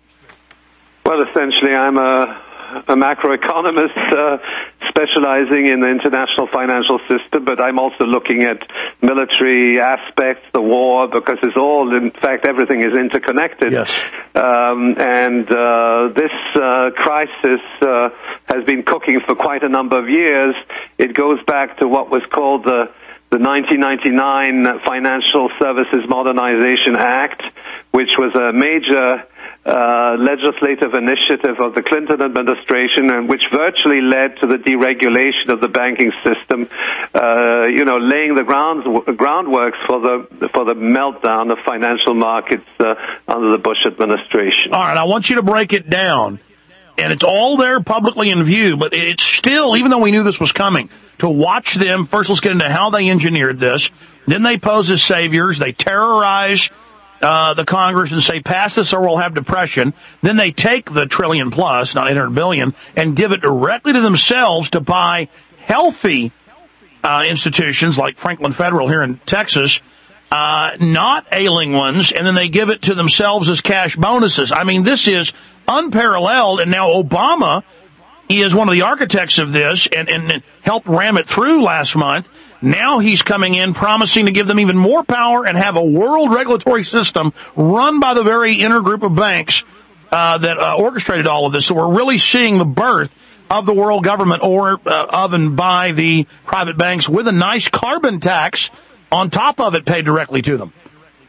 Well, essentially, I'm a, a macroeconomist uh, specializing in the international financial system, but I'm also looking at military aspects, the war, because it's all, in fact, everything is interconnected. Yes. Um, and uh, this uh, crisis uh, has been cooking for quite a number of years. It goes back to what was called the the nineteen ninety-nine Financial Services Modernization Act, which was a major uh, legislative initiative of the Clinton administration, and which virtually led to the deregulation of the banking system, uh, you know, laying the ground, groundworks for the for the meltdown of financial markets uh, under the Bush administration. All right, I want you to break it down. And it's all there publicly in view, but it's still, even though we knew this was coming, to watch them. First, let's get into how they engineered this. Then they pose as saviors. They terrorize uh, the Congress and say, pass this or we'll have depression. Then they take the trillion plus, not eight hundred billion, and give it directly to themselves to buy healthy uh, institutions like Franklin Federal here in Texas, uh, not ailing ones, and then they give it to themselves as cash bonuses. I mean, this is unparalleled, and now Obama, he is one of the architects of this and, and helped ram it through last month. Now he's coming in promising to give them even more power and have a world regulatory system run by the very inner group of banks uh, that uh, orchestrated all of this. So we're really seeing the birth of the world government or uh, of and by the private banks with a nice carbon tax on top of it paid directly to them.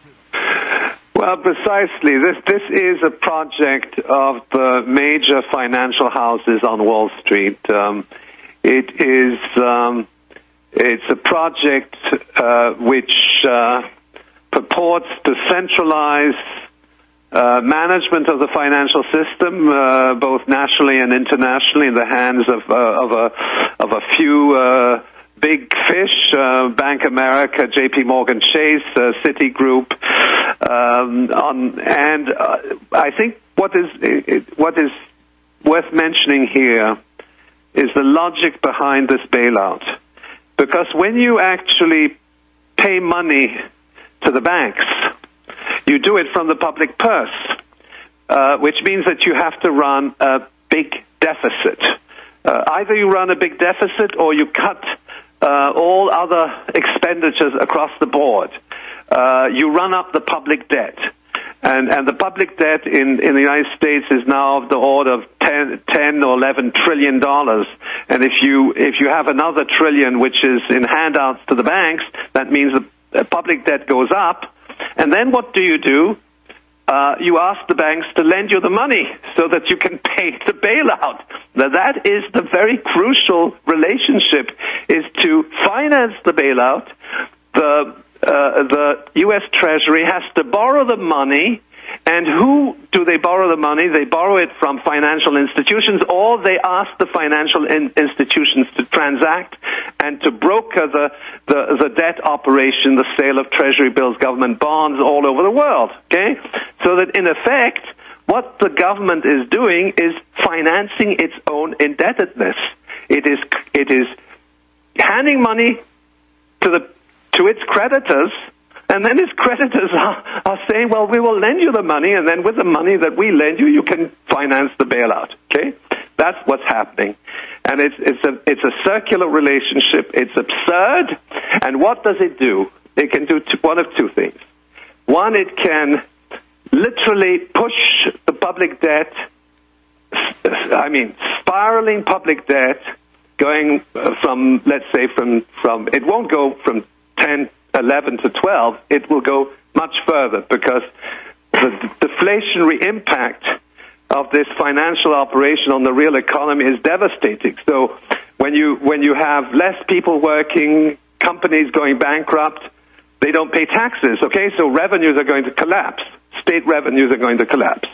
Well, precisely. This this is a project of the major financial houses on Wall Street. Um, it is um, it's a project uh, which uh, purports to centralize uh, management of the financial system, uh, both nationally and internationally, in the hands of uh, of a of a few. Uh, Big fish, uh, Bank America, J P Morgan Chase, uh, Citigroup, um, on, and uh, I think what is it, what is worth mentioning here is the logic behind this bailout. Because when you actually pay money to the banks, you do it from the public purse, uh, which means that you have to run a big deficit. Uh, either you run a big deficit or you cut uh, all other expenditures across the board. Uh, you run up the public debt. And, and the public debt in, in the United States is now of the order of ten, ten or eleven trillion dollars. And if you, if you have another trillion, which is in handouts to the banks, that means the public debt goes up. And then what do you do? Uh, you ask the banks to lend you the money so that you can pay the bailout. Now that is the very crucial relationship, is to finance the bailout. The Uh, the U S Treasury has to borrow the money, and who do they borrow the money? They borrow it from financial institutions, or they ask the financial in- institutions to transact and to broker the, the, the debt operation, the sale of Treasury bills, government bonds all over the world, okay? So that in effect, what the government is doing is financing its own indebtedness. It is, it is handing money to the to its creditors, and then its creditors are, are saying, well, we will lend you the money, and then with the money that we lend you, you can finance the bailout. Okay? That's what's happening. And it's, it's, a, it's a circular relationship. It's absurd. And what does it do? It can do two, one of two things. One, it can literally push the public debt, I mean, spiraling public debt, going from, let's say, from, from it won't go from ten, eleven to twelve, it will go much further, because the deflationary impact of this financial operation on the real economy is devastating. So when you when you have less people working, companies going bankrupt, they don't pay taxes, okay? So revenues are going to collapse. State revenues are going to collapse.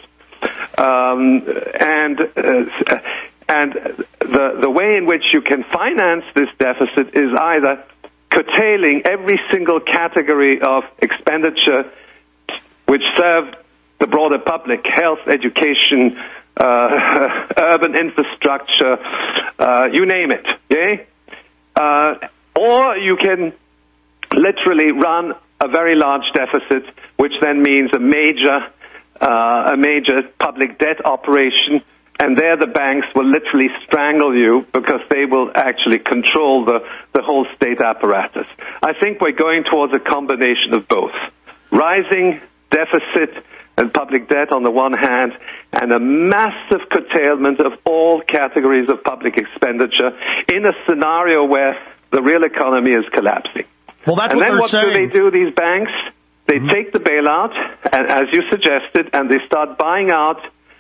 Um, and uh, and the the way in which you can finance this deficit is either curtailing every single category of expenditure which serve the broader public, health, education, uh, urban infrastructure, uh, you name it, okay? Uh, or you can literally run a very large deficit, which then means a major, uh, a major public debt operation. And there the banks will literally strangle you, because they will actually control the, the whole state apparatus. I think we're going towards a combination of both. Rising deficit and public debt on the one hand, and a massive curtailment of all categories of public expenditure in a scenario where the real economy is collapsing. Well, that's and what then they're what saying. do they do, these banks? They mm-hmm. take the bailout, and as you suggested, and they start buying out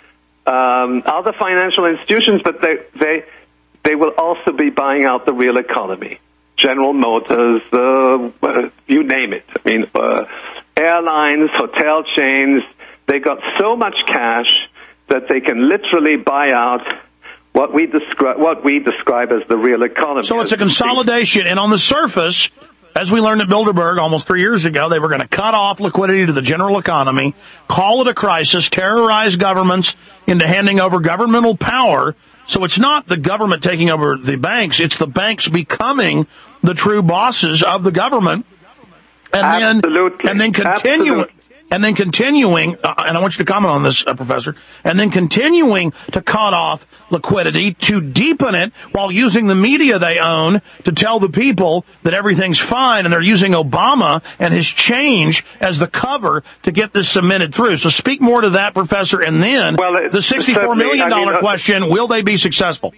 Um, other financial institutions, but they they they will also be buying out the real economy. General Motors, uh, you name it. I mean, uh, airlines, hotel chains. They got so much cash that they can literally buy out what we describe what we describe as the real economy. So it's a consolidation, and on the surface, as we learned at Bilderberg almost three years ago, they were going to cut off liquidity to the general economy, call it a crisis, terrorize governments into handing over governmental power. So it's not the government taking over the banks, it's the banks becoming the true bosses of the government. And Absolutely. then, and then continuing. And then continuing, uh, and I want you to comment on this, uh, Professor, and then continuing to cut off liquidity, to deepen it while using the media they own to tell the people that everything's fine, and they're using Obama and his change as the cover to get this cemented through. So speak more to that, Professor, and then well, it, the sixty-four million dollars I mean, uh, question, will they be successful?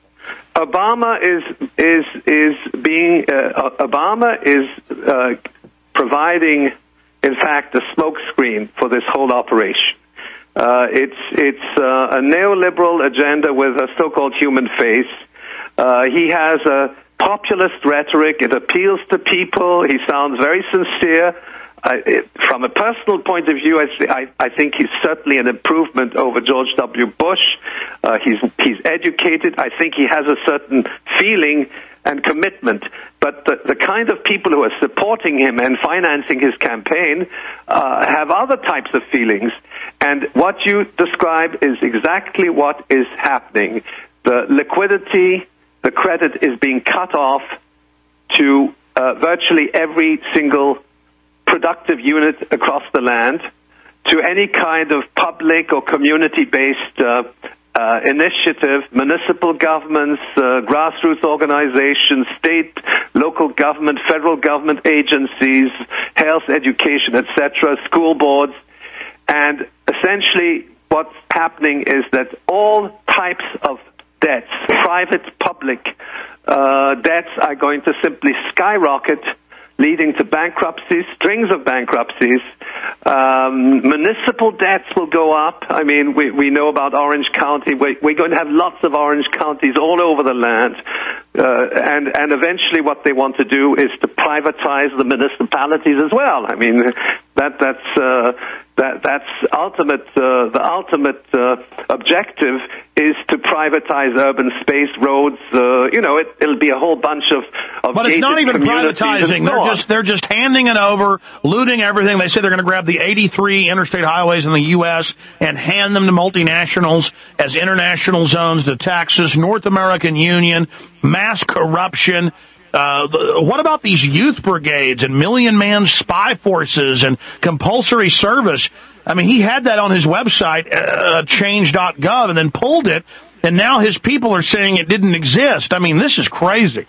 Obama is is is being uh, Obama is uh, providing, in fact, a smokescreen for this whole operation. Uh, it's it's uh, a neoliberal agenda with a so-called human face. Uh, he has a populist rhetoric. It appeals to people. He sounds very sincere. I, it, from a personal point of view, I, I, I think he's certainly an improvement over George W. Bush. Uh, he's he's educated. I think he has a certain feeling and commitment. But the, the kind of people who are supporting him and financing his campaign uh, have other types of feelings. And what you describe is exactly what is happening. The liquidity, the credit is being cut off to uh, virtually every single productive unit across the land, to any kind of public or community-based uh, uh, initiative, municipal governments, uh, grassroots organizations, state, local government, federal government agencies, health, education, et cetera, school boards. And essentially what's happening is that all types of debts, private, public uh, debts, are going to simply skyrocket, leading to bankruptcies, strings of bankruptcies. Um, municipal debts will go up. I mean, we, we know about Orange County. We, we're going to have lots of Orange counties all over the land. Uh, and, and eventually what they want to do is to privatize the municipalities as well. I mean, that, that's, uh, that, that's ultimate, uh, the ultimate, uh, objective is to privatize urban space, roads, uh, you know, it, it'll be a whole bunch of, of But it's not even privatizing. They're just, they're just handing it over, looting everything. They say they're going to grab the eighty-three interstate highways in the U S and hand them to multinationals as international zones, to Texas, North American Union, mass corruption. Uh, the, what about these youth brigades and million-man spy forces and compulsory service? I mean, he had that on his website, uh, change dot gov, and then pulled it, and now his people are saying it didn't exist. I mean, this is crazy.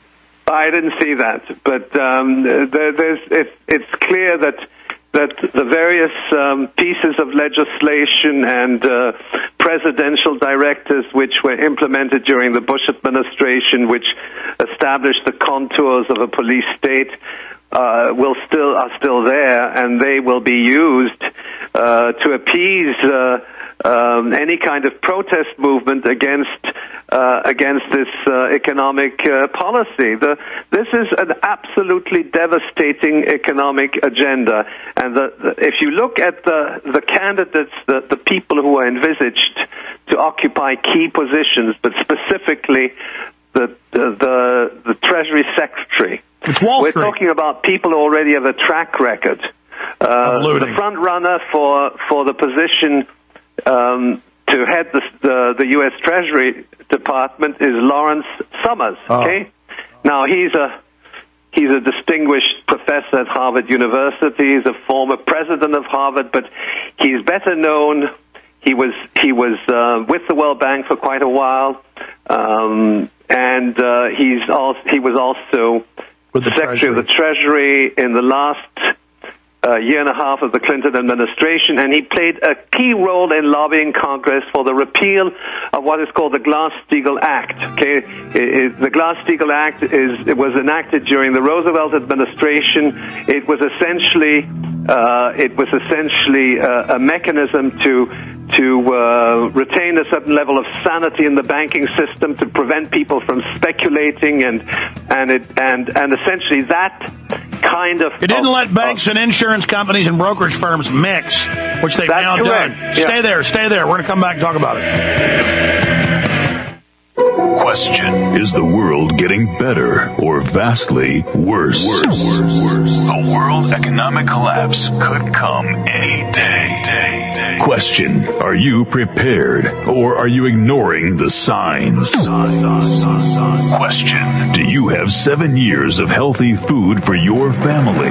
I didn't see that, but um, there, there's, it, it's clear that that the various um, pieces of legislation and uh, presidential directives which were implemented during the Bush administration, which established the contours of a police state, uh, will still are still there, and they will be used uh, to appease uh, um, any kind of protest movement against uh, against this uh, economic uh, policy. The, this is an absolutely devastating economic agenda, and the, the, if you look at the the candidates, the, the people who are envisaged to occupy key positions, but specifically the the the, the Treasury Secretary. It's Wall We're Street. talking about people who already have a track record. Uh, the front runner for for the position um, to head the, the the U S Treasury Department is Lawrence Summers. Okay, oh. Now he's a he's a distinguished professor at Harvard University. He's a former president of Harvard, but he's better known. He was he was uh, with the World Bank for quite a while, um, and uh, he's also he was also With the Secretary Treasury. of the Treasury in the last uh, year and a half of the Clinton administration, and he played a key role in lobbying Congress for the repeal of what is called the Glass-Steagall Act. Okay, it, it, the Glass-Steagall Act is it was enacted during the Roosevelt administration. It was essentially uh, it was essentially uh, a mechanism to to uh, retain a certain level of sanity in the banking system, to prevent people from speculating, and and it and and essentially that kind of It didn't of, let banks and insurance companies and brokerage firms mix, which they've That's now correct. done. Yeah. Stay there, stay there. We're going to come back and talk about it. Question: is the world getting better or vastly worse? Worse. Worse. Worse. A world economic collapse could come any day. day, day. Question: are you prepared or are you ignoring the signs? Question: do you have seven years of healthy food for your family?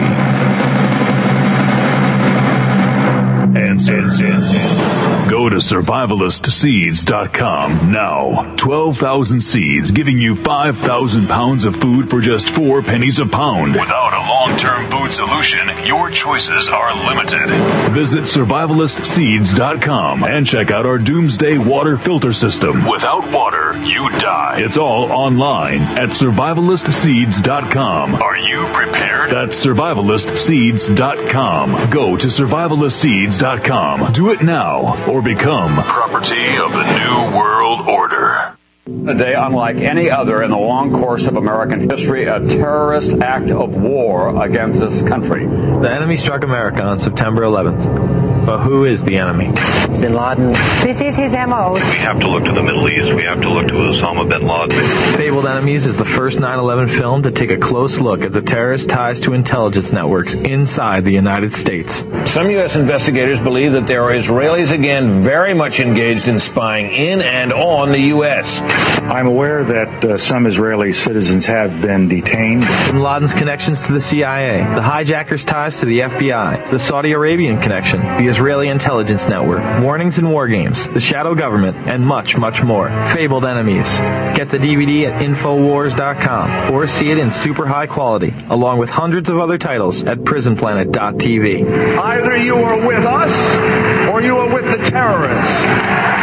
Answer. Go to survivalist seeds dot com now. twelve thousand seeds giving you five thousand pounds of food for just four pennies a pound. Without a long-term food solution, your choices are limited. Visit survivalist seeds dot com and check out our doomsday water filter system. Without water, you die. It's all online at survivalist seeds dot com. Are you prepared? That's survivalist seeds dot com. Go to survivalist seeds dot com. Do it now or become property of the New World Order. A day unlike any other in the long course of American history, a terrorist act of war against this country. The enemy struck America on September eleventh. But who is the enemy? Bin Laden. This is his M O. We have to look to the Middle East. We have to look to Osama bin Laden. Fabled Enemies is the first nine eleven film to take a close look at the terrorist ties to intelligence networks inside the United States. Some U S investigators believe that there are Israelis again very much engaged in spying in and on the U S. I'm aware that uh, some Israeli citizens have been detained. Bin Laden's connections to the C I A, the hijackers' ties to the F B I, the Saudi Arabian connection, the Israeli Intelligence Network, Warnings and War Games, The Shadow Government, and much, much more. Fabled Enemies. Get the D V D at Infowars dot com or see it in super high quality, along with hundreds of other titles at Prison Planet dot T V. Either you are with us or you are with the terrorists.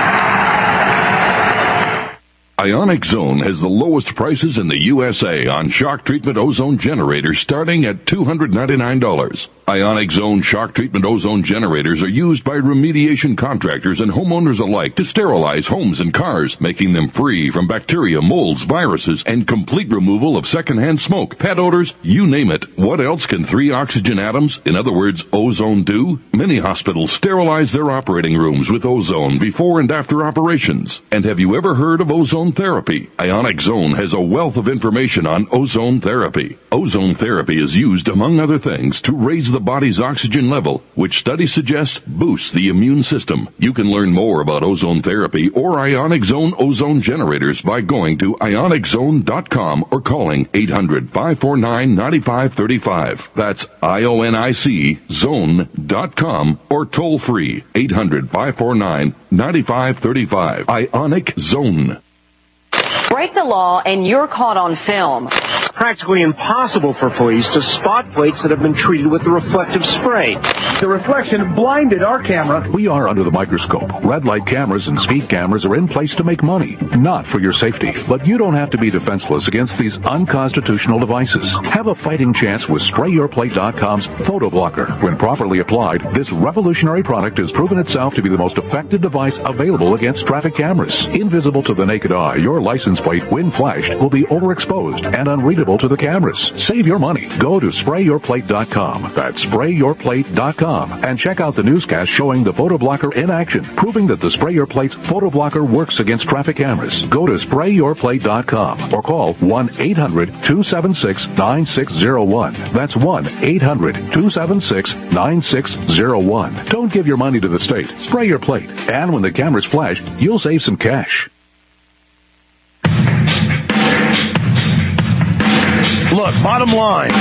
Ionic Zone has the lowest prices in the U S A on shock treatment ozone generators starting at two hundred ninety-nine dollars. Ionic Zone shock treatment ozone generators are used by remediation contractors and homeowners alike to sterilize homes and cars, making them free from bacteria, molds, viruses, and complete removal of secondhand smoke, pet odors, you name it. What else can three oxygen atoms, in other words, ozone, do? Many hospitals sterilize their operating rooms with ozone before and after operations. And have you ever heard of ozone therapy? Ionic Zone has a wealth of information on ozone therapy. Ozone therapy is used, among other things, to raise the body's oxygen level, which studies suggest boosts the immune system. You can learn more about ozone therapy or Ionic Zone ozone generators by going to ionic zone dot com or calling eight hundred, five four nine, nine five three five. That's I O N I C zone dot com or toll free eight hundred, five four nine, nine five three five. Ionic Zone. Break the law and you're caught on film. Practically impossible for police to spot plates that have been treated with the reflective spray. The reflection blinded our camera. We are under the microscope. Red light cameras and speed cameras are in place to make money, not for your safety. But you don't have to be defenseless against these unconstitutional devices. Have a fighting chance with spray your plate dot com's photo blocker. When properly applied, this revolutionary product has proven itself to be the most effective device available against traffic cameras. Invisible to the naked eye, your license plate, when flashed, will be overexposed and unreadable to the cameras. Save your money. Go to spray your plate dot com. That's spray your plate dot com and check out the newscast showing the photo blocker in action, proving that the Spray Your Plate's photo blocker works against traffic cameras. Go to spray your plate dot com or call one eight hundred, two seven six, nine six zero one. That's one eight hundred, two seven six, nine six zero one. Don't give your money to the state. Spray your plate. And when the cameras flash, you'll save some cash. Look, bottom line,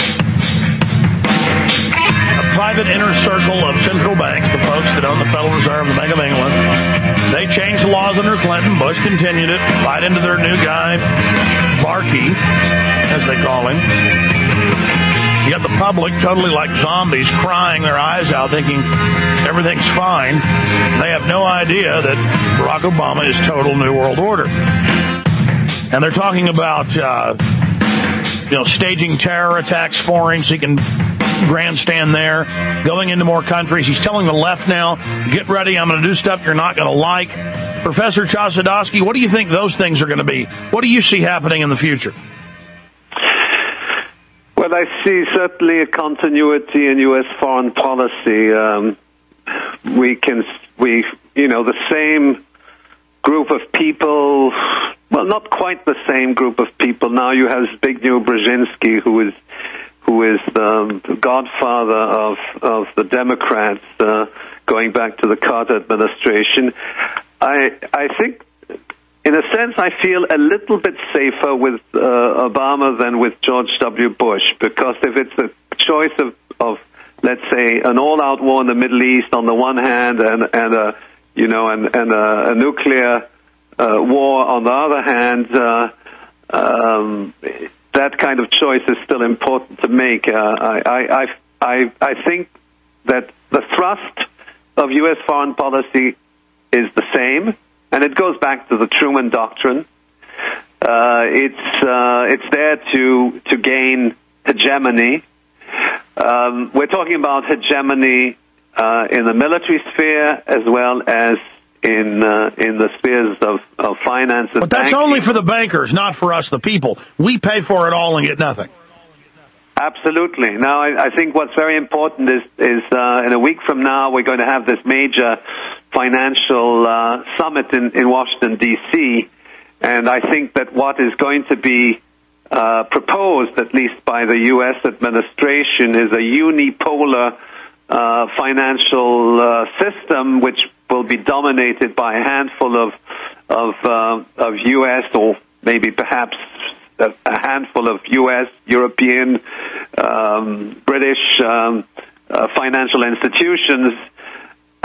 a private inner circle of central banks, the folks that own the Federal Reserve, the Bank of England, they changed the laws under Clinton. Bush continued it, right into their new guy, Barkey, as they call him. You got the public totally like zombies, crying their eyes out, thinking everything's fine. They have no idea that Barack Obama is total New World Order. And they're talking about... Uh, You know, staging terror attacks for him so he can grandstand there, going into more countries. He's telling the left now, get ready, I'm going to do stuff you're not going to like. Professor Chossudovsky, what do you think those things are going to be? What do you see happening in the future? Well, I see certainly a continuity in U S foreign policy. Um, we can, we, you know, the same group of people, well, not quite the same group of people. Now you have Zbigniew Brzezinski, who is who is the godfather of of the Democrats, uh, going back to the Carter administration. I I think, in a sense, I feel a little bit safer with uh, Obama than with George W. Bush, because if it's a choice of, of let's say, an all-out war in the Middle East on the one hand, and and a you know, and, and a, a nuclear uh, war on the other hand, uh, um, that kind of choice is still important to make. Uh, I, I, I, I think that the thrust of U S foreign policy is the same, and it goes back to the Truman Doctrine. Uh, it's uh, it's there to to gain hegemony. Um, we're talking about hegemony Uh, in the military sphere as well as in uh, in the spheres of, of finance and But that's banking. only for the bankers, not for us, the people. We pay for it all and get nothing. Absolutely. Now, I, I think what's very important is, is uh, in a week from now, we're going to have this major financial uh, summit in, in Washington, D C, and I think that what is going to be uh, proposed, at least by the U S administration, is a unipolar Uh, financial uh, system which will be dominated by a handful of of, uh, of U S or maybe perhaps a, a handful of U S, European, um, British um, uh, financial institutions,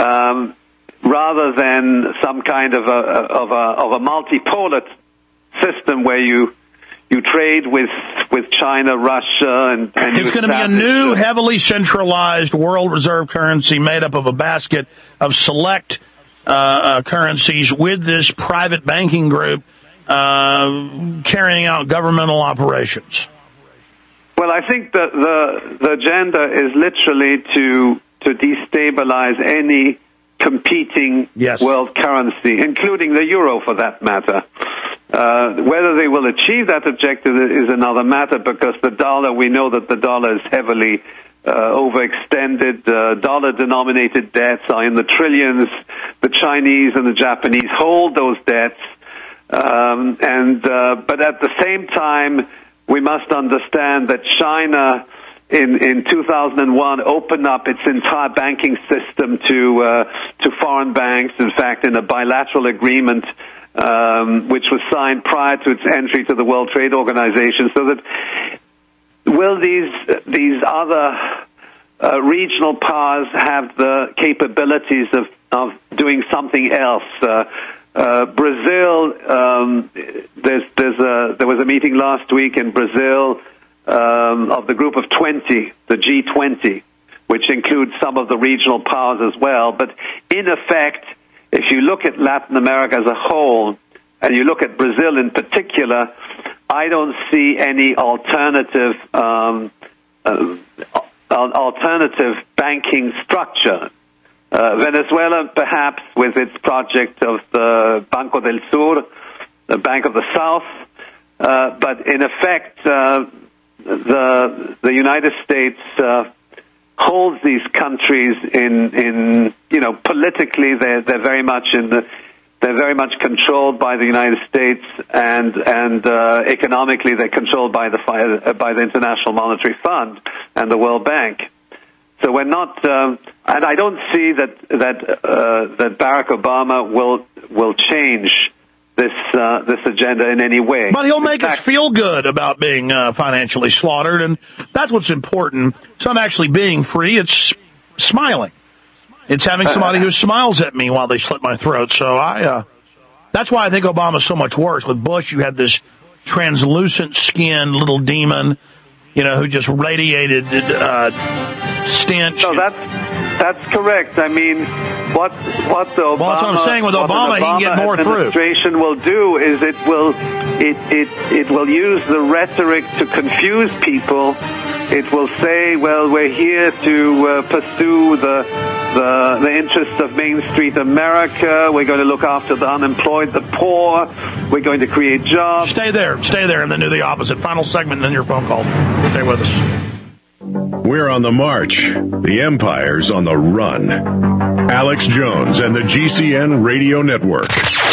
um, rather than some kind of a of a of a multipolar system where you you trade with with China, Russia, and, and it's going to be a new, heavily centralized world reserve currency made up of a basket of select uh, uh, currencies with this private banking group uh, carrying out governmental operations. Well, I think that the the agenda is literally to to destabilize any competing yes. world currency, including the euro, for that matter. Uh, whether they will achieve that objective is another matter, because the dollar, we know that the dollar is heavily uh, overextended. Uh, dollar-denominated debts are in the trillions. The Chinese and the Japanese hold those debts. Um, and uh, but at the same time, we must understand that China, in, in two thousand one, opened up its entire banking system to uh, to foreign banks. In fact, in a bilateral agreement, um, which was signed prior to its entry to the World Trade Organization. So that will these these other uh, regional powers have the capabilities of of doing something else? Uh, Uh, Brazil, um, there's, there's a, there was a meeting last week in Brazil um, of the group of twenty, the G twenty, which includes some of the regional powers as well. But in effect, if you look at Latin America as a whole, and you look at Brazil in particular, I don't see any alternative um, uh, alternative banking structure. Uh, Venezuela, perhaps, with its project of the Banco del Sur, the Bank of the South, uh, but in effect, uh, the the United States uh, holds these countries in in you know politically they're they're very much in the they're very much controlled by the United States, and and uh, economically they're controlled by the by the International Monetary Fund and the World Bank. So we're not, um, and I don't see that that uh, that Barack Obama will will change this uh, this agenda in any way. But he'll make us feel good about being uh, financially slaughtered, and that's what's important. It's not actually being free; it's smiling. It's having somebody who smiles at me while they slit my throat. So I, uh, that's why I think Obama's so much worse. With Bush, you had this translucent skinned little demon, you know, who just radiated uh, stench. No, that's that's correct. I mean, what what the Obama, well, that's what I'm saying. With Obama, Obama he can get more administration through. will do is it will it it it will use the rhetoric to confuse people. It will say, well, we're here to uh, pursue the, the the interests of Main Street America. We're going to look after the unemployed, the poor. We're going to create jobs. Stay there. Stay there, and then do the opposite. Final segment, and then your phone call. Stay with us. We're on the march. The Empire's on the run. Alex Jones and the G C N Radio Network.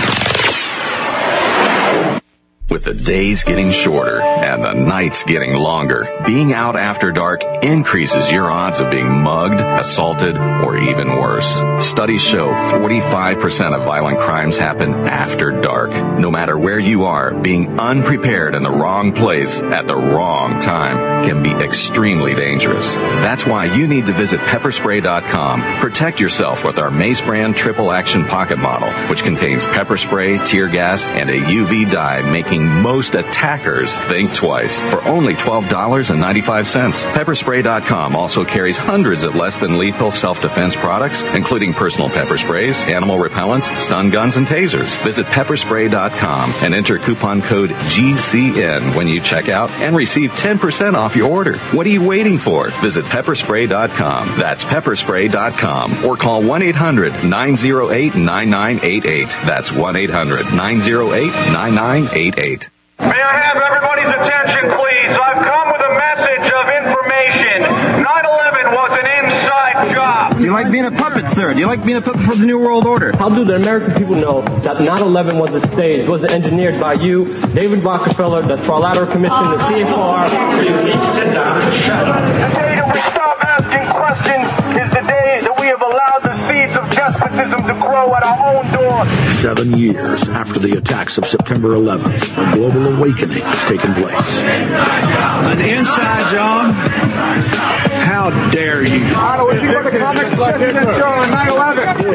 With the days getting shorter and the nights getting longer, being out after dark increases your odds of being mugged, assaulted, or even worse. Studies show forty-five percent of violent crimes happen after dark. No matter where you are, being unprepared in the wrong place at the wrong time can be extremely dangerous. That's why you need to visit pepper spray dot com. Protect yourself with our Mace brand triple action pocket model, which contains pepper spray, tear gas, and a U V dye, making most attackers think twice. For only twelve dollars and ninety-five cents. pepper spray dot com also carries hundreds of less than lethal self-defense products, including personal pepper sprays, animal repellents, stun guns, and tasers. Visit pepper spray dot com and enter coupon code G C N when you check out and receive ten percent off your order. What are you waiting for? Visit pepper spray dot com. That's pepper spray dot com, or call one eight hundred nine oh eight nine nine eight eight. That's one eight hundred nine oh eight nine nine eight eight. May I have everybody's attention, please? I've come with a message of information. nine eleven was an inside job. Do you like being a puppet, sir? Do you like being a puppet for the New World Order? How do the American people know that nine eleven was a stage, was engineered by you, David Rockefeller, the Trilateral Commission, the C F R? Please sit down and shut up. The day that we stop asking questions is the day that we have allowed the seeds of despotism to grow at our own door. Seven years after the attacks of September eleventh, a global awakening has taken place. An inside job? How dare you? Otto, if you were the comic president show on nine eleven,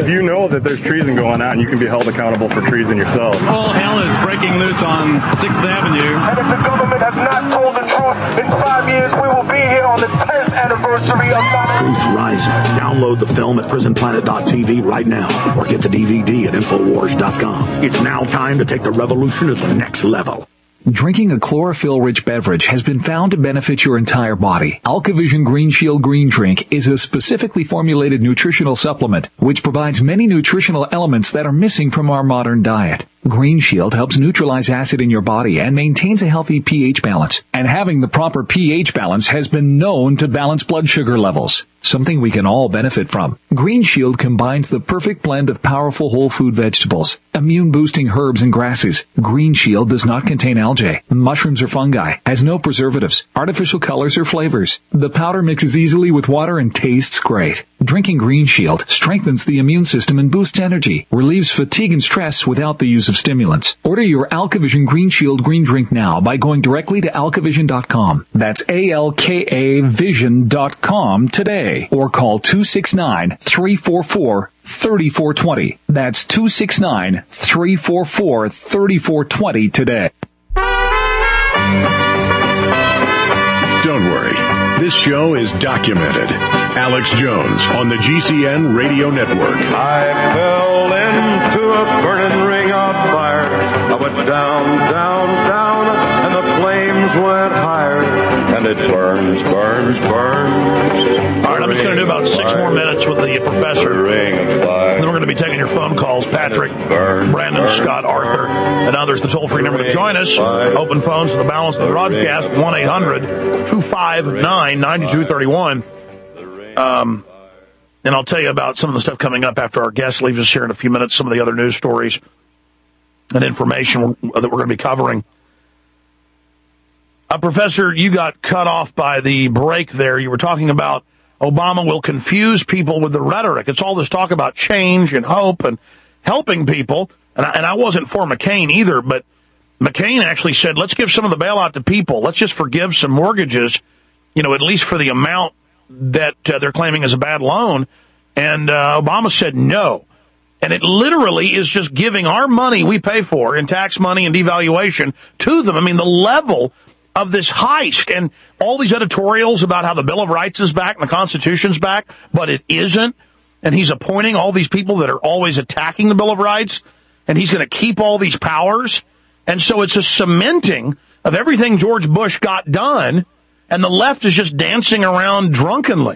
if you know that there's treason going on, you can be held accountable for treason yourself. All hell is breaking loose on sixth Avenue. And if the government has not told the truth, in five years we will be here on the tenth anniversary of nine eleven. Truth Rising. Download the film at prison planet dot t v right now, or get the D V D at infowars dot com. It's now time to take the revolution to the next level. Drinking a chlorophyll-rich beverage has been found to benefit your entire body. AlkaVision Green Shield Green Drink is a specifically formulated nutritional supplement which provides many nutritional elements that are missing from our modern diet. Green Shield helps neutralize acid in your body and maintains a healthy pH balance. And having the proper pH balance has been known to balance blood sugar levels, something we can all benefit from. Green Shield combines the perfect blend of powerful whole food vegetables, immune-boosting herbs and grasses. Green Shield does not contain algae, mushrooms or fungi, has no preservatives, artificial colors or flavors. The powder mixes easily with water and tastes great. Drinking Green Shield strengthens the immune system and boosts energy, relieves fatigue and stress without the use of stimulants. Order your AlkaVision Green Shield Green Drink now by going directly to alkavision dot com. That's A L K A vision dot com today. Or call two six nine, three four four, three four two zero. That's two six nine, three four four, three four two zero today. Don't worry. This show is documented. Alex Jones on the G C N Radio Network. I fell into a burning ring of fire. I went down, down, down, and the flames went higher. And it burns, burns, burns. All right, I'm just going to do about six more minutes with the professor. And then we're going to be taking your phone calls. Patrick, Brandon, Scott, Arthur, and others. The toll-free number to join us. Open phones for the balance of the broadcast, one eight hundred two five nine nine two three one. Um, and I'll tell you about some of the stuff coming up after our guest leaves us here in a few minutes, some of the other news stories and information that we're going to be covering. Uh, Professor, you got cut off by the break there. You were talking about Obama will confuse people with the rhetoric. It's all this talk about change and hope and helping people. And I, and I wasn't for McCain either, but McCain actually said, let's give some of the bailout to people. Let's just forgive some mortgages, you know, at least for the amount that uh, they're claiming is a bad loan. And uh, Obama said no. And it literally is just giving our money we pay for in tax money and devaluation to them. I mean, the level of this heist and all these editorials about how the Bill of Rights is back and the Constitution's back, but it isn't. And he's appointing all these people that are always attacking the Bill of Rights, and he's going to keep all these powers. And so it's a cementing of everything George Bush got done, and the left is just dancing around drunkenly.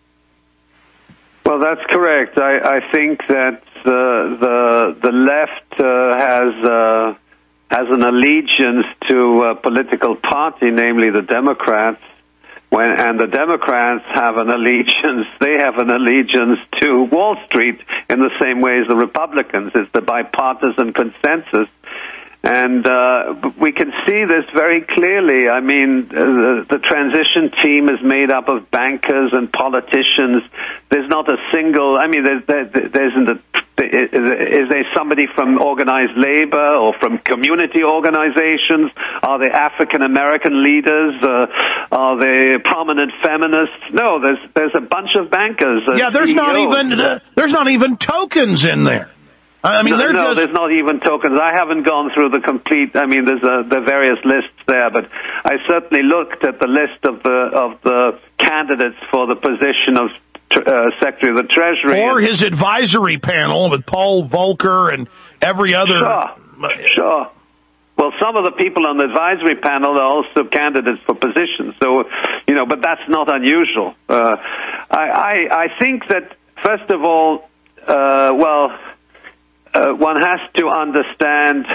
Well, that's correct. I, I think that uh, the the left uh, has uh, has an allegiance to a political party, namely the Democrats. When and the Democrats have an allegiance, they have an allegiance to Wall Street in the same way as the Republicans. It's the bipartisan consensus. And uh, we can see this very clearly. I mean, the, the transition team is made up of bankers and politicians. There's not a single, I mean, there, there, there isn't a, is there somebody from organized labor or from community organizations? Are there African-American leaders? Uh, are there prominent feminists? No, there's there's a bunch of bankers. Yeah, there's C E Os. not even uh, there's not even tokens in there. I mean, no, no just... there's not even tokens. I haven't gone through the complete. I mean, there's a, the various lists there, but I certainly looked at the list of the of the candidates for the position of uh, Secretary of the Treasury, or his advisory panel with Paul Volcker and every other. Sure, sure. Well, some of the people on the advisory panel are also candidates for positions. So, you know, but that's not unusual. Uh, I, I I think that first of all, uh, well. Uh, one has to understand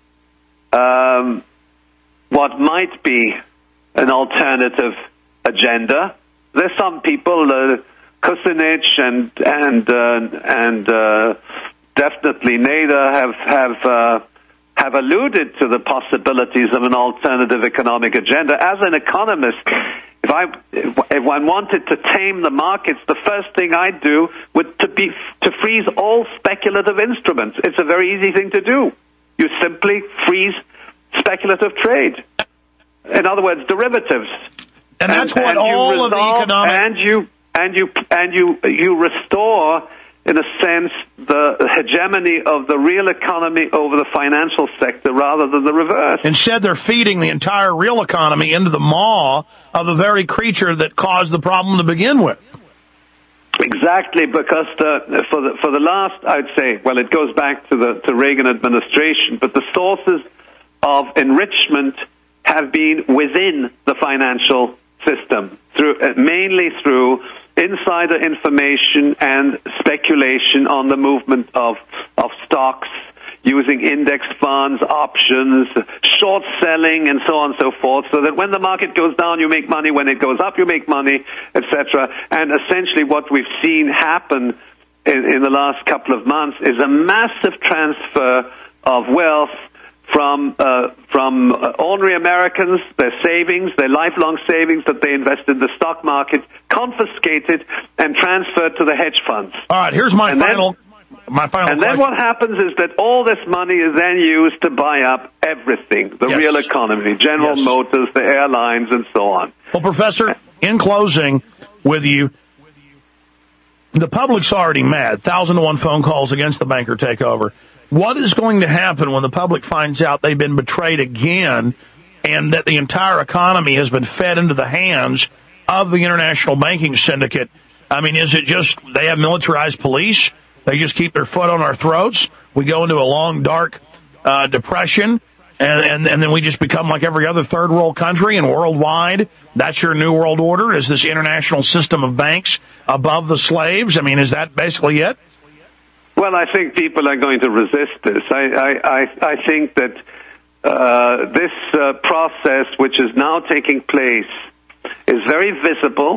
um, what might be an alternative agenda. There's some people, uh, Kucinich and and uh, and uh, definitely Nader, have have uh, have alluded to the possibilities of an alternative economic agenda. As an economist, if I if one wanted to tame the markets, the first thing I'd do would to be to freeze all speculative instruments. It's a very easy thing to do. You simply freeze speculative trade. In other words, derivatives. And that's and, what and all of the economic and you and you and you you restore in a sense, the hegemony of the real economy over the financial sector rather than the reverse. Instead, they're feeding the entire real economy into the maw of the very creature that caused the problem to begin with. Exactly, because the, for the for the last, I'd say, well, it goes back to the to Reagan administration, but the sources of enrichment have been within the financial system, through uh, mainly through insider information and speculation on the movement of of stocks, using index funds, options, short selling, and so on and so forth, so that when the market goes down, you make money. When it goes up, you make money, et cetera. And essentially what we've seen happen in, in the last couple of months is a massive transfer of wealth from uh, from uh, ordinary Americans, their savings, their lifelong savings that they invest in the stock market, confiscated and transferred to the hedge funds. All right, here's my and final... Then, My final and then question. what happens is that all this money is then used to buy up everything, the Yes. real economy, General Yes. Motors, the airlines, and so on. Well, Professor, in closing with you, the public's already mad. Thousand to one phone calls against the banker takeover. What is going to happen when the public finds out they've been betrayed again and that the entire economy has been fed into the hands of the international banking syndicate? I mean, is it just they have militarized police? They just keep their foot on our throats? We go into a long, dark uh, depression, and, and, and then we just become like every other third world country, and worldwide, that's your new world order? Is this international system of banks above the slaves? I mean, is that basically it? Well, I think people are going to resist this. I, I, I, I think that uh, this uh, process, which is now taking place, is very visible.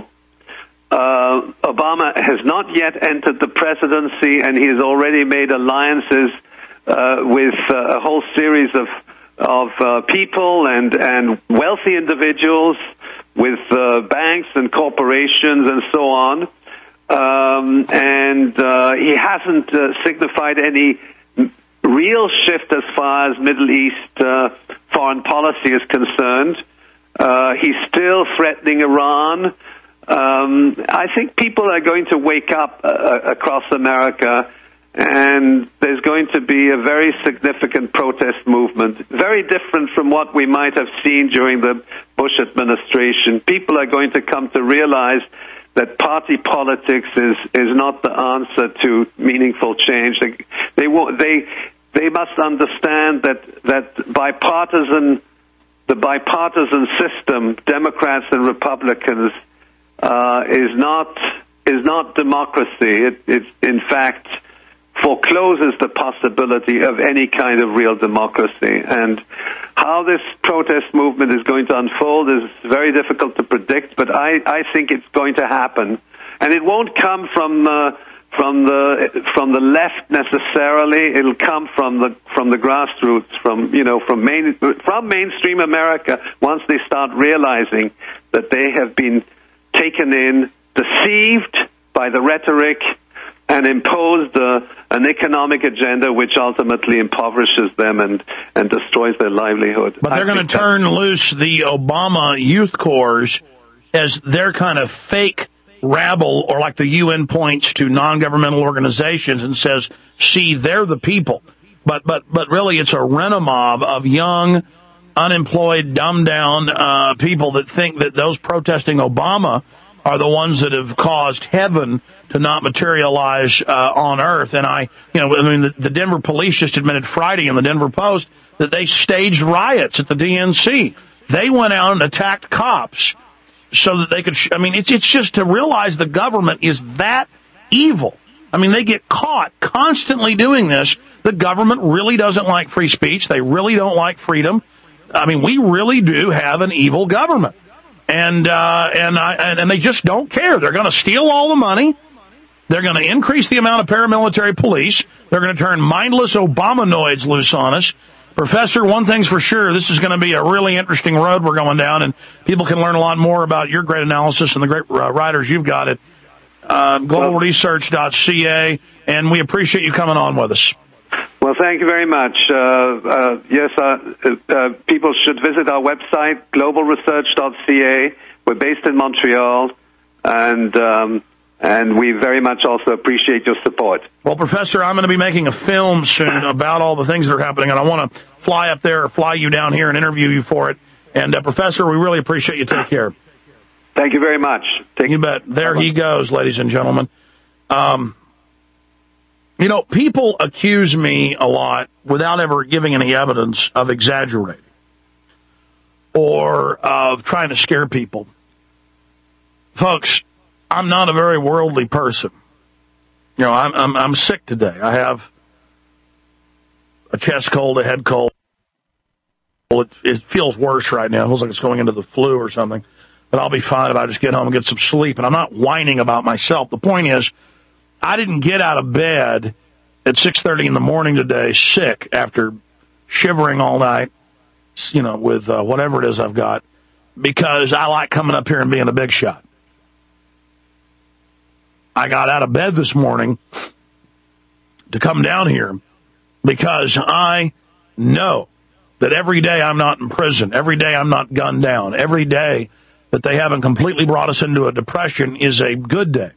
Uh, Obama has not yet entered the presidency, and he has already made alliances uh, with uh, a whole series of of uh, people and and wealthy individuals, with uh, banks and corporations and so on. Um, and uh, he hasn't uh, signified any real shift as far as Middle East uh, foreign policy is concerned. Uh, he's still threatening Iran. Um, I think people are going to wake up uh, across America, and there's going to be a very significant protest movement, very different from what we might have seen during the Bush administration. People are going to come to realize that party politics is, is not the answer to meaningful change. They they won't, they they must understand that that bipartisan the bipartisan system, Democrats and Republicans, uh, is not is not democracy. It, it in fact forecloses the possibility of any kind of real democracy. And how this protest movement is going to unfold is very difficult to predict, but I, I think it's going to happen. And it won't come from uh, from the from the left necessarily. It'll come from the from the grassroots, from you know from main from mainstream America. Once they start realizing that they have been taken in, deceived by the rhetoric, and imposed uh, an economic agenda which ultimately impoverishes them and, and destroys their livelihood. But they're going to turn loose the Obama Youth Corps as their kind of fake rabble, or like the U N points to non-governmental organizations and says, see, they're the people. But but but really it's a rent-a-mob of young, unemployed, dumbed-down uh, people that think that those protesting Obama are the ones that have caused heaven to not materialize uh, on earth. And I, you know, I mean, the, the Denver police just admitted Friday in the Denver Post that they staged riots at the D N C. They went out and attacked cops so that they could, sh- I mean, it's, it's just to realize the government is that evil. I mean, they get caught constantly doing this. The government really doesn't like free speech. They really don't like freedom. I mean, we really do have an evil government. And, uh, and, I, and, and they just don't care. They're going to steal all the money. They're going to increase the amount of paramilitary police. They're going to turn mindless Obamanoids loose on us. Professor, one thing's for sure, this is going to be a really interesting road we're going down, and people can learn a lot more about your great analysis and the great uh, writers you've got at uh, global research dot c a, and we appreciate you coming on with us. Well, thank you very much. Uh, uh, yes, uh, uh, people should visit our website, global research dot c a. We're based in Montreal, and um, And we very much also appreciate your support. Well, Professor, I'm going to be making a film soon about all the things that are happening, and I want to fly up there or fly you down here and interview you for it. And, uh, Professor, we really appreciate you. Take care. Thank you very much. Take you bet. There he goes, ladies and gentlemen. Um, you know, people accuse me a lot, without ever giving any evidence, of exaggerating or of trying to scare people. Folks, I'm not a very worldly person. You know, I'm, I'm, I'm sick today. I have a chest cold, a head cold. It, it feels worse right now. It feels like it's going into the flu or something. But I'll be fine if I just get home and get some sleep. And I'm not whining about myself. The point is, I didn't get out of bed at six thirty in the morning today sick after shivering all night, you know, with uh, whatever it is I've got, because I like coming up here and being a big shot. I got out of bed this morning to come down here because I know that every day I'm not in prison, every day I'm not gunned down, every day that they haven't completely brought us into a depression is a good day.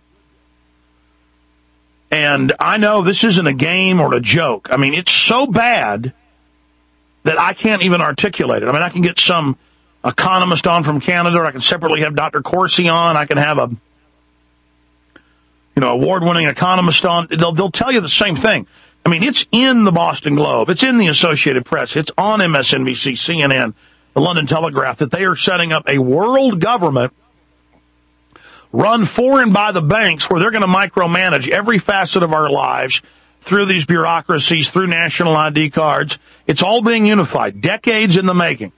And I know this isn't a game or a joke. I mean, it's so bad that I can't even articulate it. I mean, I can get some economist on from Canada, or I can separately have Doctor Corsi on. I can have a you know, award-winning economist on. They'll, they'll tell you the same thing. I mean, it's in the Boston Globe. It's in the Associated Press. It's on M S N B C, C N N, the London Telegraph, that they are setting up a world government run for and by the banks where they're going to micromanage every facet of our lives through these bureaucracies, through national I D cards. It's all being unified, decades in the making,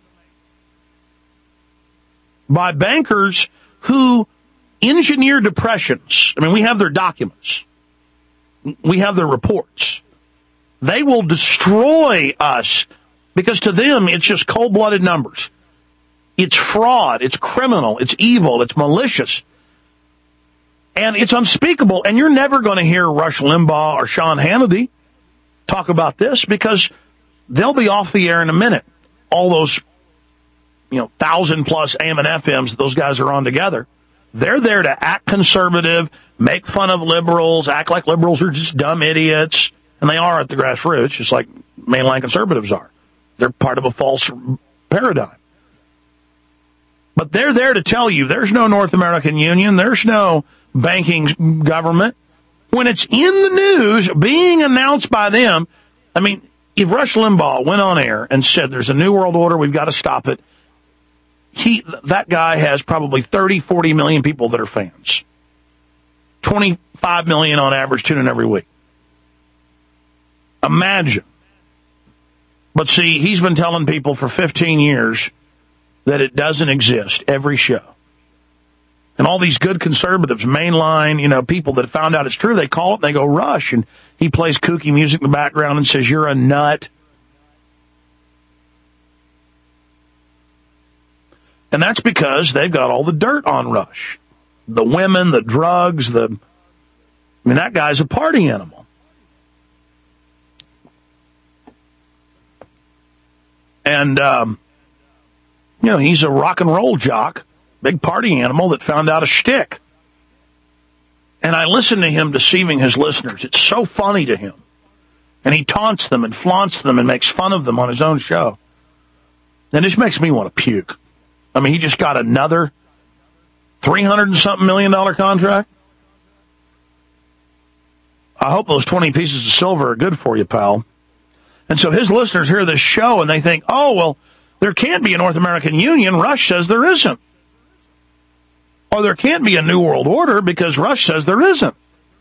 by bankers who engineer depressions. I mean, we have their documents. We have their reports. They will destroy us because to them, it's just cold-blooded numbers. It's fraud. It's criminal. It's evil. It's malicious. And it's unspeakable. And you're never going to hear Rush Limbaugh or Sean Hannity talk about this because they'll be off the air in a minute. All those, you know, thousand-plus A M and F Ms that those guys are on together. They're there to act conservative, make fun of liberals, act like liberals are just dumb idiots. And they are at the grassroots, just like mainline conservatives are. They're part of a false paradigm. But they're there to tell you there's no North American Union, there's no banking government. When it's in the news, being announced by them, I mean, if Rush Limbaugh went on air and said there's a new world order, we've got to stop it, He, that guy has probably thirty, forty million people that are fans. twenty-five million on average tune in every week. Imagine. But see, he's been telling people for fifteen years that it doesn't exist every show. And all these good conservatives, mainline, you know, people that found out it's true, they call it and they go, Rush, and he plays kooky music in the background and says, you're a nut. And that's because they've got all the dirt on Rush. The women, the drugs, the... I mean, that guy's a party animal. And, um, you know, he's a rock and roll jock, big party animal that found out a shtick. And I listen to him deceiving his listeners. It's so funny to him. And he taunts them and flaunts them and makes fun of them on his own show. And this makes me want to puke. I mean, he just got another three hundred and something million dollar contract. I hope those twenty pieces of silver are good for you, pal. And so his listeners hear this show and they think, oh, well, there can't be a North American Union. Rush says there isn't. Or there can't be a New World Order because Rush says there isn't.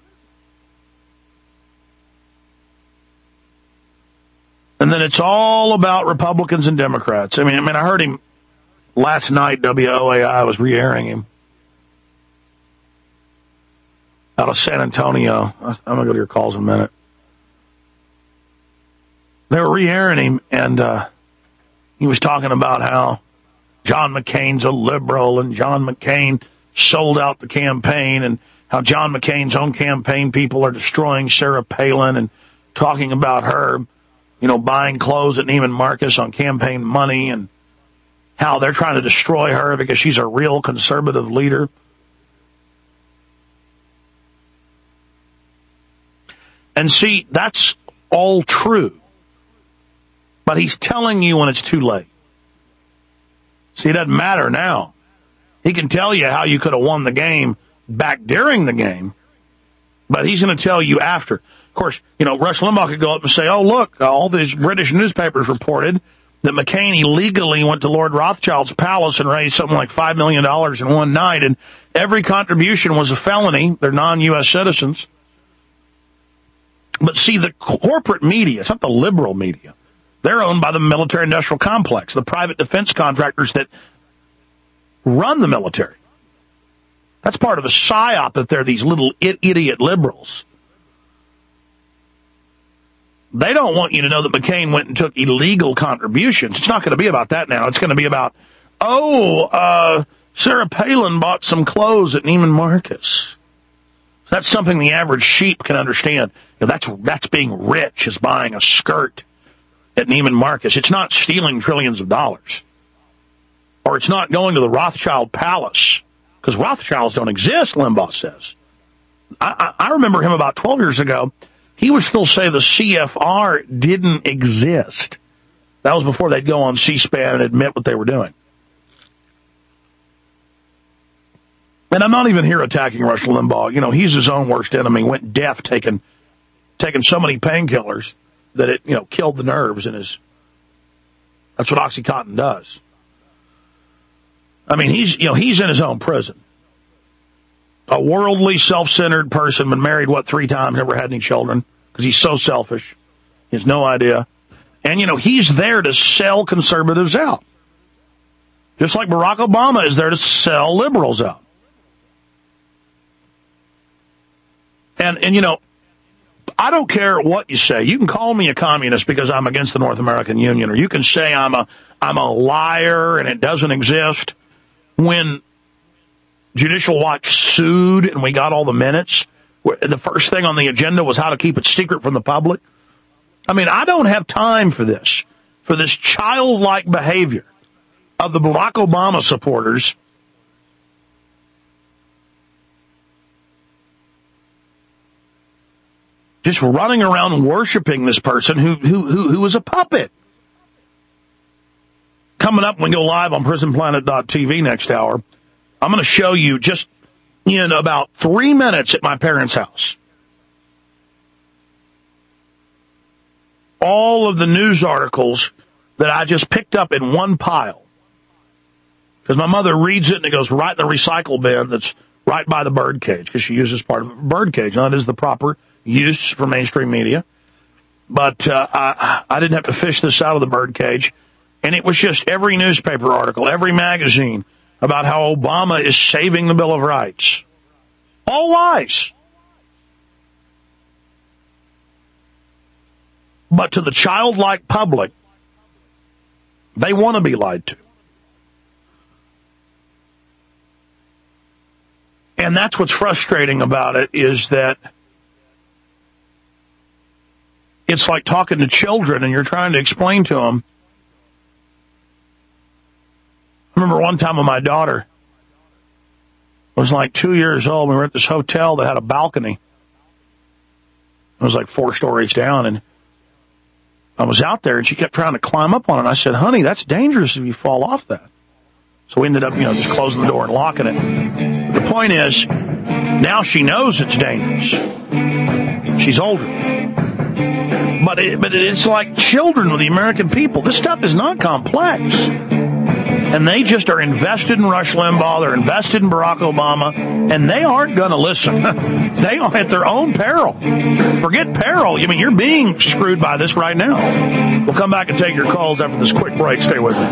And then it's all about Republicans and Democrats. I mean, I mean, I heard him last night, W O A I was re-airing him out of San Antonio. I'm going to go to your calls in a minute. They were re-airing him, and uh, he was talking about how John McCain's a liberal, and John McCain sold out the campaign, and how John McCain's own campaign people are destroying Sarah Palin, and talking about her, you know, buying clothes at Neiman Marcus on campaign money, and how they're trying to destroy her because she's a real conservative leader. And see, that's all true. But he's telling you when it's too late. See, it doesn't matter now. He can tell you how you could have won the game back during the game, but he's going to tell you after. Of course, you know, Rush Limbaugh could go up and say, oh, look, all these British newspapers reported that McCain illegally went to Lord Rothschild's palace and raised something like five million dollars in one night, and every contribution was a felony. They're non-U S citizens. But see, the corporate media, it's not the liberal media. They're owned by the military-industrial complex, the private defense contractors that run the military. That's part of a psyop that they're these little idiot liberals. They don't want you to know that McCain went and took illegal contributions. It's not going to be about that now. It's going to be about, oh, uh, Sarah Palin bought some clothes at Neiman Marcus. That's something the average sheep can understand. You know, that's that's being rich, is buying a skirt at Neiman Marcus. It's not stealing trillions of dollars. Or it's not going to the Rothschild Palace, because Rothschilds don't exist, Limbaugh says. I, I, I remember him about twelve years ago. He would still say the C F R didn't exist. That was before they'd go on C-SPAN and admit what they were doing. And I'm not even here attacking Rush Limbaugh. You know, he's his own worst enemy, went deaf taking taking so many painkillers that it, you know, killed the nerves in his... That's what OxyContin does. I mean, he's, you know, he's in his own prison. A worldly, self-centered person, been married, what, three times, never had any children, because he's so selfish. He has no idea. And, you know, he's there to sell conservatives out. Just like Barack Obama is there to sell liberals out. And, and you know, I don't care what you say. You can call me a communist because I'm against the North American Union, or you can say I'm a I'm a liar and it doesn't exist. When Judicial Watch sued and we got all the minutes, the first thing on the agenda was how to keep it secret from the public. I mean, I don't have time for this, for this childlike behavior of the Barack Obama supporters. Just running around worshiping this person who who who, who is a puppet. Coming up when we go live on prison planet dot t v next hour, I'm going to show you just in about three minutes at my parents' house all of the news articles that I just picked up in one pile. Because my mother reads it and it goes right in the recycle bin that's right by the bird cage, because she uses part of a bird cage. Now, that is the proper use for mainstream media. But uh, I, I didn't have to fish this out of the bird cage. And it was just every newspaper article, every magazine about how Obama is saving the Bill of Rights. All lies. But to the childlike public, they want to be lied to. And that's what's frustrating about it, is that it's like talking to children and you're trying to explain to them. I remember one time when my daughter was like two years old, we were at this hotel that had a balcony. It was like four stories down, and I was out there and she kept trying to climb up on it. And I said, honey, that's dangerous if you fall off that. So we ended up, you know, just closing the door and locking it. The point is, now she knows it's dangerous. She's older. But it, but it's like children with the American people. This stuff is not complex. And they just are invested in Rush Limbaugh. They're invested in Barack Obama. And they aren't going to listen. They are at their own peril. Forget peril. I mean, you're being screwed by this right now. We'll come back and take your calls after this quick break. Stay with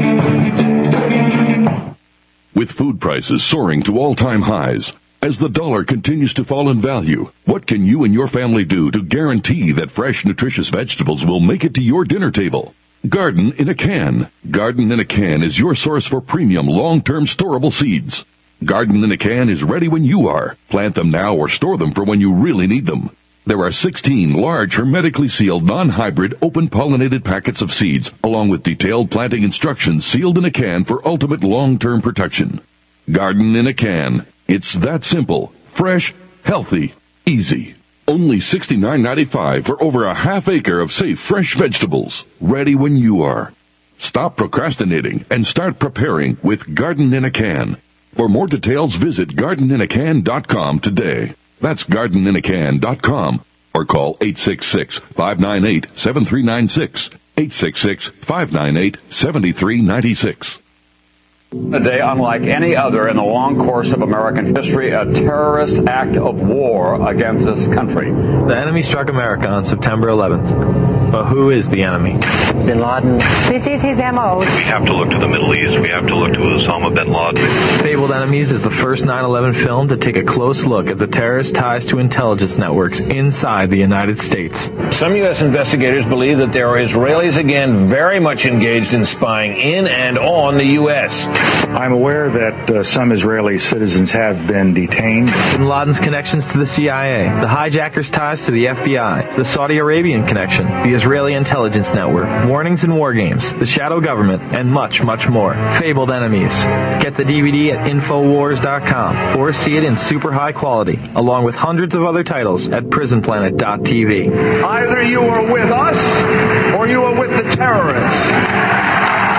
me. With food prices soaring to all-time highs, as the dollar continues to fall in value, what can you and your family do to guarantee that fresh, nutritious vegetables will make it to your dinner table? Garden in a Can. Garden in a Can is your source for premium, long-term storable seeds. Garden in a Can is ready when you are. Plant them now or store them for when you really need them. There are sixteen large, hermetically sealed, non-hybrid, open-pollinated packets of seeds, along with detailed planting instructions sealed in a can for ultimate long-term protection. Garden in a Can. It's that simple, fresh, healthy, easy. Only sixty-nine ninety-five for over a half acre of safe, fresh vegetables. Ready when you are. Stop procrastinating and start preparing with Garden in a Can. For more details, visit garden in a can dot com today. That's garden in a can dot com or call eight six six, five nine eight, seven three nine six, eight six six, five nine eight, seven three nine six. A day unlike any other in the long course of American history, a terrorist act of war against this country. The enemy struck America on September eleventh. But who is the enemy? Bin Laden. This is his M O. We have to look to the Middle East. We have to look to Osama bin Laden. Fabled Enemies is the first nine eleven film to take a close look at the terrorist ties to intelligence networks inside the United States. Some U S investigators believe that there are Israelis again very much engaged in spying in and on the U S. I'm aware that uh, some Israeli citizens have been detained. Bin Laden's connections to the C I A, the hijackers' ties to the F B I, the Saudi Arabian connection, the Israeli intelligence network, warnings in war games, the shadow government, and much, much more. Fabled Enemies. Get the D V D at infowars dot com or see it in super high quality, along with hundreds of other titles at prison planet dot t v. Either you are with us or you are with the terrorists.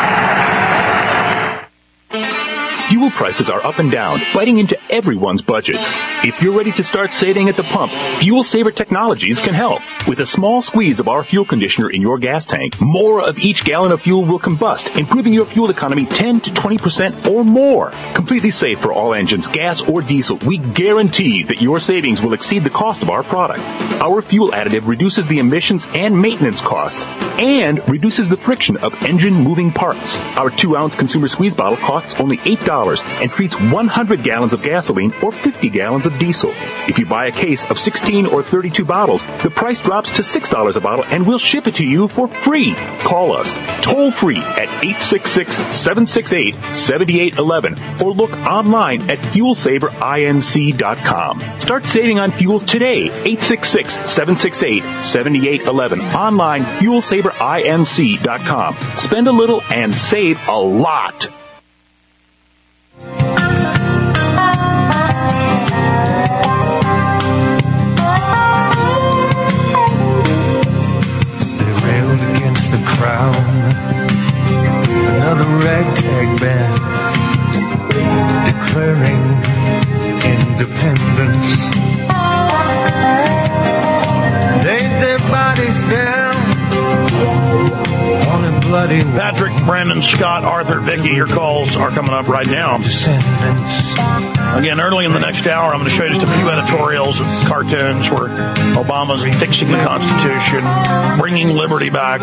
Fuel prices are up and down, biting into everyone's budget. If you're ready to start saving at the pump, Fuel Saver Technologies can help. With a small squeeze of our fuel conditioner in your gas tank, more of each gallon of fuel will combust, improving your fuel economy ten to twenty percent or more. Completely safe for all engines, gas or diesel, we guarantee that your savings will exceed the cost of our product. Our fuel additive reduces the emissions and maintenance costs and reduces the friction of engine moving parts. Our two ounce consumer squeeze bottle costs only eight dollars and treats one hundred gallons of gasoline or fifty gallons of diesel. If you buy a case of sixteen or thirty-two bottles, the price drops to six dollars a bottle and we'll ship it to you for free. Call us toll free at eight six six, seven six eight, seven eight one one or look online at fuel saver inc dot com. Start saving on fuel today. eight six six, seven six eight, seven eight one one. Online fuel saver inc dot com. Spend a little and save a lot. The crown, another ragtag band declaring independence. Laid their bodies down on a bloody wall. Patrick, Brandon, Scott, Arthur, Vicky, your calls are coming up right now. Again, early in the next hour, I'm going to show you just a few editorials and cartoons where Obama's fixing the Constitution, bringing liberty back.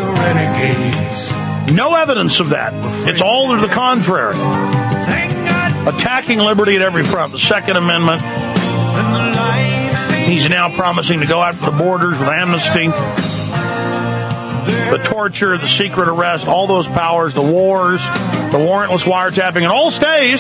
No evidence of that. It's all to the contrary. Attacking liberty at every front. The Second Amendment. He's now promising to go after the borders with amnesty. The torture, the secret arrest, all those powers, the wars, the warrantless wiretapping, it all stays.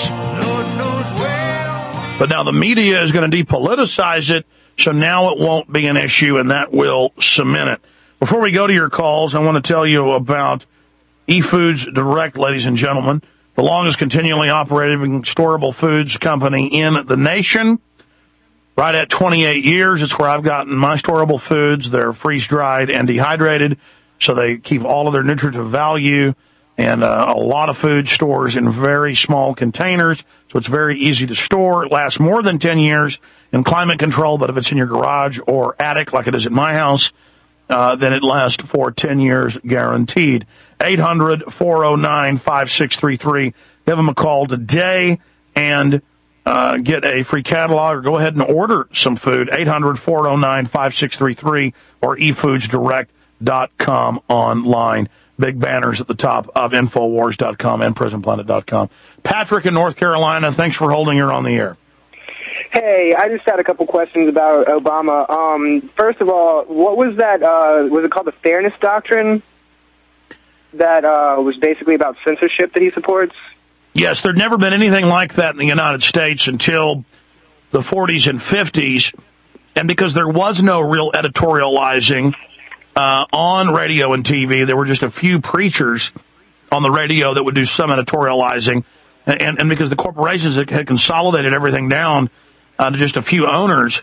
But now the media is going to depoliticize it, so now it won't be an issue, and that will cement it. Before we go to your calls, I want to tell you about eFoods Direct, ladies and gentlemen, the longest continually operating storable foods company in the nation. Right at twenty-eight years, it's where I've gotten my storable foods. They're freeze-dried and dehydrated, so they keep all of their nutritive value, and uh, a lot of food stores in very small containers, so it's very easy to store. It lasts more than ten years in climate control, but if it's in your garage or attic like it is at my house, uh, then it lasts for ten years guaranteed. eight hundred, four oh nine, five six three three. Give them a call today and uh, get a free catalog, or go ahead and order some food. eight hundred, four oh nine, five six three three or e foods direct dot com online. Big banners at the top of infowars dot com and prison planet dot com. Patrick in North Carolina, thanks for holding her on the air. Hey, I just had a couple questions about Obama. Um, first of all, what was that, uh, was it called the Fairness Doctrine that uh, was basically about censorship that he supports? Yes, there'd never been anything like that in the United States until the forties and fifties, and because there was no real editorializing Uh, on radio and T V, there were just a few preachers on the radio that would do some editorializing, and, and because the corporations had consolidated everything down uh, to just a few owners,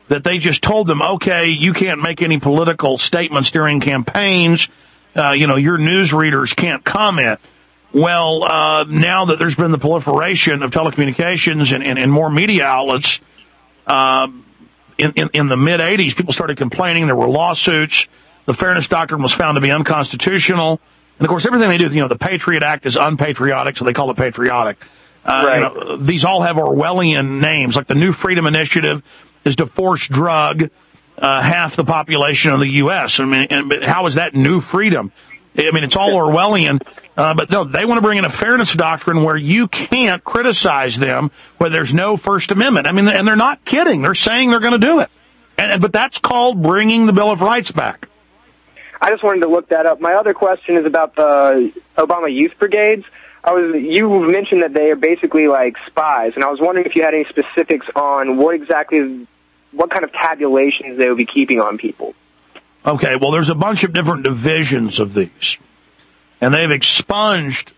that they just told them, okay, you can't make any political statements during campaigns. Uh, you know, your news readers can't comment. Well, uh, now that there's been the proliferation of telecommunications and, and, and more media outlets, uh, in, in, in the mid-eighties, people started complaining. There were lawsuits. The Fairness Doctrine was found to be unconstitutional. And, of course, everything they do, you know, the Patriot Act is unpatriotic, so they call it patriotic. Uh, right. you know, these all have Orwellian names, like the New Freedom Initiative is to force drug uh, half the population of the U S I mean, and, but how is that new freedom? I mean, it's all Orwellian, uh, but no, they want to bring in a fairness doctrine where you can't criticize them where there's no First Amendment. I mean, and they're not kidding. They're saying they're going to do it. And, but that's called bringing the Bill of Rights back. I just wanted to look that up. My other question is about the Obama Youth Brigades. I was you mentioned that they are basically like spies, and I was wondering if you had any specifics on what exactly, what kind of tabulations they would be keeping on people. Okay, well, there's a bunch of different divisions of these, and they've expunged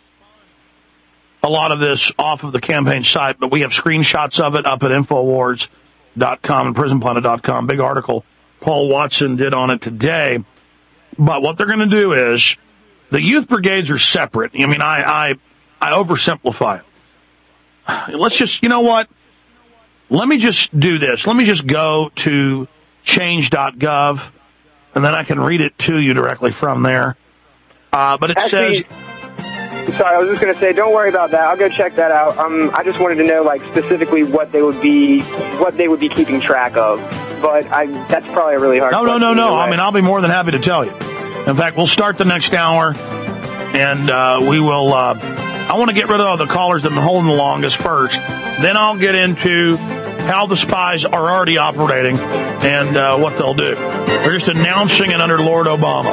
a lot of this off of the campaign site, but we have screenshots of it up at Infowars dot com and Prison Planet dot com. Big article Paul Watson did on it today. But what they're going to do is, the youth brigades are separate. I mean, I, I, I oversimplify it. Let's just, you know what? Let me just do this. Let me just go to change dot gov, and then I can read it to you directly from there. Uh, but it Actually, says... Sorry, I was just going to say, don't worry about that. I'll go check that out. Um, I just wanted to know, like, specifically what they would be, what they would be keeping track of. But I, that's probably a really hard No, no, question no, no. either way. I mean, I'll be more than happy to tell you. In fact, we'll start the next hour, and uh, we will... Uh, I want to get rid of all the callers that have been holding the longest first. Then I'll get into how the spies are already operating and uh, what they'll do. They're just announcing it under Lord Obama.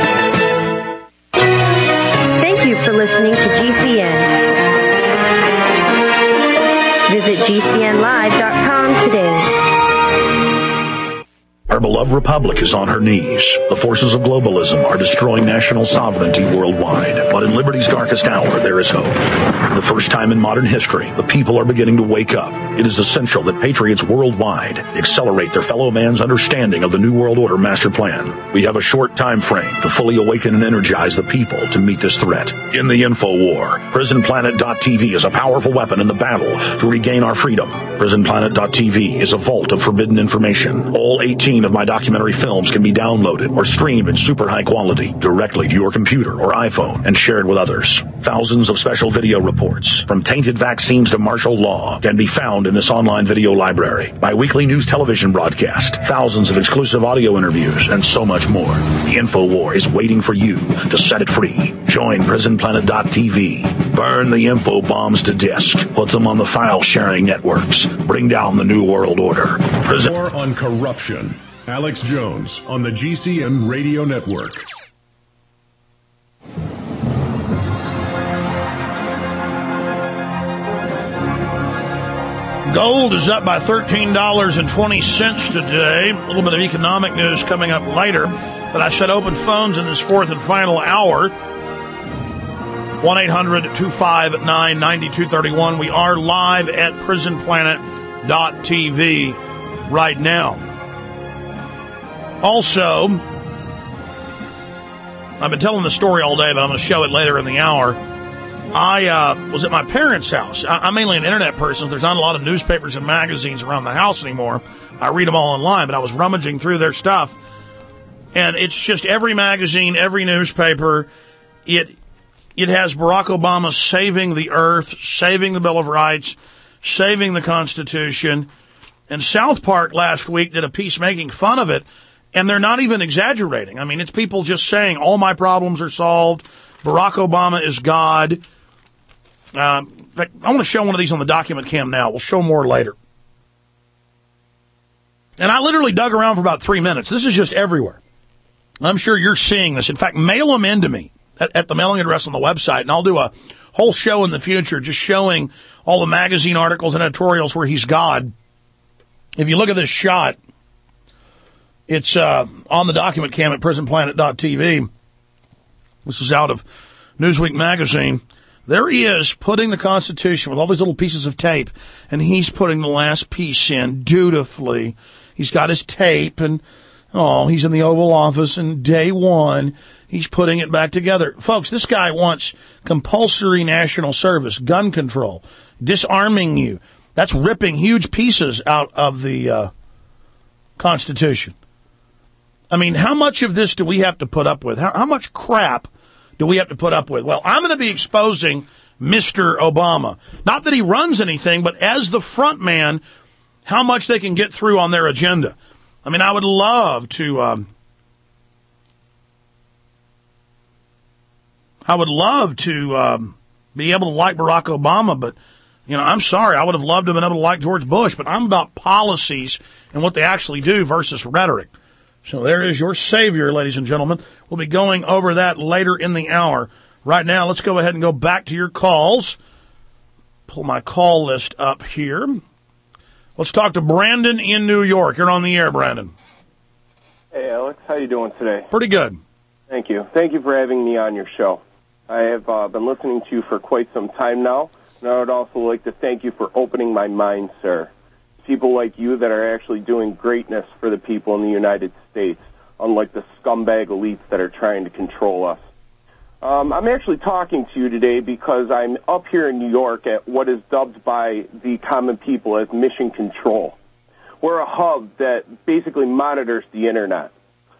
Thank you for listening to G C N. Visit G C N live dot com today. Our beloved republic is on her knees. The forces of globalism are destroying national sovereignty worldwide. But in liberty's darkest hour, there is hope. For the first time in modern history, the people are beginning to wake up. It is essential that patriots worldwide accelerate their fellow man's understanding of the New World Order master plan. We have a short time frame to fully awaken and energize the people to meet this threat. In the info war, Prison Planet dot T V is a powerful weapon in the battle to regain our freedom. Prison Planet dot T V is a vault of forbidden information. All eighteen of my documentary films can be downloaded or streamed in super high quality directly to your computer or iPhone and shared with others. Thousands of special video reports, from tainted vaccines to martial law, can be found in this online video library. My weekly news television broadcast, thousands of exclusive audio interviews, and so much more. The InfoWar is waiting for you to set it free. Join Prison Planet dot T V. Burn the info bombs to disk. Put them on the file sharing networks. Bring down the New World Order. Prison- War on Corruption. Alex Jones on the G C N Radio Network. Gold is up by thirteen dollars and twenty cents today. A little bit of economic news coming up later. But I said open phones in this fourth and final hour. one eight hundred two five nine nine two three one. We are live at Prison Planet dot T V right now. Also, I've been telling the story all day, but I'm going to show it later in the hour. I uh, was at my parents' house. I, I'm mainly an internet person. There's not a lot of newspapers and magazines around the house anymore. I read them all online, but I was rummaging through their stuff. And it's just every magazine, every newspaper, it it has Barack Obama saving the earth, saving the Bill of Rights, saving the Constitution. And South Park last week did a piece making fun of it. And they're not even exaggerating. I mean, it's people just saying, all my problems are solved. Barack Obama is God. Uh, in fact, I want to show one of these on the document cam now. We'll show more later. And I literally dug around for about three minutes. This is just everywhere. I'm sure you're seeing this. In fact, mail them in to me at, at the mailing address on the website, and I'll do a whole show in the future just showing all the magazine articles and editorials where he's God. If you look at this shot, it's uh, on the document cam at Prison Planet dot T V. This is out of Newsweek magazine. There he is putting the Constitution with all these little pieces of tape, and he's putting the last piece in dutifully. He's got his tape, and, oh, he's in the Oval Office, and day one, he's putting it back together. Folks, this guy wants compulsory national service, gun control, disarming you. That's ripping huge pieces out of the uh, Constitution. I mean, how much of this do we have to put up with? How, how much crap do we have to put up with? Well, I'm going to be exposing Mister Obama. Not that he runs anything, but as the front man, how much they can get through on their agenda. I mean, I would love to, um, I would love to um, be able to like Barack Obama, but, you know, I'm sorry, I would have loved to have been able to like George Bush, but I'm about policies and what they actually do versus rhetoric. So there is your savior, ladies and gentlemen. We'll be going over that later in the hour. Right now, let's go ahead and go back to your calls. Pull my call list up here. Let's talk to Brandon in New York. You're on the air, Brandon. Hey, Alex. How you doing today? Pretty good. Thank you. Thank you for having me on your show. I have uh, been listening to you for quite some time now, and I would also like to thank you for opening my mind, sir. People like you that are actually doing greatness for the people in the United States, unlike the scumbag elites that are trying to control us. Um, I'm actually talking to you today because I'm up here in New York at what is dubbed by the common people as Mission Control. We're a hub that basically monitors the Internet.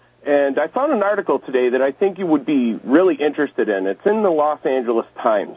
And I found an article today that I think you would be really interested in. It's in the Los Angeles Times.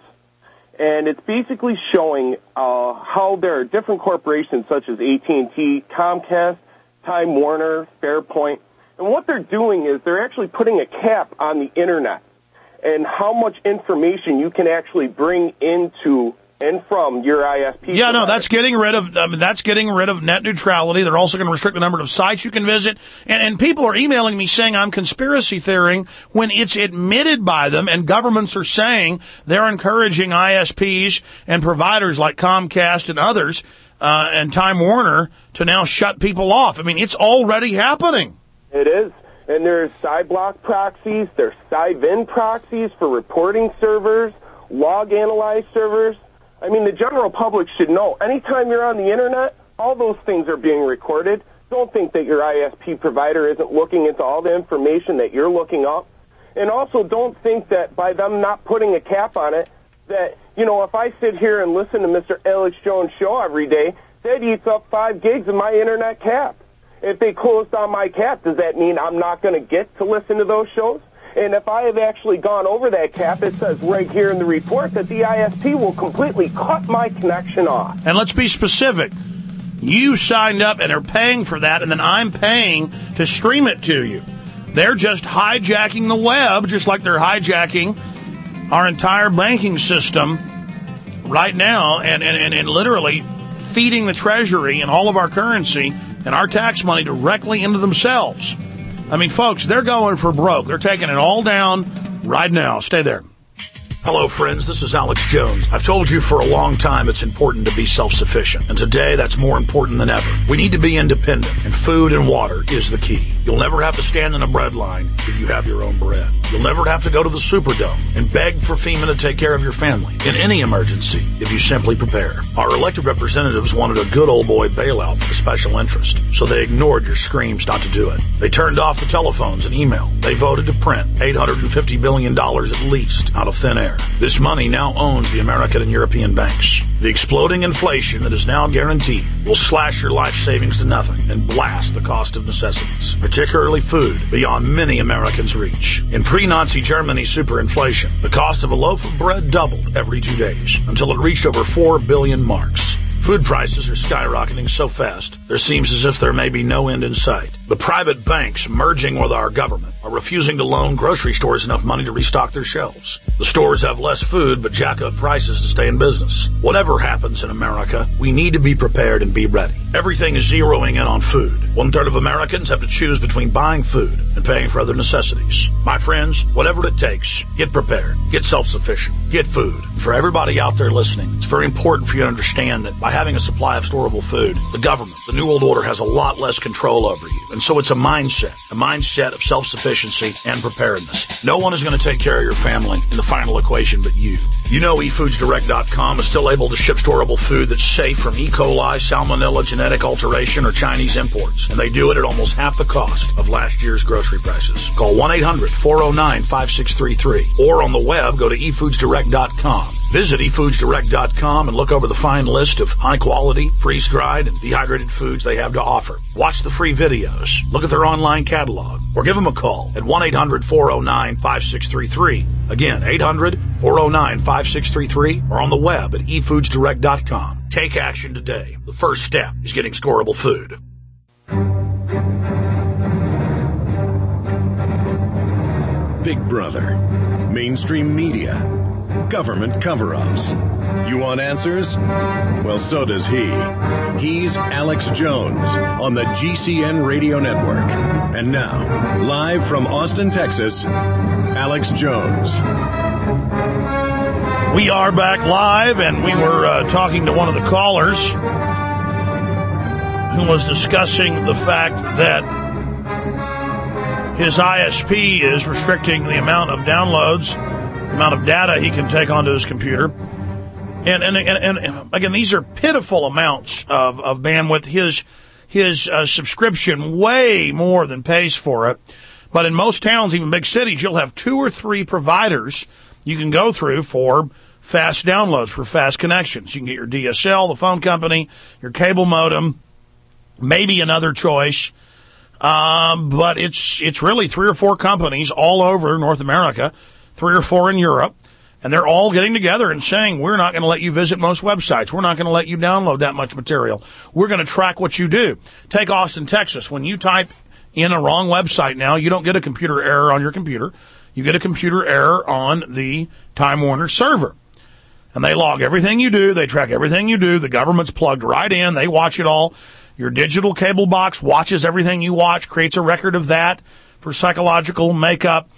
And it's basically showing uh, how there are different corporations such as A T and T, Comcast, Time Warner, Fairpoint. And what they're doing is they're actually putting a cap on the Internet and how much information you can actually bring into and from your I S P. Yeah, no, that's getting rid of I mean, that's getting rid of net neutrality. They're also going to restrict the number of sites you can visit. And, and people are emailing me saying I'm conspiracy theorying when it's admitted by them, and governments are saying they're encouraging I S Ps and providers like Comcast and others uh, and Time Warner to now shut people off. I mean, it's already happening. It is. And there's Cyblock proxies, there's Cyvin proxies for reporting servers, log analyze servers. I mean, the general public should know. Anytime you're on the Internet, all those things are being recorded. Don't think that your I S P provider isn't looking into all the information that you're looking up. And also don't think that by them not putting a cap on it, that, you know, if I sit here and listen to Mister Alex Jones' show every day, that eats up five gigs of my Internet cap. If they close down my cap, does that mean I'm not going to get to listen to those shows? And if I have actually gone over that cap, it says right here in the report that the I S P will completely cut my connection off. And let's be specific. You signed up and are paying for that, and then I'm paying to stream it to you. They're just hijacking the web, just like they're hijacking our entire banking system right now and, and, and, and literally feeding the Treasury and all of our currency and our tax money directly into themselves. I mean, folks, they're going for broke. They're taking it all down right now. Stay there. Hello, friends. This is Alex Jones. I've told you for a long time it's important to be self-sufficient, and today that's more important than ever. We need to be independent, and food and water is the key. You'll never have to stand in a bread line if you have your own bread. You'll never have to go to the Superdome and beg for FEMA to take care of your family in any emergency if you simply prepare. Our elected representatives wanted a good old boy bailout for the special interest, so they ignored your screams not to do it. They turned off the telephones and email. They voted to print eight hundred fifty billion dollars at least out of thin air. This money now owns the American and European banks. The exploding inflation that is now guaranteed will slash your life savings to nothing and blast the cost of necessities, particularly food, beyond many Americans' reach. In pre-Nazi Germany's superinflation, the cost of a loaf of bread doubled every two days until it reached over four billion marks. Food prices are skyrocketing so fast, there seems as if there may be no end in sight. The private banks merging with our government are refusing to loan grocery stores enough money to restock their shelves. The stores have less food but jack up prices to stay in business. Whatever happens in America, we need to be prepared and be ready. Everything is zeroing in on food. One third of Americans have to choose between buying food and paying for other necessities. My friends, whatever it takes, get prepared, get self-sufficient, get food. For everybody out there listening, it's very important for you to understand that by having a supply of storable food, the government, the New World Order, has a lot less control over you. And so it's a mindset, a mindset of self-sufficiency and preparedness. No one is going to take care of your family in the final equation but you. You know e foods direct dot com is still able to ship storable food that's safe from E. coli, salmonella, genetic alteration, or Chinese imports. And they do it at almost half the cost of last year's grocery prices. Call one eight hundred four oh nine five six three three. Or on the web, go to e foods direct dot com. Visit e foods direct dot com and look over the fine list of high-quality, freeze-dried, and dehydrated foods they have to offer. Watch the free videos. Look at their online catalog. Or give them a call at one eight hundred four oh nine five six three three. Again, eight hundred four oh nine five six three three, or on the web at e foods direct dot com. Take action today. The first step is getting storable food. Big Brother, mainstream media, government cover-ups. You want answers? Well, so does he. He's Alex Jones on the G C N Radio Network. And now, live from Austin, Texas, Alex Jones. We are back live, and we were uh, talking to one of the callers who was discussing the fact that his I S P is restricting the amount of downloads, the amount of data he can take onto his computer. And, and, and, and again, these are pitiful amounts of, of bandwidth. His, his uh, subscription way more than pays for it. But in most towns, even big cities, you'll have two or three providers you can go through for fast downloads, for fast connections. You can get your D S L, the phone company, your cable modem, maybe another choice. Um, but it's, it's really three or four companies all over North America, three or four in Europe, and they're all getting together and saying, we're not going to let you visit most websites. We're not going to let you download that much material. We're going to track what you do. Take Austin, Texas. When you type in a wrong website now, you don't get a computer error on your computer. You get a computer error on the Time Warner server. And they log everything you do. They track everything you do. The government's plugged right in. They watch it all. Your digital cable box watches everything you watch, creates a record of that for psychological makeup.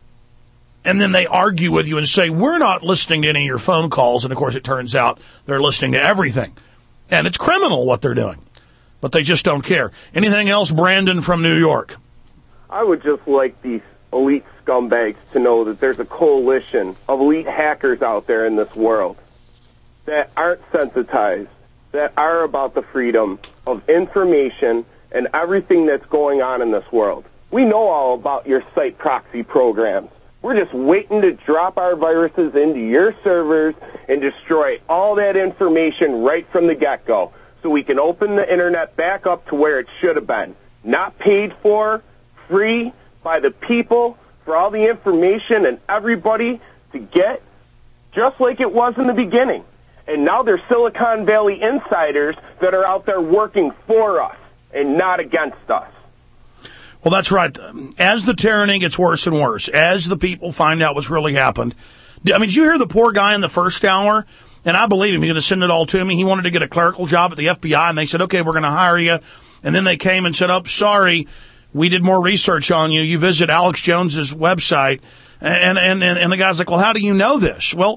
And then they argue with you and say, we're not listening to any of your phone calls. And, of course, it turns out they're listening to everything. And it's criminal what they're doing. But they just don't care. Anything else, Brandon from New York? I would just like these elite scumbags to know that there's a coalition of elite hackers out there in this world that aren't sensitized, that are about the freedom of information and everything that's going on in this world. We know all about your site proxy programs. We're just waiting to drop our viruses into your servers and destroy all that information right from the get-go so we can open the internet back up to where it should have been. Not paid for, free, by the people, for all the information and everybody to get, just like it was in the beginning. And now there's Silicon Valley insiders that are out there working for us and not against us. Well, that's right. As the tyranny gets worse and worse, as the people find out what's really happened. I mean, did you hear the poor guy in the first hour? And I believe him. He's going to send it all to me. He wanted to get a clerical job at the F B I, and they said, okay, we're going to hire you. And then they came and said, oh, sorry, we did more research on you. You visit Alex Jones's website. And, and, and, and the guy's like, well, how do you know this? Well,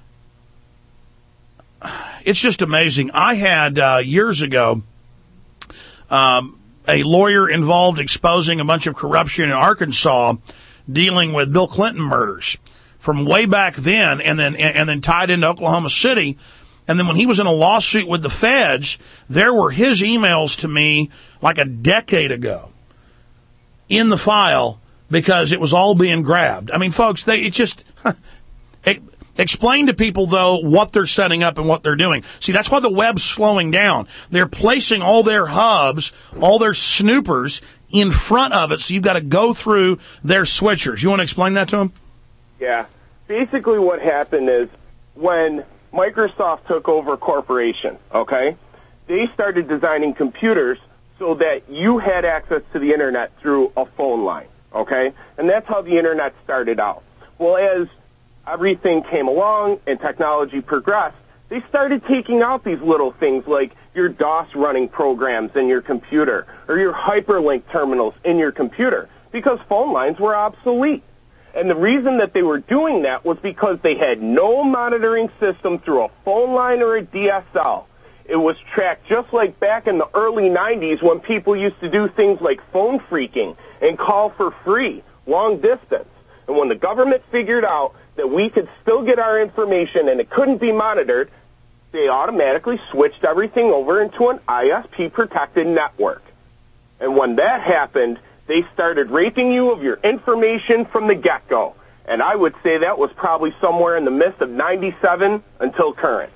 it's just amazing. I had, uh, years ago, um, a lawyer involved exposing a bunch of corruption in Arkansas dealing with Bill Clinton murders from way back then, and then and then tied into Oklahoma City. And then when he was in a lawsuit with the feds, there were his emails to me like a decade ago in the file because it was all being grabbed. I mean, folks, they it just it, explain to people, though, what they're setting up and what they're doing. See, that's why the web's slowing down. They're placing all their hubs, all their snoopers in front of it, so you've got to go through their switchers. You want to explain that to them? Yeah. Basically what happened is when Microsoft took over corporation, okay, they started designing computers so that you had access to the Internet through a phone line, okay? And that's how the Internet started out. Well, as everything came along and technology progressed, they started taking out these little things like your DOS running programs in your computer or your hyperlink terminals in your computer because phone lines were obsolete. And the reason that they were doing that was because they had no monitoring system through a phone line or a D S L. It was tracked just like back in the early nineties when people used to do things like phone phreaking and call for free, long distance. And when the government figured out that we could still get our information and it couldn't be monitored, they automatically switched everything over into an I S P-protected network. And when that happened, they started raping you of your information from the get-go. And I would say that was probably somewhere in the midst of ninety-seven until current.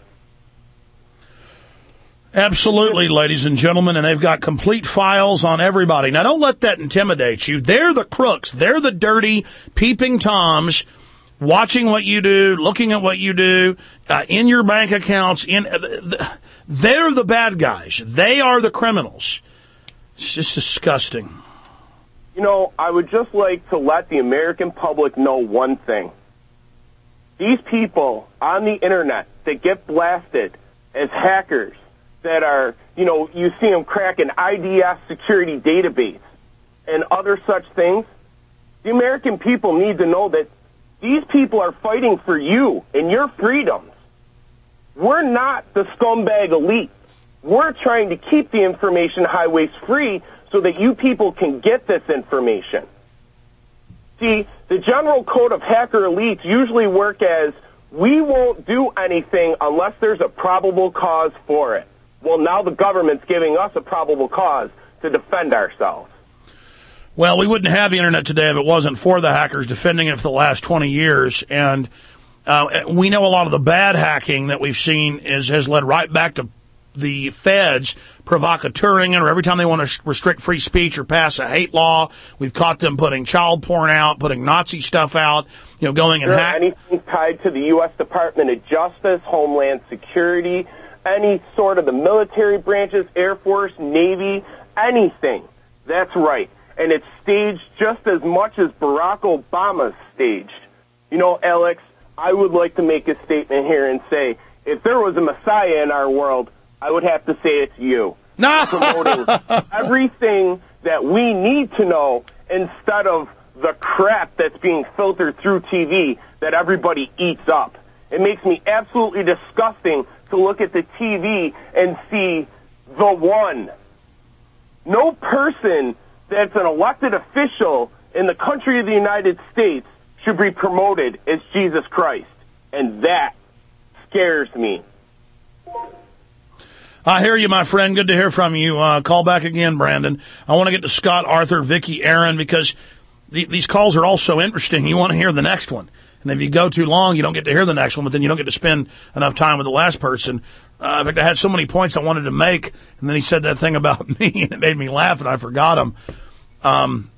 Absolutely, ladies and gentlemen, and they've got complete files on everybody. Now, don't let that intimidate you. They're the crooks. They're the dirty, peeping Toms, watching what you do, looking at what you do, uh, in your bank accounts. In uh, the, They're the bad guys. They are the criminals. It's just disgusting. You know, I would just like to let the American public know one thing. These people on the internet that get blasted as hackers, that are, you know, you see them crack an I D S security database and other such things, the American people need to know that these people are fighting for you and your freedoms. We're not the scumbag elite. We're trying to keep the information highways free so that you people can get this information. See, the general code of hacker elites usually work as, we won't do anything unless there's a probable cause for it. Well, now the government's giving us a probable cause to defend ourselves. Well, we wouldn't have the internet today if it wasn't for the hackers defending it for the last twenty years. And uh, we know a lot of the bad hacking that we've seen is has led right back to the feds provocateuring, or every time they want to restrict free speech or pass a hate law, we've caught them putting child porn out, putting Nazi stuff out, you know, going and sure, hacking. Anything tied to the U S Department of Justice, Homeland Security, any sort of the military branches, Air Force, Navy, anything. That's right. And it's staged just as much as Barack Obama's staged. You know, Alex, I would like to make a statement here and say, if there was a Messiah in our world, I would have to say it's you. No. Promoting everything that we need to know instead of the crap that's being filtered through T V that everybody eats up. It makes me absolutely disgusting to look at the T V and see the one. No person that's an elected official in the country of the United States should be promoted as Jesus Christ. And that scares me. I hear you, my friend. Good to hear from you. Uh, call back again, Brandon. I want to get to Scott, Arthur, Vicky, Aaron, because the, these calls are all so interesting. You want to hear the next one. And if you go too long, you don't get to hear the next one, but then you don't get to spend enough time with the last person. Uh, in fact, I had so many points I wanted to make, and then he said that thing about me, and it made me laugh, and I forgot them. Um,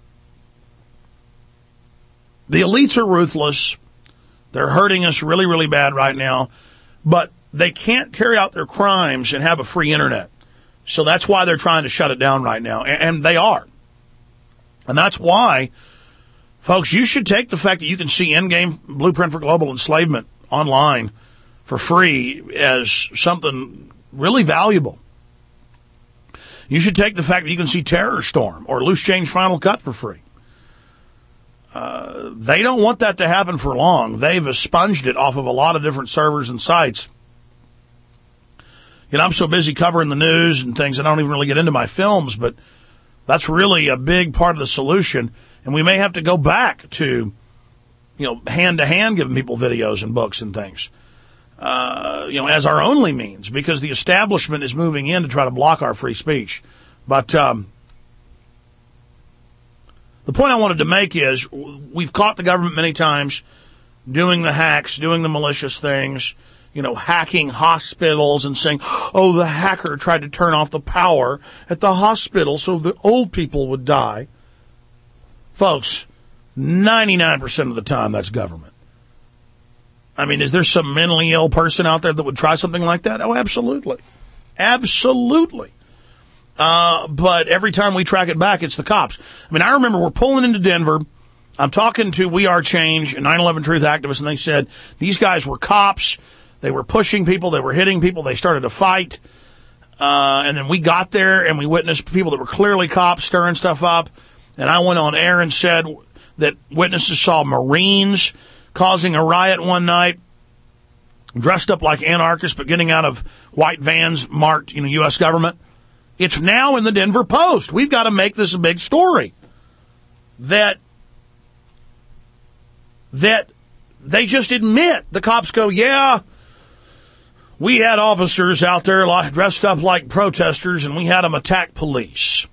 the elites are ruthless. They're hurting us really, really bad right now. But they can't carry out their crimes and have a free internet. So that's why they're trying to shut it down right now. And, and they are. And that's why, folks, you should take the fact that you can see Endgame Blueprint for Global Enslavement online for free as something really valuable. You should take the fact that you can see Terror Storm or Loose Change Final Cut for free. Uh, they don't want that to happen for long. They've expunged it off of a lot of different servers and sites. You know, I'm so busy covering the news and things, I don't even really get into my films, but that's really a big part of the solution. And we may have to go back to, you know, hand-to-hand giving people videos and books and things, uh, you know, as our only means, because the establishment is moving in to try to block our free speech. But um, the point I wanted to make is we've caught the government many times doing the hacks, doing the malicious things, you know, hacking hospitals and saying, oh, the hacker tried to turn off the power at the hospital so the old people would die. Folks, ninety-nine percent of the time that's government. I mean, is there some mentally ill person out there that would try something like that? Oh, absolutely. Absolutely. Uh, but every time we track it back, it's the cops. I mean, I remember we're pulling into Denver. I'm talking to We Are Change and nine eleven Truth activists, and they said these guys were cops. They were pushing people. They were hitting people. They started a fight. Uh, and then we got there, and we witnessed people that were clearly cops stirring stuff up. And I went on air and said that witnesses saw Marines causing a riot one night, dressed up like anarchists, but getting out of white vans marked, you know, U S government. It's now in the Denver Post. We've got to make this a big story. That, that they just admit, the cops go, yeah, we had officers out there dressed up like protesters, and we had them attack police.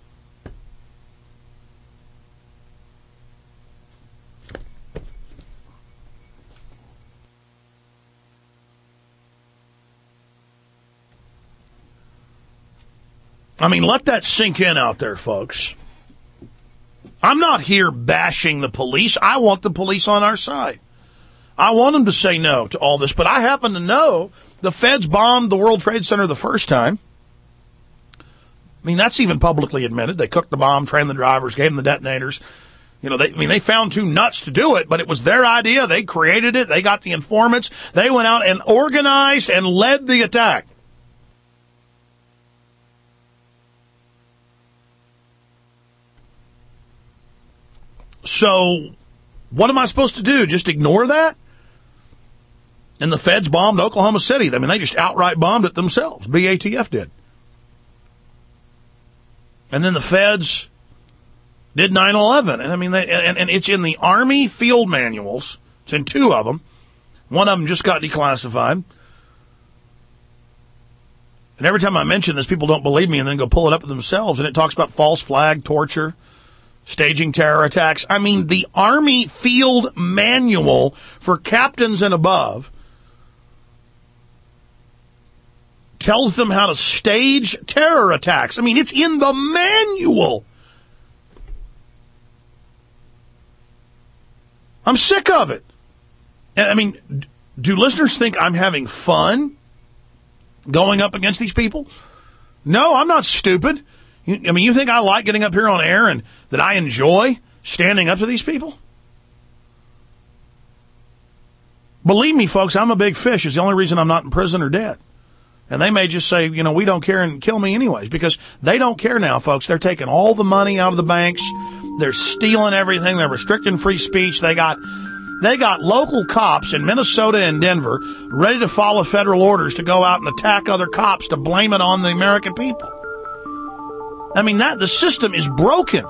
I mean, let that sink in out there, folks. I'm not here bashing the police. I want the police on our side. I want them to say no to all this, but I happen to know the feds bombed the World Trade Center the first time. I mean, that's even publicly admitted. They cooked the bomb, trained the drivers, gave them the detonators. You know, they, I mean, they found two nuts to do it, but it was their idea. They created it. They got the informants. They went out and organized and led the attack. So, what am I supposed to do? Just ignore that? And the feds bombed Oklahoma City. I mean, they just outright bombed it themselves. B A T F did. And then the feds did nine eleven. And I mean, they, and, and it's in the Army field manuals. It's in two of them. One of them just got declassified. And every time I mention this, people don't believe me and then go pull it up themselves. And it talks about false flag, torture, staging terror attacks. I mean, the Army field manual for captains and above tells them how to stage terror attacks. I mean, it's in the manual. I'm sick of it. And I mean, do listeners think I'm having fun going up against these people? No, I'm not stupid. I mean, you think I like getting up here on air and that I enjoy standing up to these people? Believe me, folks, I'm a big fish. It's the only reason I'm not in prison or dead. And they may just say, you know, we don't care and kill me anyways, because they don't care now, folks. They're taking all the money out of the banks. They're stealing everything. They're restricting free speech. They got, they got local cops in Minnesota and Denver ready to follow federal orders to go out and attack other cops to blame it on the American people. I mean, that the system is broken.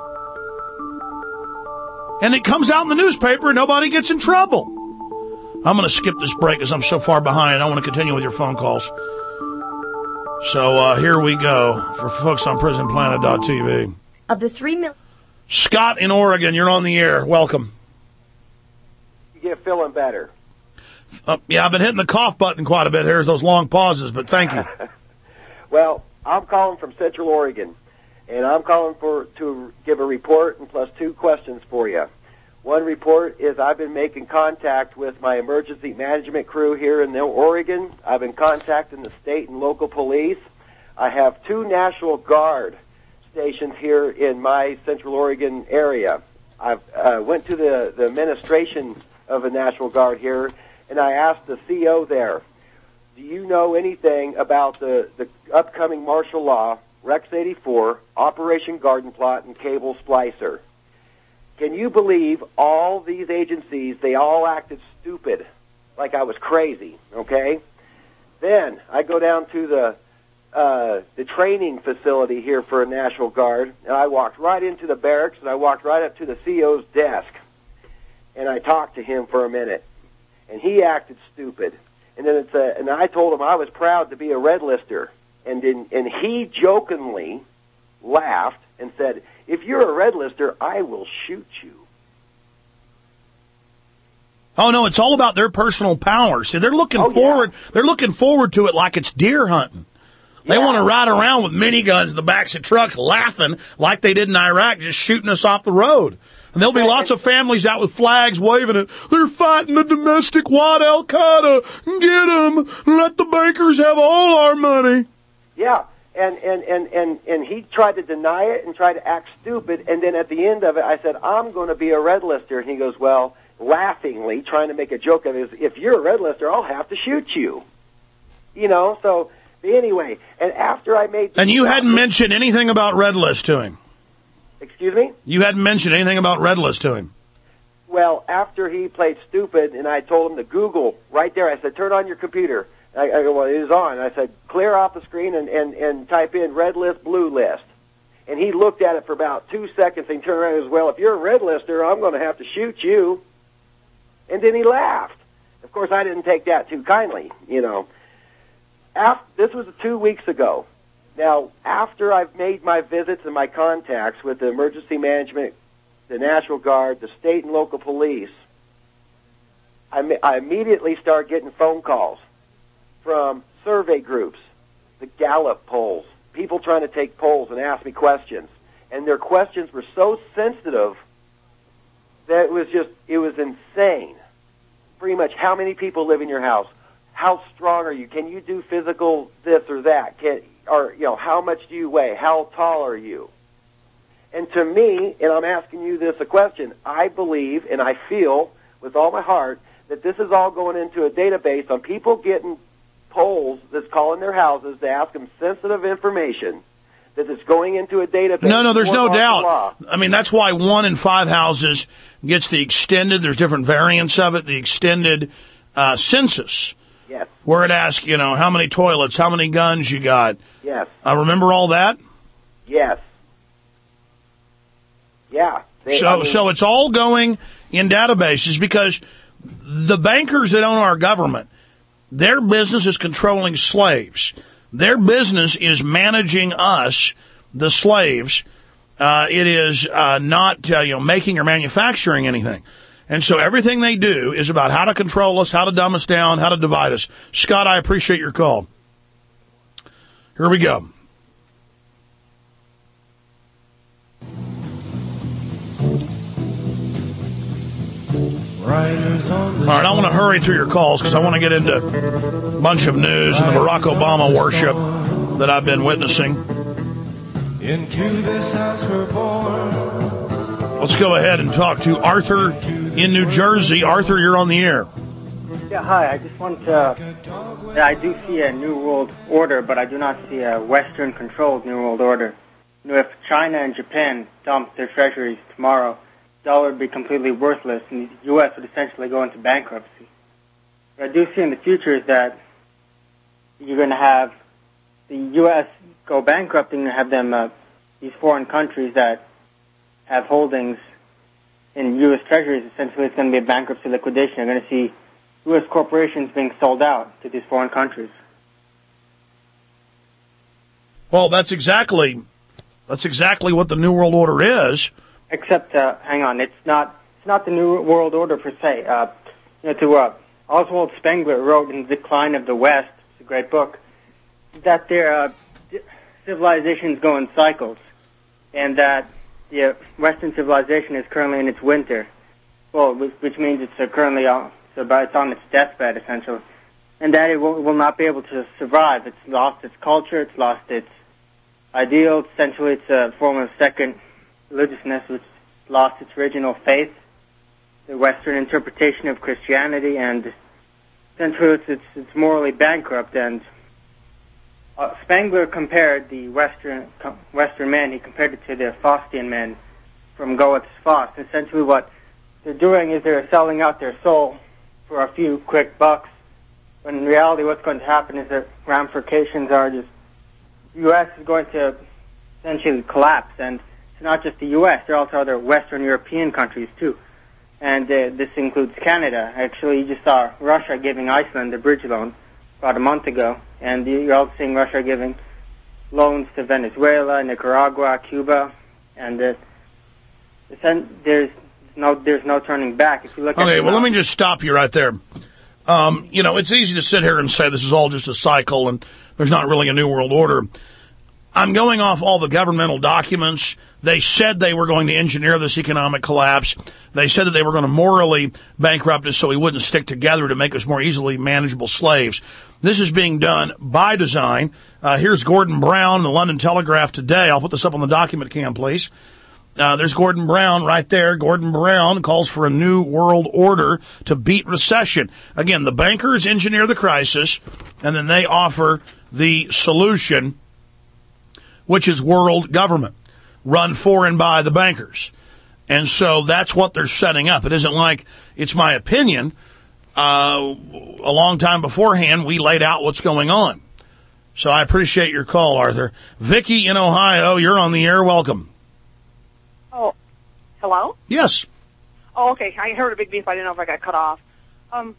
And it comes out in the newspaper and nobody gets in trouble. I'm going to skip this break because I'm so far behind. I want to continue with your phone calls. So uh, here we go for folks on prison planet dot t v. Of the three million... Scott in Oregon, you're on the air. Welcome. You get feeling better. Uh, yeah, I've been hitting the cough button quite a bit. There's those long pauses, but thank you. Well, I'm calling from Central Oregon. And I'm calling for to give a report and plus two questions for you. One report is I've been making contact with my emergency management crew here in Oregon. I've been contacting the state and local police. I have two National Guard stations here in my Central Oregon area. I uh, went to the, the administration of the National Guard here, and I asked the C O there, do you know anything about the, the upcoming martial law, Rex eighty-four, Operation Garden Plot, and Cable Splicer? Can you believe all these agencies, they all acted stupid, like I was crazy, okay? Then I go down to the uh, the training facility here for a National Guard, and I walked right into the barracks, and I walked right up to the C O's desk, and I talked to him for a minute, and he acted stupid. And then it's a, and I told him I was proud to be a Red Lister. And in, and he jokingly laughed and said, if you're a Red Lister, I will shoot you. Oh, no, it's all about their personal power. See, they're looking oh, forward yeah. They're looking forward to it like it's deer hunting. They yeah. want to ride around with miniguns in the backs of trucks laughing like they did in Iraq, just shooting us off the road. And there'll be lots of families out with flags waving it. They're fighting the domestic Wad Al-Qaeda. Get them. Let the bankers have all our money. Yeah, and, and, and, and, and he tried to deny it and tried to act stupid, and then at the end of it, I said, I'm going to be a Red Lister. And he goes, well, laughingly, trying to make a joke of it, if you're a Red Lister, I'll have to shoot you. You know, so, anyway, and after I made... And you hadn't mentioned anything about Red List to him? Excuse me? You hadn't mentioned anything about Red List to him? Well, after he played stupid, and I told him to Google right there, I said, turn on your computer. I, I go, well, it is on. I said, clear off the screen and, and, and type in Red List, Blue List. And he looked at it for about two seconds and turned around and said, well, if you're a Red Lister, I'm going to have to shoot you. And then he laughed. Of course, I didn't take that too kindly, you know. After, this was two weeks ago. Now, after I've made my visits and my contacts with the emergency management, the National Guard, the state and local police, I, I immediately start getting phone calls from survey groups, the Gallup polls, people trying to take polls and ask me questions. And their questions were so sensitive that it was just, it was insane. Pretty much how many people live in your house? How strong are you? Can you do physical this or that? Can, or, you know, how much do you weigh? How tall are you? And to me, and I'm asking you this a question, I believe and I feel with all my heart that this is all going into a database on people getting polls that's calling their houses to ask them sensitive information that is going into a database. No, no, there's no doubt. Law. I mean, that's why one in five houses gets the extended, there's different variants of it, the extended uh, census. Yes. Where it asks, you know, how many toilets, how many guns you got. Yes. Uh, remember all that? Yes. Yeah. They, so, I mean, so it's all going in databases because the bankers that own our government, their business is controlling slaves. Their business is managing us, the slaves. Uh, it is uh, not uh, you know making or manufacturing anything. And so everything they do is about how to control us, how to dumb us down, how to divide us. Scott, I appreciate your call. Here we go. All right, I want to hurry through your calls because I want to get into a bunch of news and the Barack Obama worship that I've been witnessing. Into this house we're born. Let's go ahead and talk to Arthur in New Jersey. Arthur, you're on the air. Yeah, hi. I just want to... I do see a New World Order, but I do not see a Western-controlled New World Order. You know, if China and Japan dumped their treasuries tomorrow, the dollar would be completely worthless, and the U S would essentially go into bankruptcy. What I do see in the future is that you're going to have the U S go bankrupt, and you have them, uh, these foreign countries that have holdings in U S treasuries. Essentially, it's going to be a bankruptcy liquidation. You're going to see U S corporations being sold out to these foreign countries. Well, that's exactly that's exactly what the New World Order is. Except, uh, hang on, it's not it's not the New World Order per se. Uh, you know, to uh, Oswald Spengler wrote in Decline of the West, it's a great book, that their uh, civilizations go in cycles, and that the uh, Western civilization is currently in its winter. Well, which, which means it's uh, currently on, so it's on its deathbed, essentially, and that it will, will not be able to survive. It's lost its culture, it's lost its ideals. Essentially, it's a form of second religiousness, which lost its original faith, the Western interpretation of Christianity, and essentially it's, it's, it's morally bankrupt. And uh, Spengler compared the Western Western man, he compared it to the Faustian men from Goethe's Faust. Essentially what they're doing is they're selling out their soul for a few quick bucks, when in reality what's going to happen is that ramifications are just the U S is going to essentially collapse. And it's not just the U S, there are also other Western European countries too. And uh, this includes Canada. Actually, you just saw Russia giving Iceland a bridge loan about a month ago. And you're also seeing Russia giving loans to Venezuela, Nicaragua, Cuba. And uh, there's no there's no turning back. If you look okay, at well, let me just stop you right there. Um, you know, it's easy to sit here and say this is all just a cycle and there's not really a New World Order. I'm going off all the governmental documents. They said they were going to engineer this economic collapse. They said that they were going to morally bankrupt us so we wouldn't stick together to make us more easily manageable slaves. This is being done by design. Uh, here's Gordon Brown, the London Telegraph today. I'll put this up on the document cam, please. Uh, there's Gordon Brown right there. Gordon Brown calls for a new world order to beat recession. Again, the bankers engineer the crisis, and then they offer the solution, which is world government, run for and by the bankers. And so that's what they're setting up. It isn't like it's my opinion. Uh, a long time beforehand, we laid out what's going on. So I appreciate your call, Arthur. Vicky in Ohio, you're on the air. Welcome. Oh, hello? Yes. Oh, okay. I heard a big beep. I didn't know if I got cut off. Um,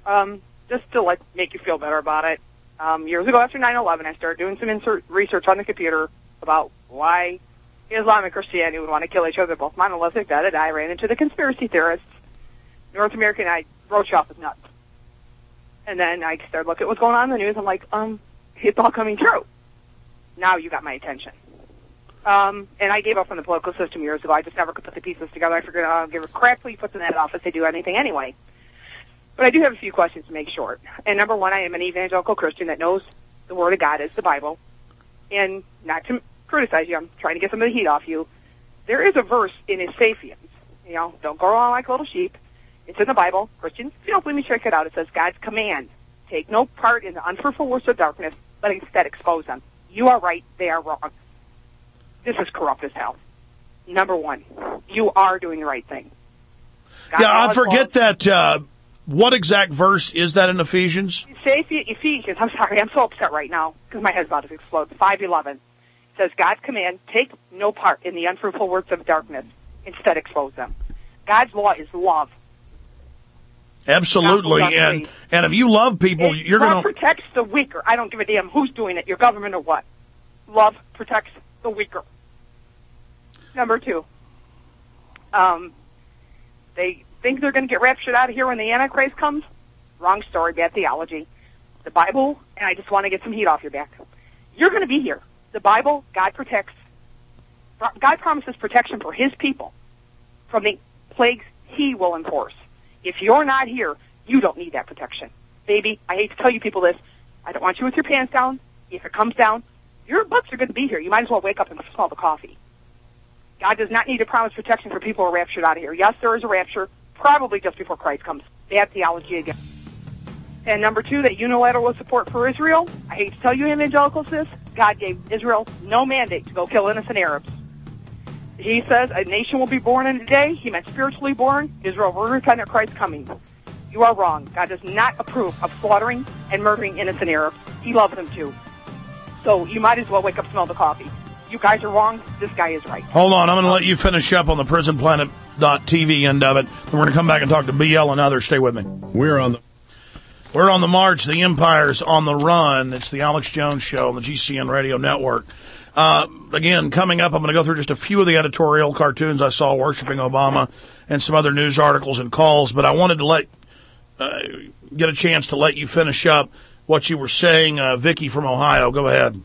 Um, just to like make you feel better about it. Um, years ago after nine eleven, I started doing some insert research on the computer about why Islam and Christianity would want to kill each other, both monolithic. Da da da. I ran into the conspiracy theorists. North American, I wrote you off as nuts. And then I started looking at what's going on in the news. I'm like, um, it's all coming true. Now you got my attention. Um, and I gave up on the political system years ago. I just never could put the pieces together. I figured I don't give a crap who you put in that office. They do anything anyway. But I do have a few questions to make short. And number one, I am an evangelical Christian that knows the Word of God is the Bible. And not to criticize you, I'm trying to get some of the heat off you. There is a verse in his Sapiens. You know, don't go on like little sheep. It's in the Bible. Christians, if you don't believe me, check it out. It says, God's command, take no part in the unfruitful works of darkness, but instead expose them. You are right, they are wrong. This is corrupt as hell. Number one, you are doing the right thing. God yeah, I forget that. Uh, what exact verse is that in Ephesians? Say Ephesians. I'm sorry, I'm so upset right now because my head's about to explode. five eleven says, God's command, take no part in the unfruitful works of darkness, instead expose them. God's law is love. Absolutely, and and if you love people, it, you're going to... Love protects the weaker. I don't give a damn who's doing it, your government or what. Love protects the weaker. Number two, um, they think they're going to get raptured out of here when the Antichrist comes. Wrong story, bad theology. The Bible, and I just want to get some heat off your back. You're going to be here. The Bible, God protects. God promises protection for his people from the plagues he will enforce. If you're not here, you don't need that protection. Baby, I hate to tell you people this. I don't want you with your pants down. If it comes down, your butts are going to be here. You might as well wake up and smell the coffee. God does not need to promise protection for people who are raptured out of here. Yes, there is a rapture, probably just before Christ comes. Bad theology again. And number two, that unilateral support for Israel. I hate to tell you evangelicals this. God gave Israel no mandate to go kill innocent Arabs. He says a nation will be born in a day. He meant spiritually born. Israel will repent at Christ's coming. You are wrong. God does not approve of slaughtering and murdering innocent Arabs. He loves them too. So you might as well wake up, smell the coffee. You guys are wrong. This guy is right. Hold on. I'm going to let you finish up on the prison planet dot t v end of it. Then we're going to come back and talk to B L and others. Stay with me. We're on the... We're on the march. The empire's on the run. It's the Alex Jones Show on the G C N Radio Network. Uh, again, coming up, I'm going to go through just a few of the editorial cartoons I saw worshiping Obama and some other news articles and calls, but I wanted to let uh, get a chance to let you finish up what you were saying. Uh, Vicky from Ohio, go ahead.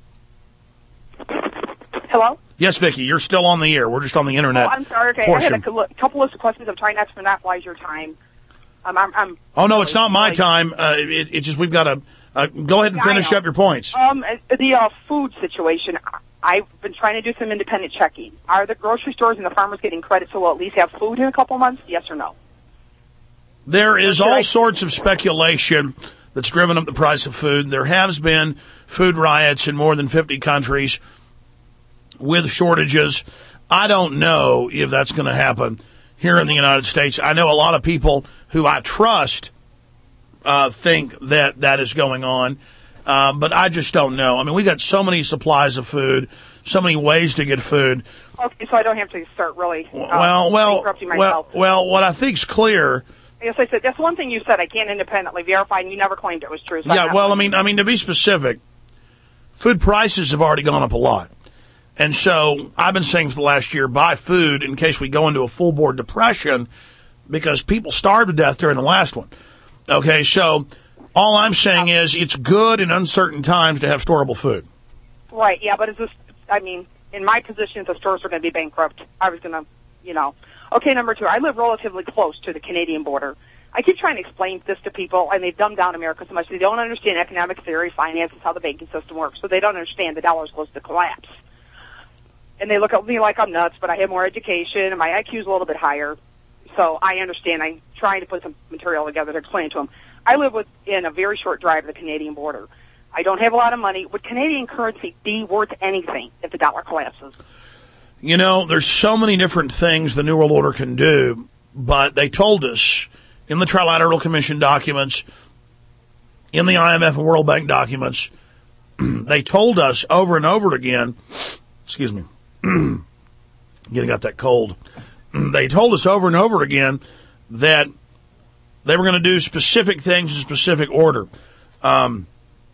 Hello? Yes, Vicky, you're still on the air. We're just on the internet. Oh, I'm sorry. Okay, portion. I had a couple list of questions. I'm trying not to monopolize your time. Um, I'm, I'm, oh, no, it's not my time. Uh, it, it just, we've got to, uh, go ahead and finish up your points. Um, the uh, food situation, I've been trying to do some independent checking. Are the grocery stores and the farmers getting credit so we'll at least have food in a couple months? Yes or no? There is all sorts of speculation that's driven up the price of food. There has been food riots in more than fifty countries with shortages. I don't know if that's going to happen here in the United States. I know a lot of people who I trust uh, think that that is going on, uh, but I just don't know. I mean, we got so many supplies of food, so many ways to get food. Okay, so I don't have to start really uh, well, well, interrupting myself. well, well. What I think's clear. Yes, I said that's one thing you said. I can't independently verify, and you never claimed it was true. So yeah, well, I mean, I mean to be specific, food prices have already gone up a lot. And so I've been saying for the last year, buy food in case we go into a full-board depression because people starved to death during the last one. Okay, so all I'm saying is it's good in uncertain times to have storable food. Right, yeah, but it's just, I mean, in my position, the stores are going to be bankrupt. I was going to, you know. Okay, number two, I live relatively close to the Canadian border. I keep trying to explain this to people, and they've dumbed down America so much. They don't understand economic theory, finances, how the banking system works, so they don't understand the dollar's close to collapse. And they look at me like I'm nuts, but I have more education, and my I Q is a little bit higher. So I understand. I'm trying to put some material together to explain it to them. I live within a very short drive of the Canadian border. I don't have a lot of money. Would Canadian currency be worth anything if the dollar collapses? You know, there's so many different things the New World Order can do, but they told us in the Trilateral Commission documents, in the I M F and World Bank documents, they told us over and over again, excuse me, getting got that cold. They told us over and over again that they were going to do specific things in specific order. Um,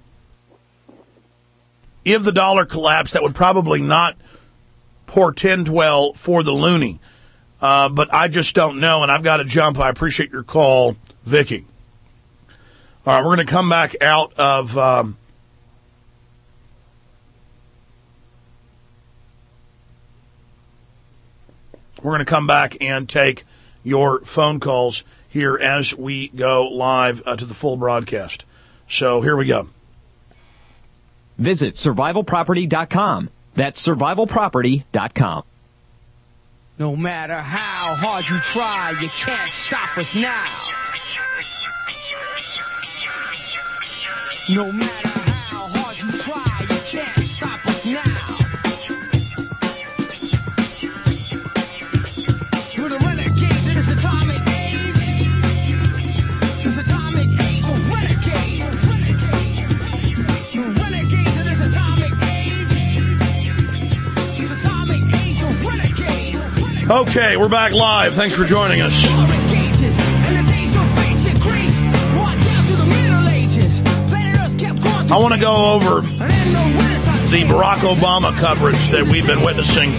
if the dollar collapsed, that would probably not portend well for the loonie. Uh, but I just don't know, and I've got to jump. I appreciate your call, Vicky. All right, we're going to come back out of... Um, we're going to come back and take your phone calls here as we go live uh, to the full broadcast. So here we go. Visit survival property dot com. That's survival property dot com. No matter how hard you try, you can't stop us now. No matter how hard you try, you can't stop us now. We're the renegades in this atomic age. This atomic age of renegades. The renegades in this atomic age. This atomic age of renegades. Okay, we're back live. Thanks for joining us. I want to go over the Barack Obama coverage that we've been witnessing.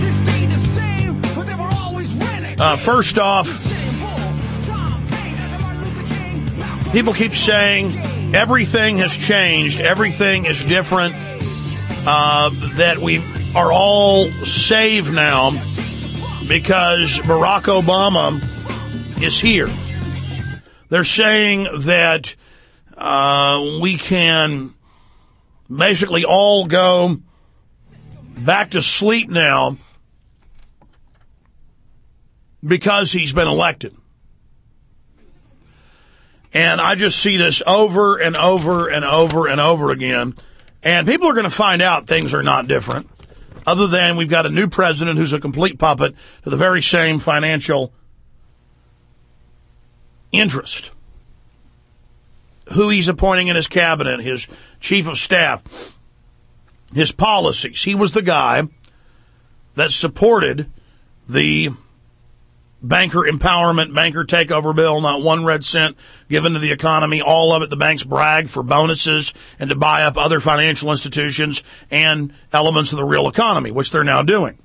Uh, first off, people keep saying everything has changed, everything is different, uh, that we are all saved now because Barack Obama is here. They're saying that Uh, we can basically all go back to sleep now because he's been elected. And I just see this over and over and over and over again. And people are going to find out things are not different, other than we've got a new president who's a complete puppet to the very same financial interest. Who he's appointing in his cabinet, his chief of staff, his policies. He was the guy that supported the banker empowerment, banker takeover bill, not one red cent given to the economy, all of it the banks brag for bonuses and to buy up other financial institutions and elements of the real economy, which they're now doing.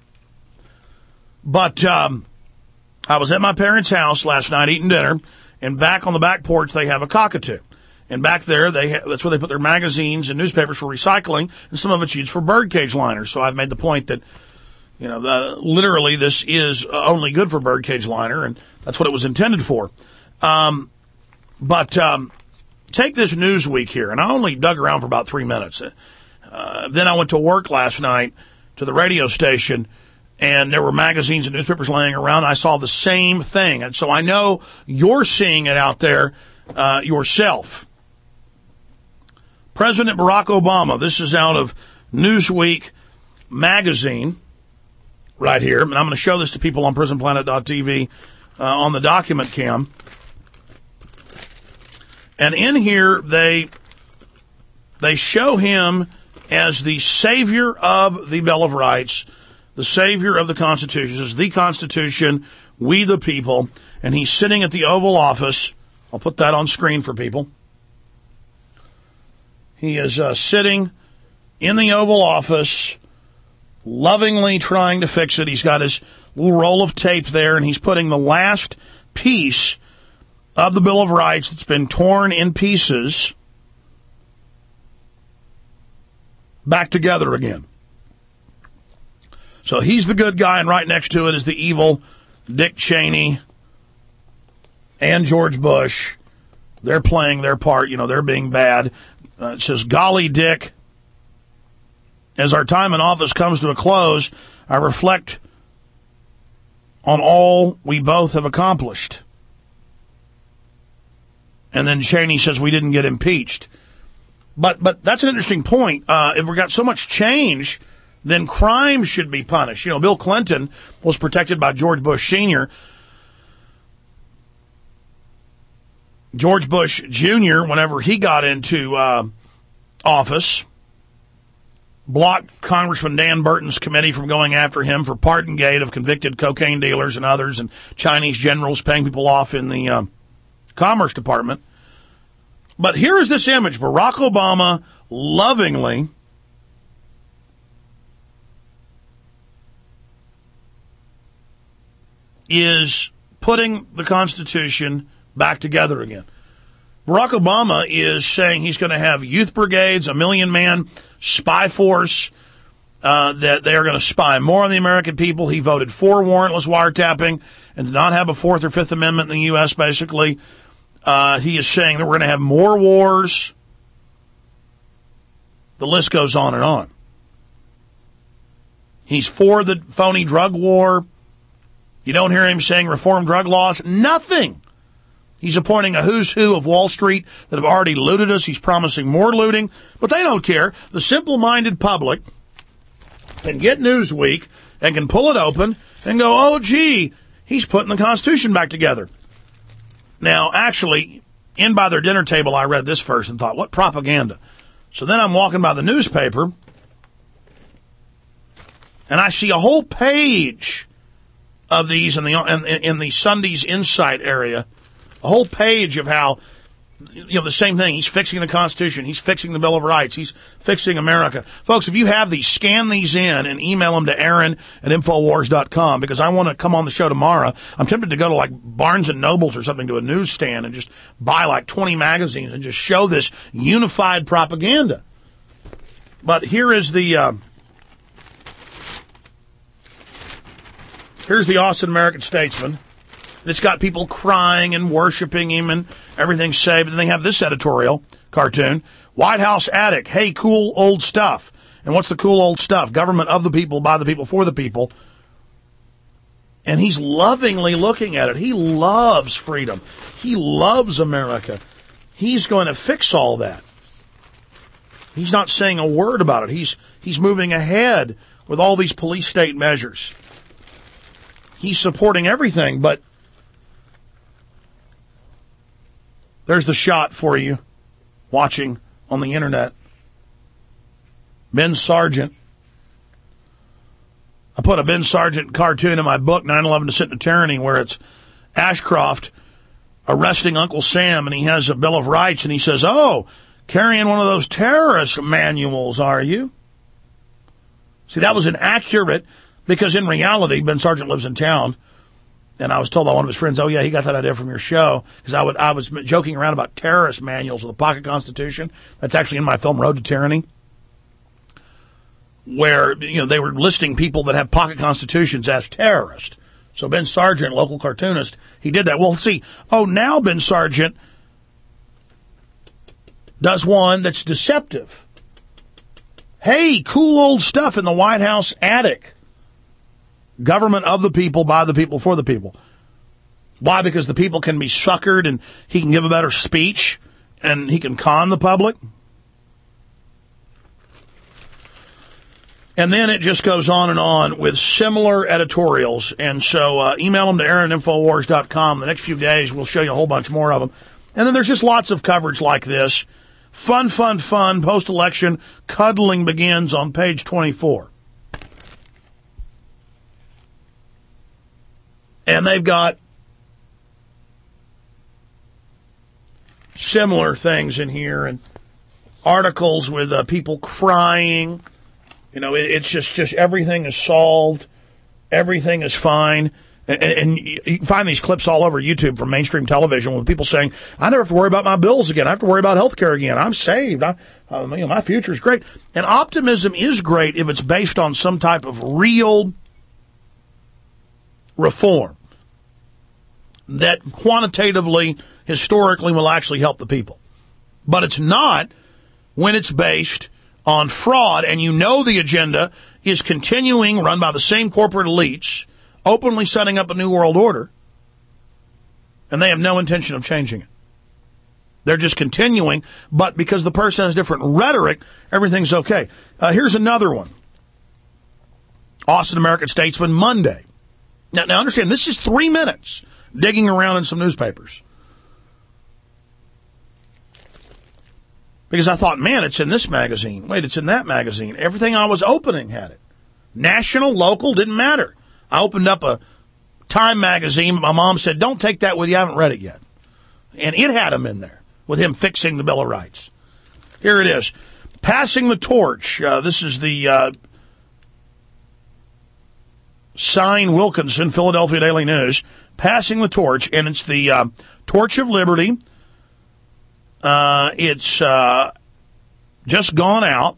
But um, I was at my parents' house last night eating dinner, and back on the back porch, they have a cockatoo. And back there, they ha- that's where they put their magazines and newspapers for recycling, and some of it's used for birdcage liners. So I've made the point that, you know, the, literally this is only good for birdcage liner, and that's what it was intended for. Um, but um, take this Newsweek here, and I only dug around for about three minutes. Uh, then I went to work last night to the radio station, and there were magazines and newspapers laying around. I saw the same thing. And so I know you're seeing it out there uh, yourself. President Barack Obama, this is out of Newsweek magazine right here. And I'm going to show this to people on prison planet dot t v uh, on the document cam. And in here, they they show him as the savior of the Bill of Rights, the savior of the Constitution. This is the Constitution, we the people, and he's sitting at the Oval Office. I'll put that on screen for people. He is uh, sitting in the Oval Office, lovingly trying to fix it. He's got his little roll of tape there, and he's putting the last piece of the Bill of Rights that's been torn in pieces back together again. So he's the good guy, and right next to it is the evil Dick Cheney and George Bush. They're playing their part. You know, they're being bad. Uh, it says, "Golly, Dick, as our time in office comes to a close, I reflect on all we both have accomplished." And then Cheney says, "We didn't get impeached." But but that's an interesting point. Uh, if we've got so much change, then crime should be punished. You know, Bill Clinton was protected by George Bush Senior George Bush Junior, whenever he got into uh, office, blocked Congressman Dan Burton's committee from going after him for Pardongate of convicted cocaine dealers and others, and Chinese generals paying people off in the uh, Commerce Department. But here is this image. Barack Obama lovingly is putting the Constitution back together again. Barack Obama is saying he's going to have youth brigades, a million-man spy force, uh, that they are going to spy more on the American people. He voted for warrantless wiretapping and did not have a Fourth or Fifth Amendment in the U S, basically. Uh, he is saying that we're going to have more wars. The list goes on and on. He's for the phony drug war. You don't hear him saying reform drug laws. Nothing. He's appointing a who's who of Wall Street that have already looted us. He's promising more looting, but they don't care. The simple-minded public can get Newsweek and can pull it open and go, oh, gee, he's putting the Constitution back together. Now, actually, in by their dinner table, I read this first and thought, what propaganda? So then I'm walking by the newspaper, and I see a whole page of these in the in, in the Sunday's Insight area, a whole page of how, you know, the same thing. He's fixing the Constitution. He's fixing the Bill of Rights. He's fixing America. Folks, if you have these, scan these in and email them to Aaron at Infowars dot com, because I want to come on the show tomorrow. I'm tempted to go to like Barnes and Nobles or something, to a newsstand, and just buy like twenty magazines and just show this unified propaganda. But here is the, uh, here's the Austin American Statesman. It's got people crying and worshiping him and everything's saved. And they have this editorial cartoon. White House attic. Hey, cool old stuff. And what's the cool old stuff? Government of the people, by the people, for the people. And he's lovingly looking at it. He loves freedom. He loves America. He's going to fix all that. He's not saying a word about it. He's, he's moving ahead with all these police state measures. He's supporting everything, but there's the shot for you watching on the internet. Ben Sargent. I put a Ben Sargent cartoon in my book, nine eleven Descent into Tyranny, where it's Ashcroft arresting Uncle Sam, and he has a Bill of Rights, and he says, oh, carrying one of those terrorist manuals, are you? See, that was inaccurate, because in reality, Ben Sargent lives in town. And I was told by one of his friends, oh, yeah, he got that idea from your show. Because I would, I was joking around about terrorist manuals with a pocket constitution. That's actually in my film, Road to Tyranny. Where, you know, they were listing people that have pocket constitutions as terrorists. So Ben Sargent, local cartoonist, he did that. Well, see, oh, now Ben Sargent does one that's deceptive. Hey, cool old stuff in the White House attic. Government of the people, by the people, for the people. Why? Because the people can be suckered and he can give a better speech and he can con the public. And then it just goes on and on with similar editorials. And so uh, email them to Aaron at Infowars dot com. The next few days we'll show you a whole bunch more of them. And then there's just lots of coverage like this. Fun, fun, fun. Post-election cuddling begins on page twenty-four. And they've got similar things in here and articles with uh, people crying. You know, it, it's just, just everything is solved. Everything is fine. And, and you can find these clips all over YouTube from mainstream television with people saying, I never have to worry about my bills again. I have to worry about health care again. I'm saved. I, um, you know, my future is great. And optimism is great if it's based on some type of real reform that quantitatively, historically, will actually help the people. But it's not when it's based on fraud, and you know the agenda is continuing, run by the same corporate elites, openly setting up a new world order, and they have no intention of changing it. They're just continuing, but because the person has different rhetoric, everything's okay. Uh, here's another one. Austin American Statesman, Monday. Now, now understand, this is three minutes digging around in some newspapers. Because I thought, man, it's in this magazine. Wait, it's in that magazine. Everything I was opening had it. National, local, didn't matter. I opened up a Time magazine. My mom said, don't take that with you. I haven't read it yet. And it had him in there with him fixing the Bill of Rights. Here it is. Passing the torch. Uh, this is the uh, Sign Wilkinson, Philadelphia Daily News. Passing the torch, and it's the uh, Torch of Liberty. Uh, it's uh, just gone out,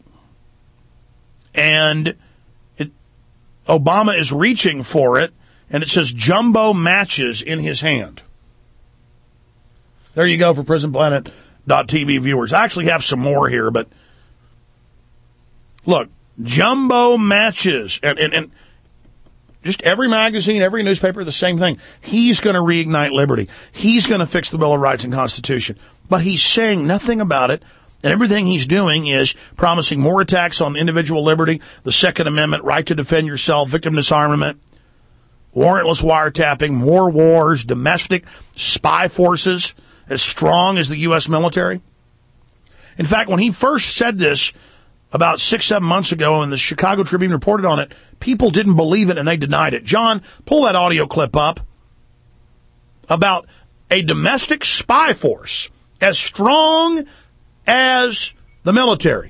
and it, Obama is reaching for it, and it says jumbo matches in his hand. There you go for prison planet dot t v viewers. I actually have some more here, but look, jumbo matches, and, and, and just every magazine, every newspaper, the same thing. He's going to reignite liberty. He's going to fix the Bill of Rights and Constitution. But he's saying nothing about it, and everything he's doing is promising more attacks on individual liberty, the Second Amendment, right to defend yourself, victim disarmament, warrantless wiretapping, more wars, domestic spy forces as strong as the U S military. In fact, when he first said this about six, seven months ago, and the Chicago Tribune reported on it, people didn't believe it and they denied it. John, pull that audio clip up about a domestic spy force as strong as the military.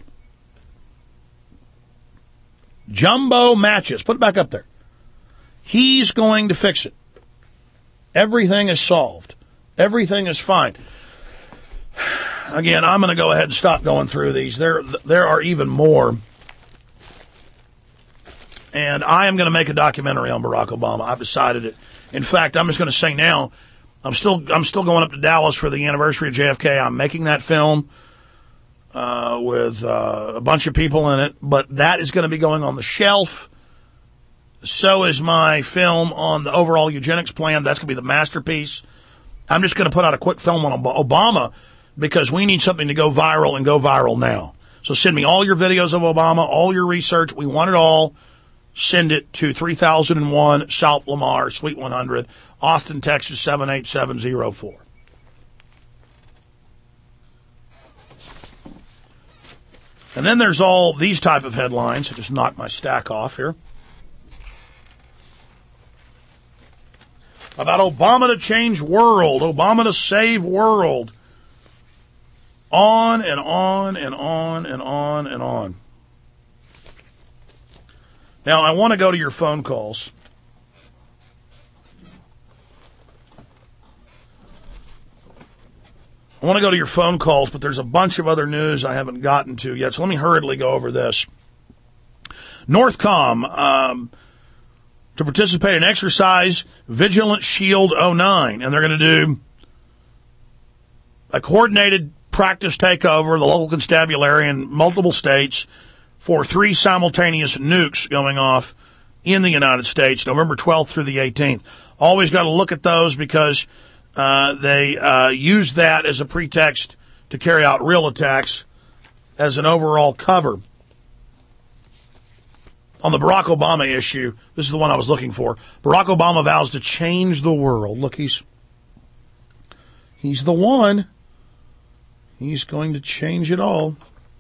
Jumbo matches. Put it back up there. He's going to fix it. Everything is solved. Everything is fine. Again, I'm going to go ahead and stop going through these. There, there are even more. And I am going to make a documentary on Barack Obama. I've decided it. In fact, I'm just going to say now, I'm still, I'm still going up to Dallas for the anniversary of J F K. I'm making that film uh, with uh, a bunch of people in it, but that is going to be going on the shelf. So is my film on the overall eugenics plan. That's going to be the masterpiece. I'm just going to put out a quick film on Obama because we need something to go viral and go viral now. So send me all your videos of Obama, all your research. We want it all. Send it to three thousand one South Lamar, Suite one hundred, Austin, Texas, seven eight seven zero four. And then there's all these type of headlines. I just knocked my stack off here. About Obama to change world, Obama to save world. On and on and on and on and on. Now, I want to go to your phone calls. I want to go to your phone calls, but there's a bunch of other news I haven't gotten to yet, so let me hurriedly go over this. Northcom, um, to participate in exercise Vigilant Shield oh nine, and they're going to do a coordinated practice takeover of the local constabulary in multiple states for three simultaneous nukes going off in the United States, November twelfth through the eighteenth. Always got to look at those because uh, they uh, use that as a pretext to carry out real attacks as an overall cover. On the Barack Obama issue, this is the one I was looking for. Barack Obama vows to change the world. Look, he's he's the one. He's going to change it all.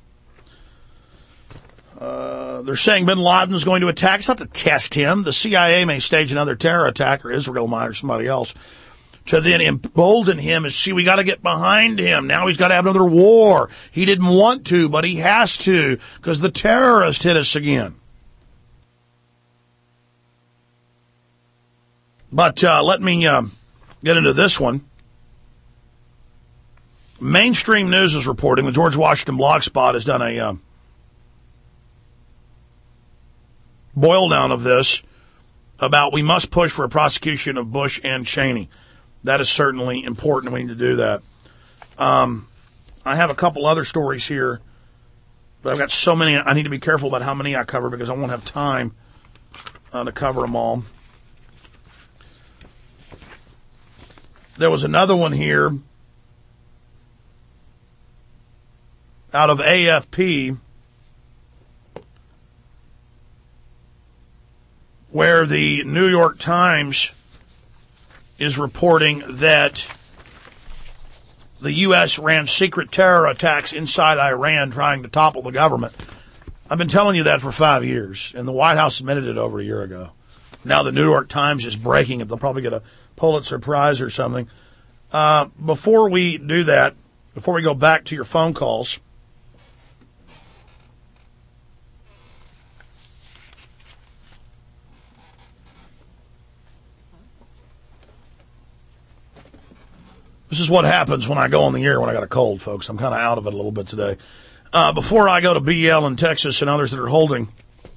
Uh, they're saying bin Laden is going to attack. It's not to test him. The C I A may stage another terror attack, or Israel might, or somebody else, to then embolden him and see, we got to get behind him. Now he's got to have another war. He didn't want to, but he has to, because the terrorist hit us again. But uh, let me uh, get into this one. Mainstream News is reporting, the George Washington Blogspot has done a uh, boil down of this about we must push for a prosecution of Bush and Cheney. That is certainly important. We need to do that. Um, I have a couple other stories here, but I've got so many. I need to be careful about how many I cover because I won't have time uh, to cover them all. There was another one here out of A F P where the New York Times is reporting that the U S ran secret terror attacks inside Iran trying to topple the government. I've been telling you that for five years, and the White House admitted it over a year ago. Now the New York Times is breaking it. They'll probably get a Pulitzer Prize or something. Uh, before we do that, before we go back to your phone calls, this is what happens when I go on the air when I got a cold, folks. I'm kind of out of it a little bit today. Uh, before I go to B L in Texas and others that are holding,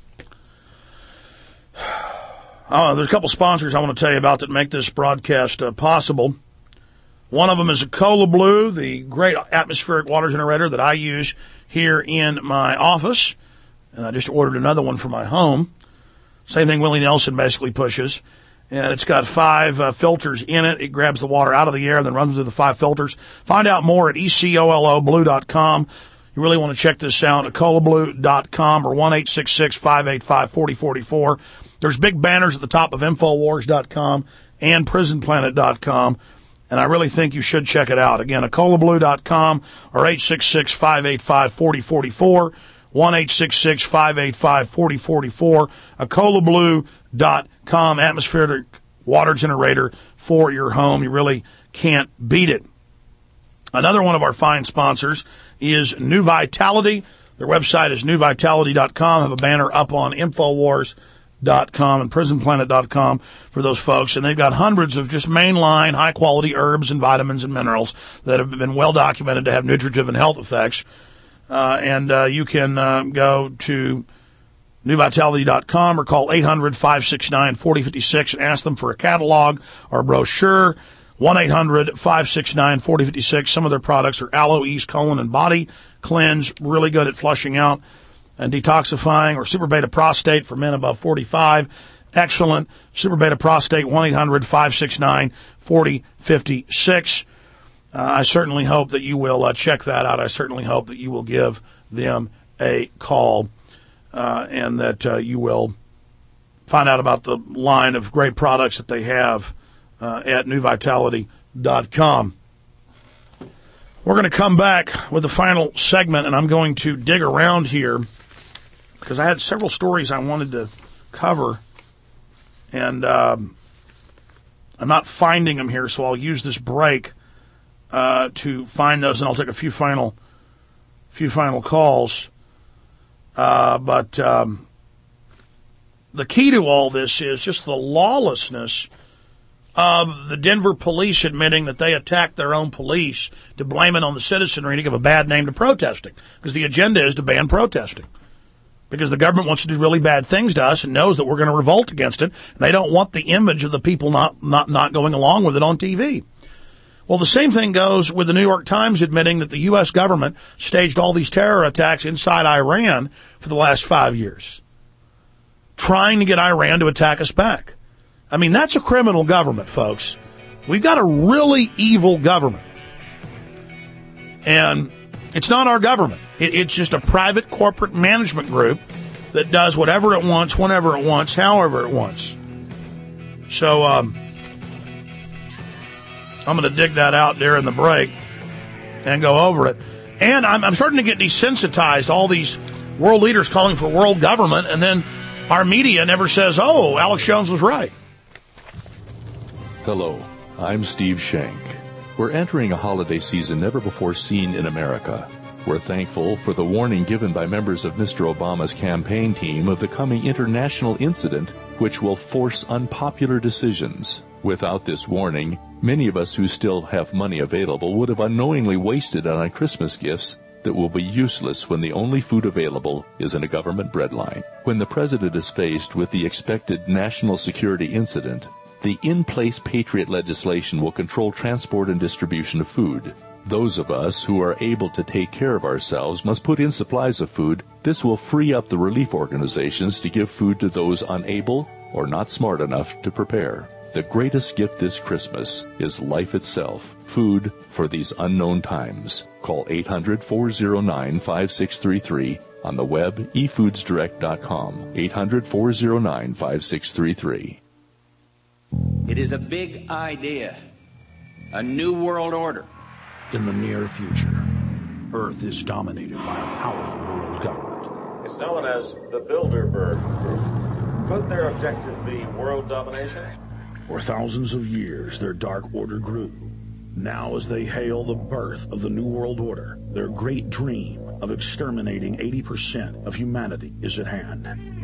uh, there's a couple sponsors I want to tell you about that make this broadcast uh, possible. One of them is Cola Blue, the great atmospheric water generator that I use here in my office. And I just ordered another one for my home. Same thing Willie Nelson basically pushes. And it's got five uh, filters in it. It grabs the water out of the air and then runs through the five filters. Find out more at E C O L O blue dot com. You really want to check this out at cola blue dot com or one eight six six, five eight five, four zero four four. There's big banners at the top of infowars dot com and prison planet dot com. And I really think you should check it out. Again, at cola blue dot com or eight six six, five eight five, four zero four four, one eight six six, five eight five, four zero four four, a cola blue dot com atmospheric water generator for your home. You really can't beat it. Another one of our fine sponsors is New Vitality. Their website is new vitality dot com. I have a banner up on infowars dot com and prison planet dot com for those folks. And they've got hundreds of just mainline, high-quality herbs and vitamins and minerals that have been well documented to have nutritive and health effects. Uh, and uh, you can uh, go to new vitality dot com or call eight hundred, five six nine, four zero five six and ask them for a catalog or a brochure. one eight hundred, five six nine, four zero five six. Some of their products are Aloe Ease Colon and Body Cleanse, really good at flushing out and detoxifying, or Super Beta Prostate for men above forty-five. Excellent. Super Beta Prostate, one eight hundred, five six nine, four zero five six. Uh, I certainly hope that you will uh, check that out. I certainly hope that you will give them a call uh, and that uh, you will find out about the line of great products that they have uh, at new vitality dot com. We're going to come back with the final segment, and I'm going to dig around here because I had several stories I wanted to cover, and um, I'm not finding them here, so I'll use this break uh, to find those, and I'll take a few final, few final calls. Uh, but um, the key to all this is just the lawlessness of the Denver police admitting that they attacked their own police to blame it on the citizenry to give a bad name to protesting, because the agenda is to ban protesting. Because the government wants to do really bad things to us and knows that we're going to revolt against it, and they don't want the image of the people not, not, not going along with it on T V. Well, the same thing goes with the New York Times admitting that the U S government staged all these terror attacks inside Iran for the last five years, trying to get Iran to attack us back. I mean, that's a criminal government, folks. We've got a really evil government. And it's not our government. It, it's just a private corporate management group that does whatever it wants, whenever it wants, however it wants. So um, I'm going to dig that out during the break and go over it. And I'm, I'm starting to get desensitized, all these world leaders calling for world government, and then our media never says, oh, Alex Jones was right. Hello, I'm Steve Shank. We're entering a holiday season never before seen in America. We're thankful for the warning given by members of Mister Obama's campaign team of the coming international incident, which will force unpopular decisions. Without this warning, many of us who still have money available would have unknowingly wasted it on Christmas gifts that will be useless when the only food available is in a government breadline. When the president is faced with the expected national security incident, the in-place Patriot legislation will control transport and distribution of food. Those of us who are able to take care of ourselves must put in supplies of food. This will free up the relief organizations to give food to those unable or not smart enough to prepare. The greatest gift this Christmas is life itself, food for these unknown times. Call eight hundred, four oh nine, five six three three, on the web, e foods direct dot com, eight hundred, four oh nine, five six three three. It is a big idea, a new world order. In the near future, Earth is dominated by a powerful world government. It's known as the Bilderberg Group. Could their objective be world domination? For thousands of years, their dark order grew. Now, as they hail the birth of the New World Order, their great dream of exterminating eighty percent of humanity is at hand.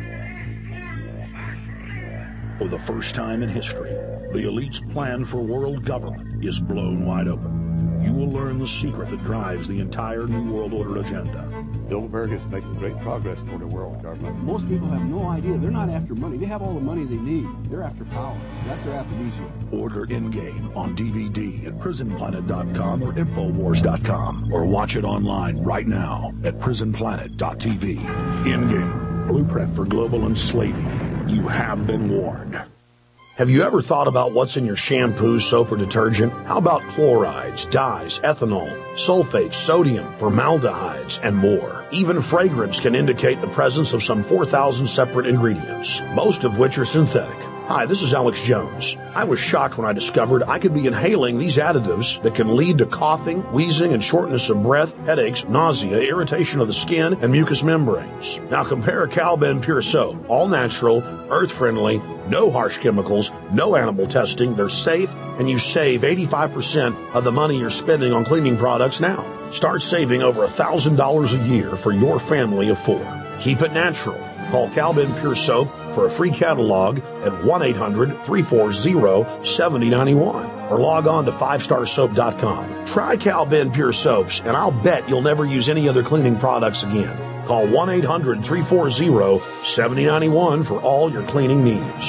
For the first time in history, the elite's plan for world government is blown wide open. You will learn the secret that drives the entire New World Order agenda. Bilderberg is making great progress toward a world government. Most people have no idea. They're not after money. They have all the money they need. They're after power. That's their aphrodisiac. Order In-Game on D V D at prison planet dot com or infowars dot com, or watch it online right now at prison planet dot t v. In-Game, blueprint for global enslaving. You have been warned. Have you ever thought about what's in your shampoo, soap, or detergent? How about chlorides, dyes, ethanol, sulfates, sodium, formaldehydes, and more? Even fragrance can indicate the presence of some four thousand separate ingredients, most of which are synthetic. Hi, this is Alex Jones. I was shocked when I discovered I could be inhaling these additives that can lead to coughing, wheezing, and shortness of breath, headaches, nausea, irritation of the skin, and mucous membranes. Now compare Calben Pure Soap, all natural, earth-friendly, no harsh chemicals, no animal testing. They're safe, and you save eighty-five percent of the money you're spending on cleaning products now. Start saving over one thousand dollars a year for your family of four. Keep it natural. Call Calben Pure Soap for a free catalog at one eight hundred, three four zero, seven zero nine one or log on to five star soap dot com. Try Calben Pure Soaps, and I'll bet you'll never use any other cleaning products again. Call one eight hundred, three four zero, seven zero nine one for all your cleaning needs.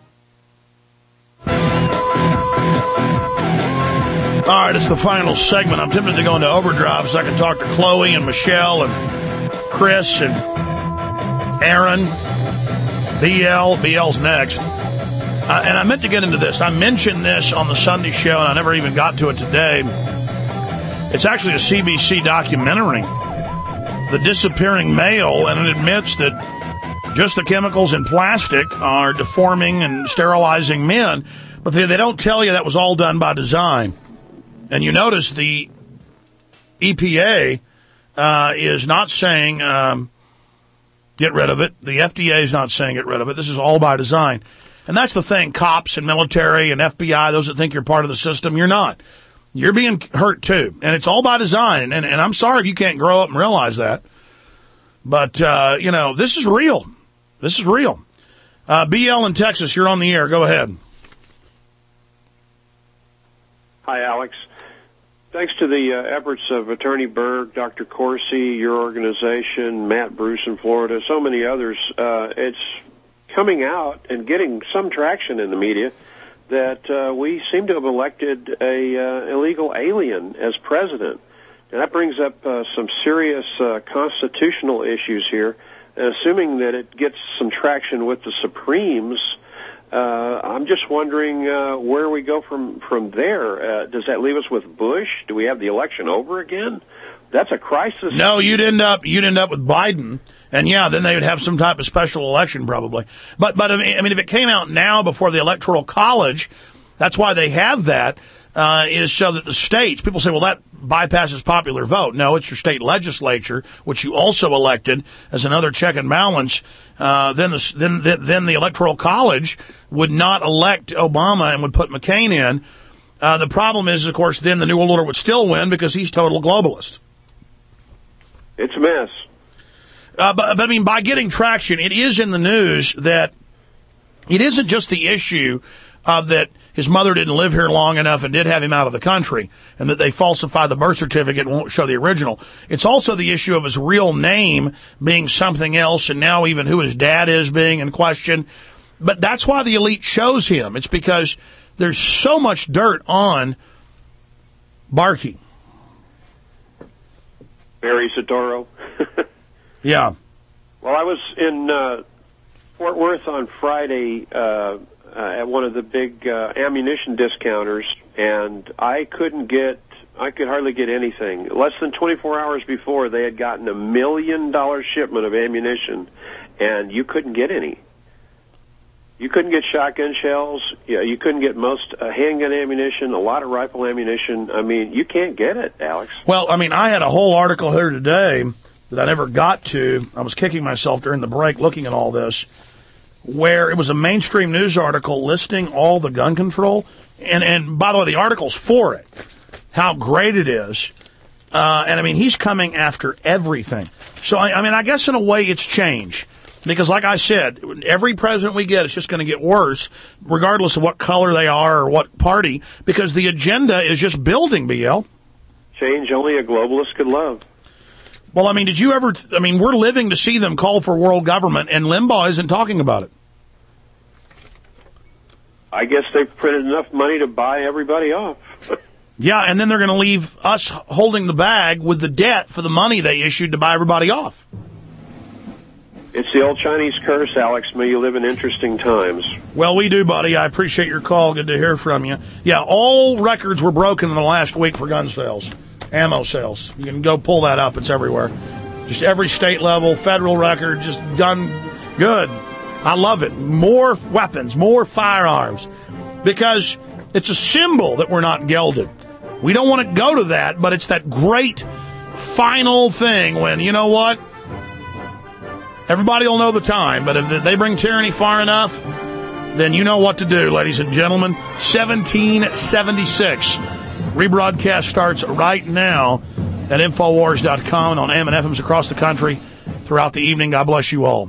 All right, it's the final segment. I'm tempted to go into overdrive so I can talk to Chloe and Michelle and Chris and Aaron. B L. B L's next. Uh, and I meant to get into this. I mentioned this on the Sunday show, and I never even got to it today. It's actually a C B C documentary, The Disappearing Male, and it admits that just the chemicals in plastic are deforming and sterilizing men. But they, they don't tell you that was all done by design. And you notice the E P A uh, is not saying um, get rid of it. The F D A is not saying get rid of it. This is all by design. And that's the thing. Cops and military and F B I, those that think you're part of the system, you're not. You're being hurt too. And it's all by design. And, and I'm sorry if you can't grow up and realize that. But, uh, you know, this is real. This is real. Uh, B L in Texas, you're on the air. Go ahead. Hi, Alex. Thanks to the uh, efforts of Attorney Berg, Doctor Corsi, your organization, Matt Bruce in Florida, so many others, uh, it's coming out and getting some traction in the media that uh, we seem to have elected a uh, illegal alien as president. And that brings up uh, some serious uh, constitutional issues here. And assuming that it gets some traction with the Supremes, Uh, I'm just wondering uh, where we go from from there. Uh, does that leave us with Bush? Do we have the election over again? That's a crisis. No, you'd end up you'd end up with Biden, and yeah, then they would have some type of special election probably. But but I mean, if it came out now before the Electoral College, that's why they have that. Uh, is so that the states, people say, well, that bypasses popular vote. No, it's your state legislature, which you also elected as another check and balance. Uh, then the, then, then the Electoral College would not elect Obama and would put McCain in. Uh, the problem is, of course, then the New World Order would still win because he's total globalist. It's a mess. Uh, but, but I mean, by getting traction, it is in the news that it isn't just the issue of that his mother didn't live here long enough and did have him out of the country, and that they falsified the birth certificate and won't show the original. It's also the issue of his real name being something else, and now even who his dad is being in question. But that's why the elite shows him. It's because there's so much dirt on Barkey. Barry Soetoro. Yeah. Well, I was in uh, Fort Worth on Friday uh Uh, at one of the big uh, ammunition discounters, and I couldn't get, I could hardly get anything. Less than twenty-four hours before, they had gotten a million dollar shipment of ammunition, and you couldn't get any. You couldn't get shotgun shells. You, know, you couldn't get most uh, handgun ammunition, a lot of rifle ammunition. I mean, you can't get it, Alex. Well, I mean, I had a whole article here today that I never got to. I was kicking myself during the break looking at all this, where it was a mainstream news article listing all the gun control. And, and by the way, the article's for it. how great it is. Uh, and I mean, he's coming after everything. So, I, I mean, I guess in a way it's change. Because like I said, every president we get is just going to get worse, regardless of what color they are or what party, because the agenda is just building, B L. Change only a globalist could love. Well, I mean, did you ever, I mean, we're living to see them call for world government, and Limbaugh isn't talking about it. I guess they've printed enough money to buy everybody off. Yeah, and then they're going to leave us holding the bag with the debt for the money they issued to buy everybody off. It's the old Chinese curse, Alex. May you live in interesting times. Well, we do, buddy. I appreciate your call. Good to hear from you. Yeah, all records were broken in the last week for gun sales, ammo sales. You can go pull that up. It's everywhere. Just every state level, federal record, just gun, good. I love it. More weapons, more firearms, because it's a symbol that we're not gelded. We don't want to go to that, but it's that great final thing when, you know what? Everybody will know the time, but if they bring tyranny far enough, then you know what to do, ladies and gentlemen. seventeen seventy-six. Rebroadcast starts right now at Infowars dot com and on A M and F Ms across the country throughout the evening. God bless you all.